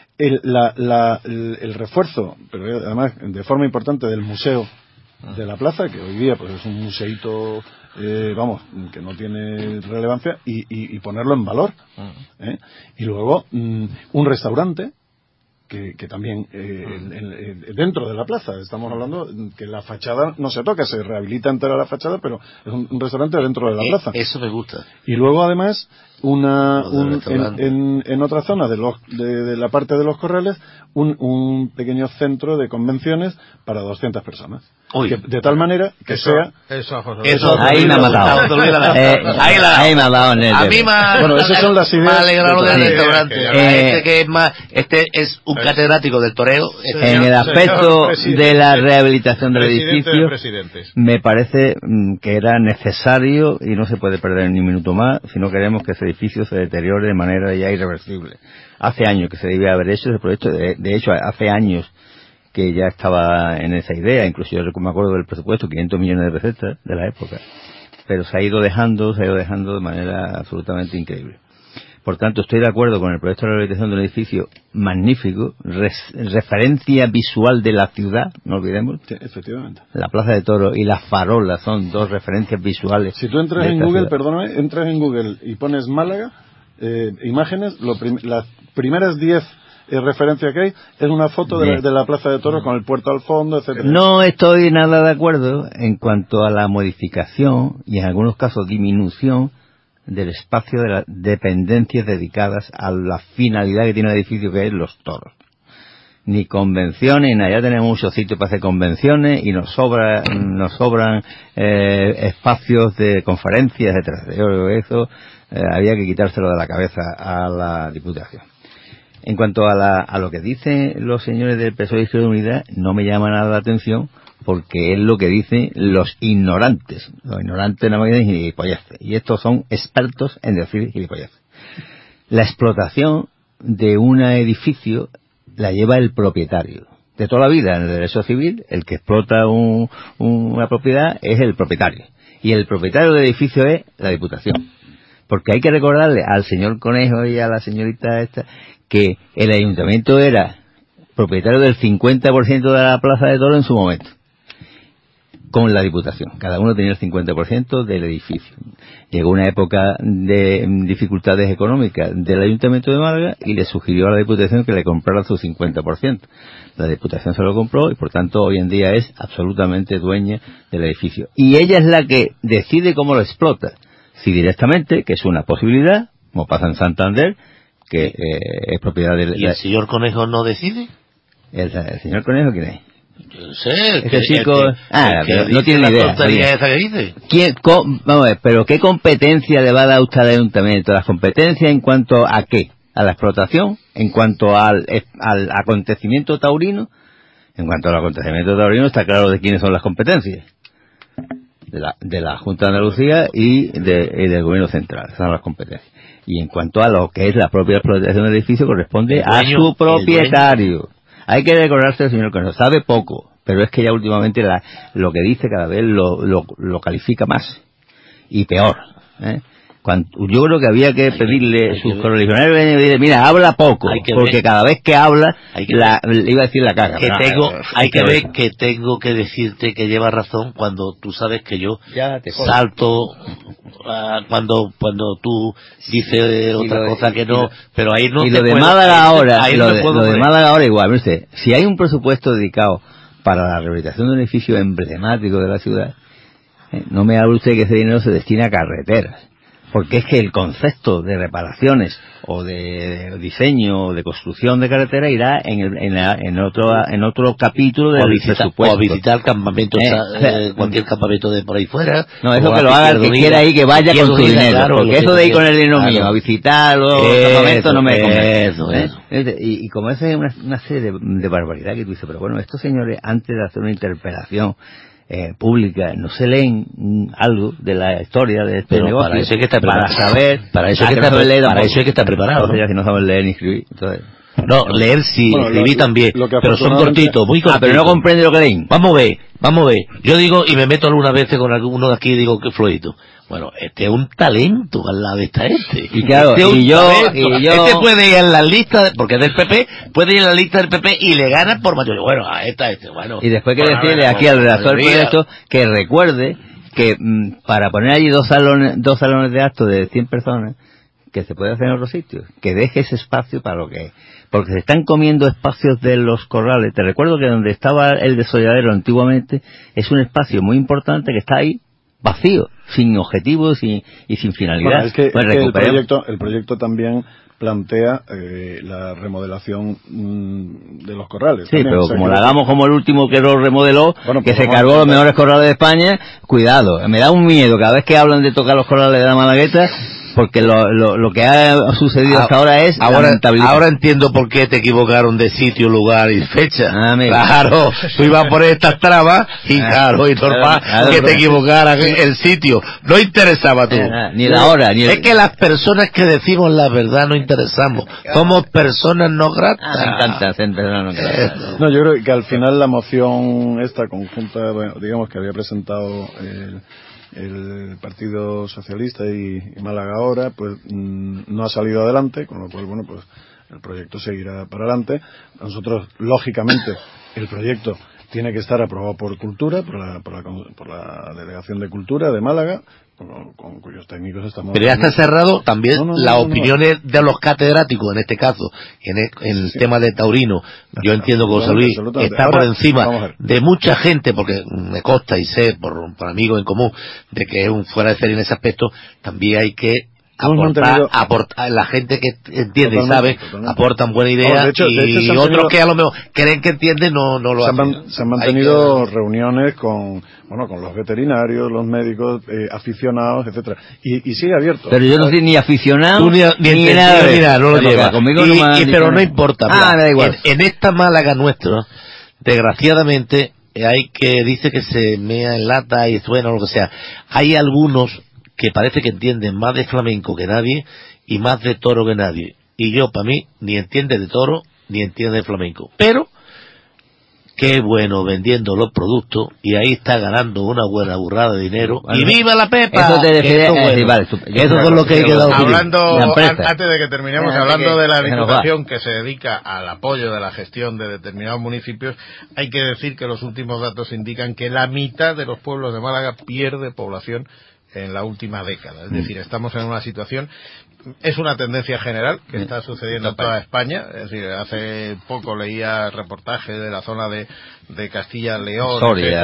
El refuerzo, pero además de forma importante, del museo de la plaza, que hoy día pues es un museíto que no tiene relevancia, y ponerlo en valor. Y luego un restaurante que también dentro de la plaza, estamos hablando que la fachada no se toca, se rehabilita entera la fachada, pero es un restaurante dentro de la plaza. Eso me gusta. Y luego además en otra zona de la parte de los corrales un pequeño centro de convenciones para 200 personas. De tal manera que eso, ahí me ha matado. Ahí me ha dado en el a mí bueno, esas son las ideas. Me ha alegrado del restaurante. Este es un catedrático del toreo. En el aspecto de la rehabilitación del edificio, me parece que era necesario y no se puede perder ni un minuto más si no queremos que ese edificio se deteriore de manera ya irreversible. Hace años que se debía haber hecho ese proyecto, de hecho hace años que ya estaba en esa idea, incluso yo me acuerdo del presupuesto, 500 millones de pesetas de la época, pero se ha ido dejando de manera absolutamente increíble. Por tanto, estoy de acuerdo con el proyecto de rehabilitación del edificio, magnífico, referencia visual de la ciudad, no olvidemos. Sí, efectivamente. La Plaza de Toros y las farolas son dos referencias visuales. Si tú entras en Google, perdóname, entras en Google y pones Málaga, imágenes, las primeras 10 referencias que hay es una foto de la Plaza de Toros con el puerto al fondo, etcétera. No estoy nada de acuerdo en cuanto a la modificación y en algunos casos disminución del espacio de las dependencias dedicadas a la finalidad que tiene el edificio, que es los toros. Ni convenciones, ya tenemos muchos sitios para hacer convenciones y nos sobran espacios de conferencias, etcétera. Yo creo que eso había que quitárselo de la cabeza a la Diputación. En cuanto a lo que dicen los señores del PSOE y Izquierda Unida, no me llama nada la atención, porque es lo que dicen los ignorantes. Los ignorantes no me dicen gilipolleces. Y estos son expertos en decir gilipolleces. La explotación de un edificio la lleva el propietario. De toda la vida, en el derecho civil, el que explota una propiedad es el propietario. Y el propietario del edificio es la Diputación. Porque hay que recordarle al señor Conejo y a la señorita esta que el ayuntamiento era propietario del 50% de la Plaza de Toros en su momento, con la Diputación. Cada uno tenía el 50% del edificio. Llegó una época de dificultades económicas del Ayuntamiento de Málaga y le sugirió a la Diputación que le comprara su 50%. La Diputación se lo compró y por tanto hoy en día es absolutamente dueña del edificio. Y ella es la que decide cómo lo explota. Si directamente, que es una posibilidad, como pasa en Santander, que es propiedad del... ¿Y el señor Conejo no decide? ¿El señor Conejo quién es? Yo sé, ese chico... pero no tiene ni idea. Esa que dice. Vamos a ver, pero ¿qué competencia le va a dar usted al ayuntamiento? ¿Las competencias en cuanto a qué? ¿A la explotación? ¿En cuanto al acontecimiento taurino? En cuanto al acontecimiento taurino está claro de quiénes son las competencias. De la Junta de Andalucía y del Gobierno Central. Esas son las competencias. Y en cuanto a lo que es la propia explotación del edificio, corresponde a su propietario. Hay que recordarse al señor Conejo. Sabe poco, pero es que ya últimamente lo que dice cada vez lo califica más. Y peor. Yo creo que había que pedirle sus correligionarios, mira, habla poco, porque cada vez que habla, iba a decir la caga. Hay que ver que tengo que decirte que lleva razón cuando tú sabes que yo salto cuando tú dices otra cosa que no, pero ahí no. Y lo de Málaga ahora, lo de Málaga ahora igual, ¿viste? Si hay un presupuesto dedicado para la rehabilitación de un edificio emblemático de la ciudad, no me hable usted que ese dinero se destina a carreteras. Porque es que el concepto de reparaciones o de diseño o de construcción de carretera irá en otro capítulo del presupuesto. O visitar campamentos, cualquier campamento de por ahí fuera. No, eso que lo haga el que quiera ir, que vaya con su dinero. Claro, porque eso de ir con el dinero mío, a visitar los campamentos no me convence. Y como esa es una serie de barbaridad que tú dices, pero bueno, estos señores, antes de hacer una interpelación pública, no se leen algo de la historia de este negocio para eso hay que estar preparado, para saber, para eso hay que estar preparado, ¿no? Ya que no saben leer ni escribir, entonces no, leer sí, escribir también, pero son cortitos, muy cortitos. Pero no comprende lo que leen. Vamos a ver, yo digo, y me meto algunas veces con alguno de aquí y digo que flojito. Bueno, este es un talento al lado de esta gente. Y claro, este puede ir en la lista, porque es del PP, puede ir en la lista del PP y le gana por mayoría. Bueno, a bueno. Y después que decirle aquí al redactor del proyecto que recuerde que para poner allí dos salones de actos de 100 personas, que se puede hacer en otros sitios, que deje ese espacio para lo que es. Porque se están comiendo espacios de los corrales. Te recuerdo que donde estaba el desolladero antiguamente es un espacio muy importante que está ahí vacío, sin objetivos y sin finalidad. Bueno, es que el proyecto también plantea la remodelación de los corrales. Sí, también, pero como la hagamos como el último que lo remodeló, que se cargó los mejores corrales de España, cuidado, me da un miedo cada vez que hablan de tocar los corrales de la Malagueta, porque lo que ha sucedido hasta ahora es lamentabilidad. Ahora entiendo por qué te equivocaron de sitio, lugar y fecha. Claro, tú ibas a poner estas trabas y que te equivocaran el sitio. No interesaba tú. Ni la hora, ni Es que las personas que decimos la verdad no interesamos. Somos personas no gratas. Me encanta ser personas no gratas. No, yo creo que al final la moción esta conjunta, bueno, digamos que había presentado el Partido Socialista y Málaga ahora, pues no ha salido adelante, con lo cual, bueno, pues el proyecto seguirá para adelante. Nosotros, lógicamente, el proyecto tiene que estar aprobado por Cultura, por la Delegación de Cultura de Málaga, con cuyos técnicos estamos... Pero ya está cerrado también las opiniones de los catedráticos, en este caso, en el tema de Taurino. Yo entiendo que José Luis está por encima de mucha gente, porque me consta y sé, por amigos en común, de que es un fuera de serie en ese aspecto. También hay que aportar la gente que entiende y sabe, aportan buena idea, de hecho, y otros que a lo mejor creen que entienden no lo hacen. Se han mantenido reuniones con los veterinarios, los médicos, aficionados, etcétera, y sigue abierto. Pero yo no soy ni aficionado ni nada, mira, no lo lleva. Pero no importa. Da igual. En esta Málaga nuestra, desgraciadamente, dice que se mea en lata y suena o lo que sea. Hay algunos que parece que entienden más de flamenco que nadie y más de toro que nadie. Y yo, para mí, ni entiende de toro ni entiende de flamenco. Pero, qué bueno vendiendo los productos, y ahí está ganando una buena burrada de dinero. ¡Y viva la Pepa! Eso te decía, eso es lo que hay que dar. Antes de que terminemos, hablando de la Diputación que se dedica al apoyo de la gestión de determinados municipios, hay que decir que los últimos datos indican que la mitad de los pueblos de Málaga pierde población en la última década. Es decir, estamos en una situación, es una tendencia general que está sucediendo en toda España. Es decir, hace poco leía reportajes de la zona de Castilla-León,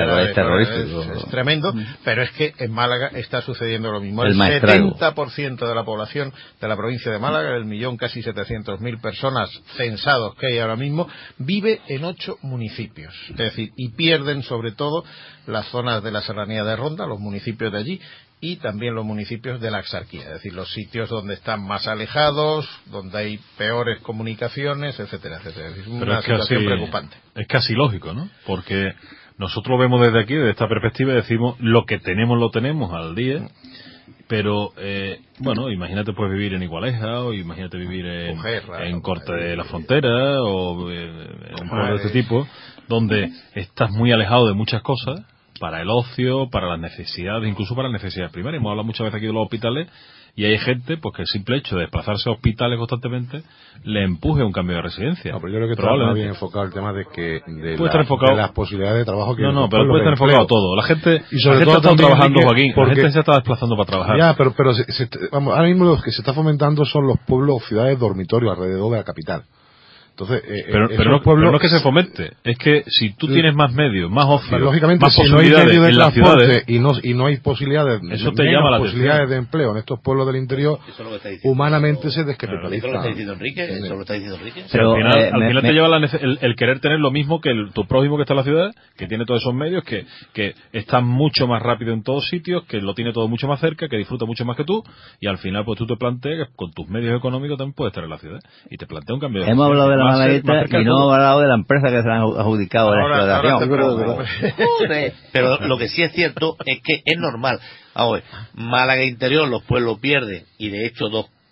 es tremendo, pero es que en Málaga está sucediendo lo mismo. El 70% de la población de la provincia de Málaga, el millón casi 700.000 personas censados que hay ahora mismo, vive en 8 municipios. Es decir, y pierden sobre todo las zonas de la serranía de Ronda, los municipios de allí, y también los municipios de la Axarquía, es decir, los sitios donde están más alejados, donde hay peores comunicaciones, etcétera, etcétera. Es una situación preocupante. Es casi lógico, ¿no? Porque nosotros lo vemos desde aquí, desde esta perspectiva, y decimos lo que tenemos lo tenemos al día, pero imagínate pues vivir en Igualeja, o imagínate vivir en Corte de la Frontera, o en un pueblo de este tipo, donde estás muy alejado de muchas cosas, para el ocio, para las necesidades, incluso para las necesidades primarias. Hemos hablado muchas veces aquí de los hospitales, y hay gente pues que el simple hecho de desplazarse a hospitales constantemente le empuje a un cambio de residencia. No, pero yo creo que está más bien enfocado el tema de las posibilidades de trabajo que pero puede estar enfocado todo. La gente está trabajando, Joaquín, la gente se está desplazando para trabajar. Ya, pero ahora mismo los que se está fomentando son los pueblos, ciudades dormitorio alrededor de la capital. Entonces, pero no es que se fomente, es que si tú tienes más medios, más ocio, lógicamente, más si posibilidades no hay en las ciudades, y no hay posibilidades, eso te llama la posibilidades de empleo en estos pueblos del interior, humanamente se descapitaliza. Eso lo está diciendo Enrique. Pero al final te lleva el querer tener lo mismo que tu prójimo que está en la ciudad, que tiene todos esos medios, que está mucho más rápido en todos sitios, que lo tiene todo mucho más cerca, que disfruta mucho más que tú, y al final pues tú te planteas que con tus medios económicos también puedes estar en la ciudad, y te plantea un cambio de Hemos hablado de la malagueta y no hemos hablado de la empresa que se han adjudicado la explotación. Pero lo que sí es cierto es que es normal. Ahora, Málaga Interior, los pueblos pierden, y de hecho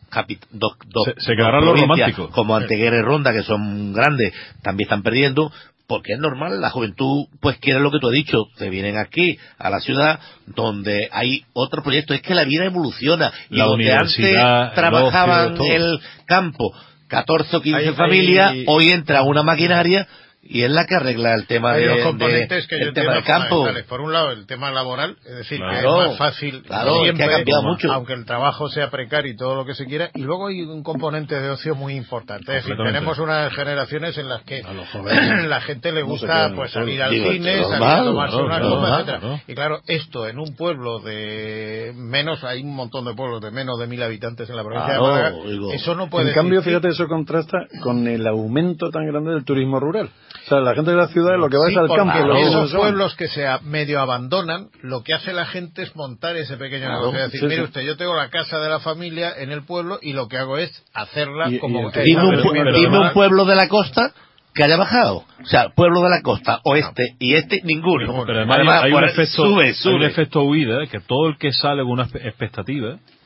se quedarán los románticos como Antequera y Ronda, que son grandes, también están perdiendo, porque es normal. La juventud pues quiere lo que tú has dicho, se vienen aquí a la ciudad donde hay otro proyecto. Es que la vida evoluciona, y donde antes trabajaban el campo 14 o 15 familias, hoy entra una maquinaria y es la que arregla el tema de los componentes que yo entiendo del campo. Por un lado, el tema laboral, es decir, claro, que es más fácil siempre, que ha cambiado mucho, aunque el trabajo sea precario y todo lo que se quiera. Y luego hay un componente de ocio muy importante. Es decir, tenemos unas generaciones en las que la gente le gusta pues salir al cine, salir a tomarse una copa, etcétera. Y claro, esto en un pueblo de menos, hay un montón de pueblos de menos de 1.000 habitantes en la provincia de Málaga, eso no puede. En cambio, fíjate, eso contrasta con el aumento tan grande del turismo rural. O sea, la gente de las ciudades lo que va es al campo. Esos pueblos que se medio abandonan, lo que hace la gente es montar ese pequeño negocio. Es decir, mire usted, yo tengo la casa de la familia en el pueblo y lo que hago es hacerla como... Dime un pueblo de la costa que haya bajado. O sea, pueblo de la costa oeste y ninguno. Pero además hay un efecto huida, que todo el que sale con una expectativa,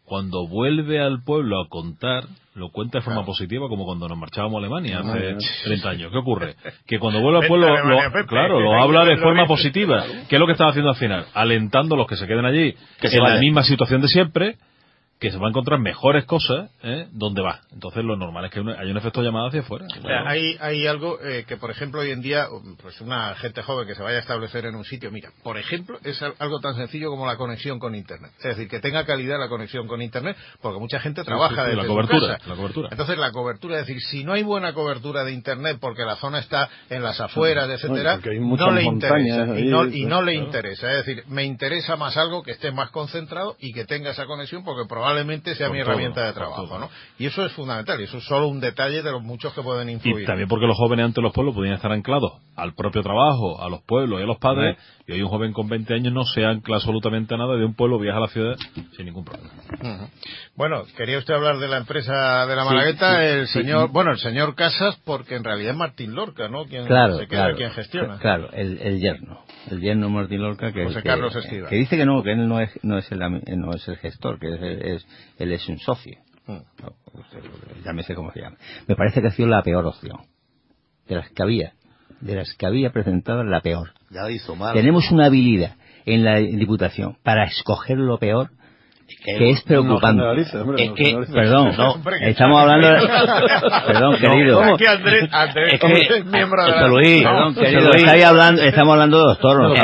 cuando vuelve al pueblo a contar, lo cuenta de forma positiva, como cuando nos marchábamos a Alemania hace 30 años. ¿Qué ocurre? Que cuando vuelve al pueblo, lo habla de forma positiva. ¿Qué es lo que estaba haciendo al final? Alentando a los que se queden allí, en la misma situación de siempre, que se va a encontrar mejores cosas donde va. Entonces lo normal es que hay un efecto llamada hacia afuera. Claro. Hay algo que, por ejemplo, hoy en día, pues una gente joven que se vaya a establecer en un sitio, mira, por ejemplo, es algo tan sencillo como la conexión con Internet. Es decir, que tenga calidad la conexión con Internet, porque mucha gente trabaja desde la cobertura, su casa. La cobertura. Entonces la cobertura, es decir, si no hay buena cobertura de Internet porque la zona está en las afueras, etcétera, no le interesa. Y no le interesa. Es decir, me interesa más algo que esté más concentrado y que tenga esa conexión, porque probablemente sea mi herramienta de trabajo, ¿no? Y eso es fundamental, y eso es solo un detalle de los muchos que pueden influir. Y también porque los jóvenes antes los pueblos podían estar anclados al propio trabajo, a los pueblos y a los padres, y hoy un joven con 20 años no se ancla absolutamente a nada, de un pueblo viaja a la ciudad sin ningún problema. Bueno, quería usted hablar de la empresa de la Malagueta, el señor Casas, porque en realidad es Martín Lorca, ¿no? Quien quien gestiona. Claro, el yerno Martín Lorca, que José Carlos Estiva. Que dice que él no es el gestor, que él es un socio. Llámese como se llame. Me parece que ha sido la peor opción de las que había presentado, la peor. Ya hizo mal. Tenemos una habilidad en la Diputación para escoger lo peor que es preocupante. Perdón, estamos hablando de... Perdón, querido. Andrés es miembro de la... Perdón, querido, estamos hablando de los toros.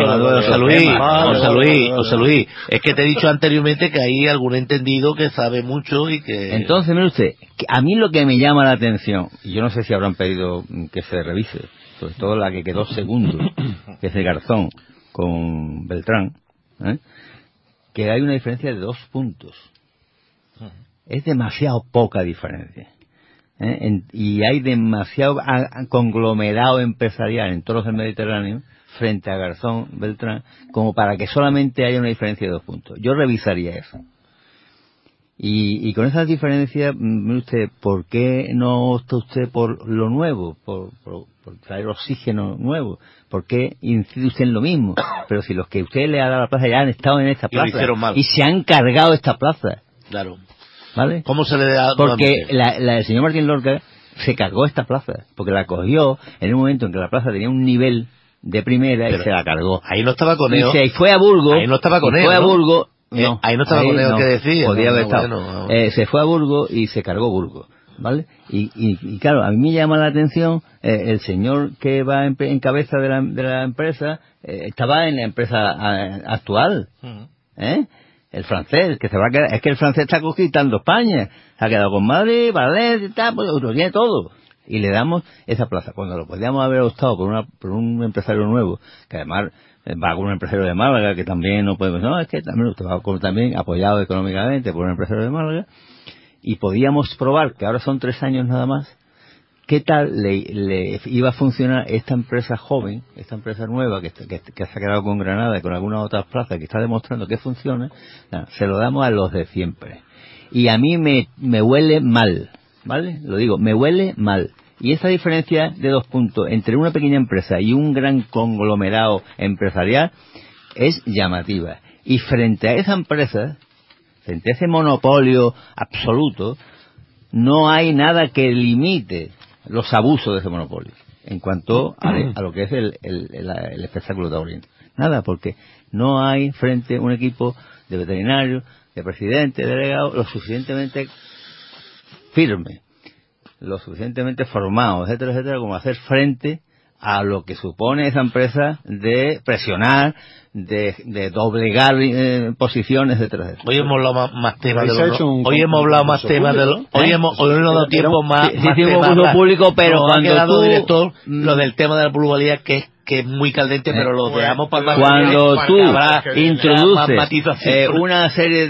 José Luis, es que te he dicho anteriormente que hay algún entendido que sabe mucho y que... Entonces, mire usted, a mí lo que me llama la atención, y yo no sé si habrán pedido que se revise, sobre todo la que quedó segundo, que es de Garzón con Beltrán, que hay una diferencia de 2 puntos. Es demasiado poca diferencia. Y hay demasiado conglomerado empresarial en todos los del Mediterráneo frente a Garzón, Beltrán, como para que solamente haya una diferencia de 2 puntos. Yo revisaría eso. Y con esas diferencias, mire usted, ¿por qué no opta usted por lo nuevo? Por traer oxígeno nuevo. ¿Por qué incide usted en lo mismo? Pero si los que usted le ha dado la plaza ya han estado en esta plaza y se han cargado esta plaza. Claro. ¿Vale? ¿Cómo se le da? Porque el señor Martín Lorca se cargó esta plaza, porque la cogió en un momento en que la plaza tenía un nivel de primera. Pero y se la cargó. Ahí no estaba con ellos. Y se fue a Burgos. Ahí no estaba con ellos. Fue a Burgos. No, ahí no estaba con ellos, ¿qué decir? Podía haber estado. Se fue a Burgos y se cargó Burgos. ¿Vale? Y claro, a mí me llama la atención el señor que va en cabeza de la empresa, estaba en la empresa actual, el francés, que se va a quedar, es que el francés está conquistando España, se ha quedado con Madrid, Valencia y tal, pues lo tiene todo, y le damos esa plaza, cuando lo podíamos haber optado por un empresario nuevo, que además va con un empresario de Málaga, que también no podemos, no, es que también usted va también apoyado económicamente por un empresario de Málaga, y podíamos probar, que ahora son 3 años nada más, qué tal le iba a funcionar esta empresa joven, esta empresa nueva que se ha quedado con Granada y con algunas otras plazas, que está demostrando que funciona. Se lo damos a los de siempre. Y a mí me huele mal, ¿vale? Lo digo, me huele mal. Y esa diferencia de 2 puntos entre una pequeña empresa y un gran conglomerado empresarial es llamativa. Y frente a esa empresa, frente a ese monopolio absoluto, no hay nada que limite los abusos de ese monopolio en cuanto a lo que es el espectáculo taurino. Nada, porque no hay frente a un equipo de veterinarios, de presidente, de delegado, lo suficientemente firme, lo suficientemente formado, etcétera, etcétera, como hacer frente a lo que supone esa empresa de presionar, de doblegar posiciones, etcétera, etcétera. Hoy hemos hablado más temas de los... Hoy hemos hablado más temas de los... Hoy hemos dado tiempo más temas público, pero cuando tú... director, lo del tema de la pluralidad, que es muy caldente, pero lo dejamos para... Cuando tú introduces una serie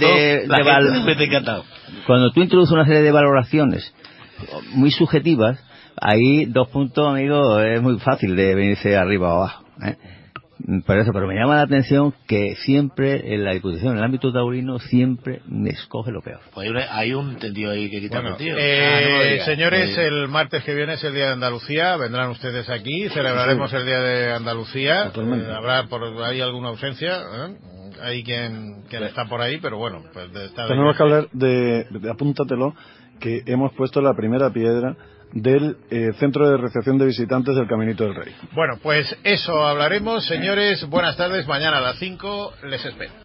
cuando tú introduces una serie de valoraciones muy subjetivas, ahí 2 puntos, amigo, es muy fácil de venirse arriba o abajo, Por eso, pero me llama la atención que siempre en la Diputación, en el ámbito taurino, siempre me escoge lo peor. Pues hay un entendido ahí que quitar el tío. Señores, el martes que viene es el Día de Andalucía, vendrán ustedes aquí, celebraremos el Día de Andalucía, habrá por ahí alguna ausencia, hay quien está por ahí, pero bueno, pues tenemos que hablar apúntatelo, que hemos puesto la primera piedra del centro de recepción de visitantes del Caminito del Rey. Bueno, pues eso hablaremos, señores. Buenas tardes. Mañana a las 5 les espero.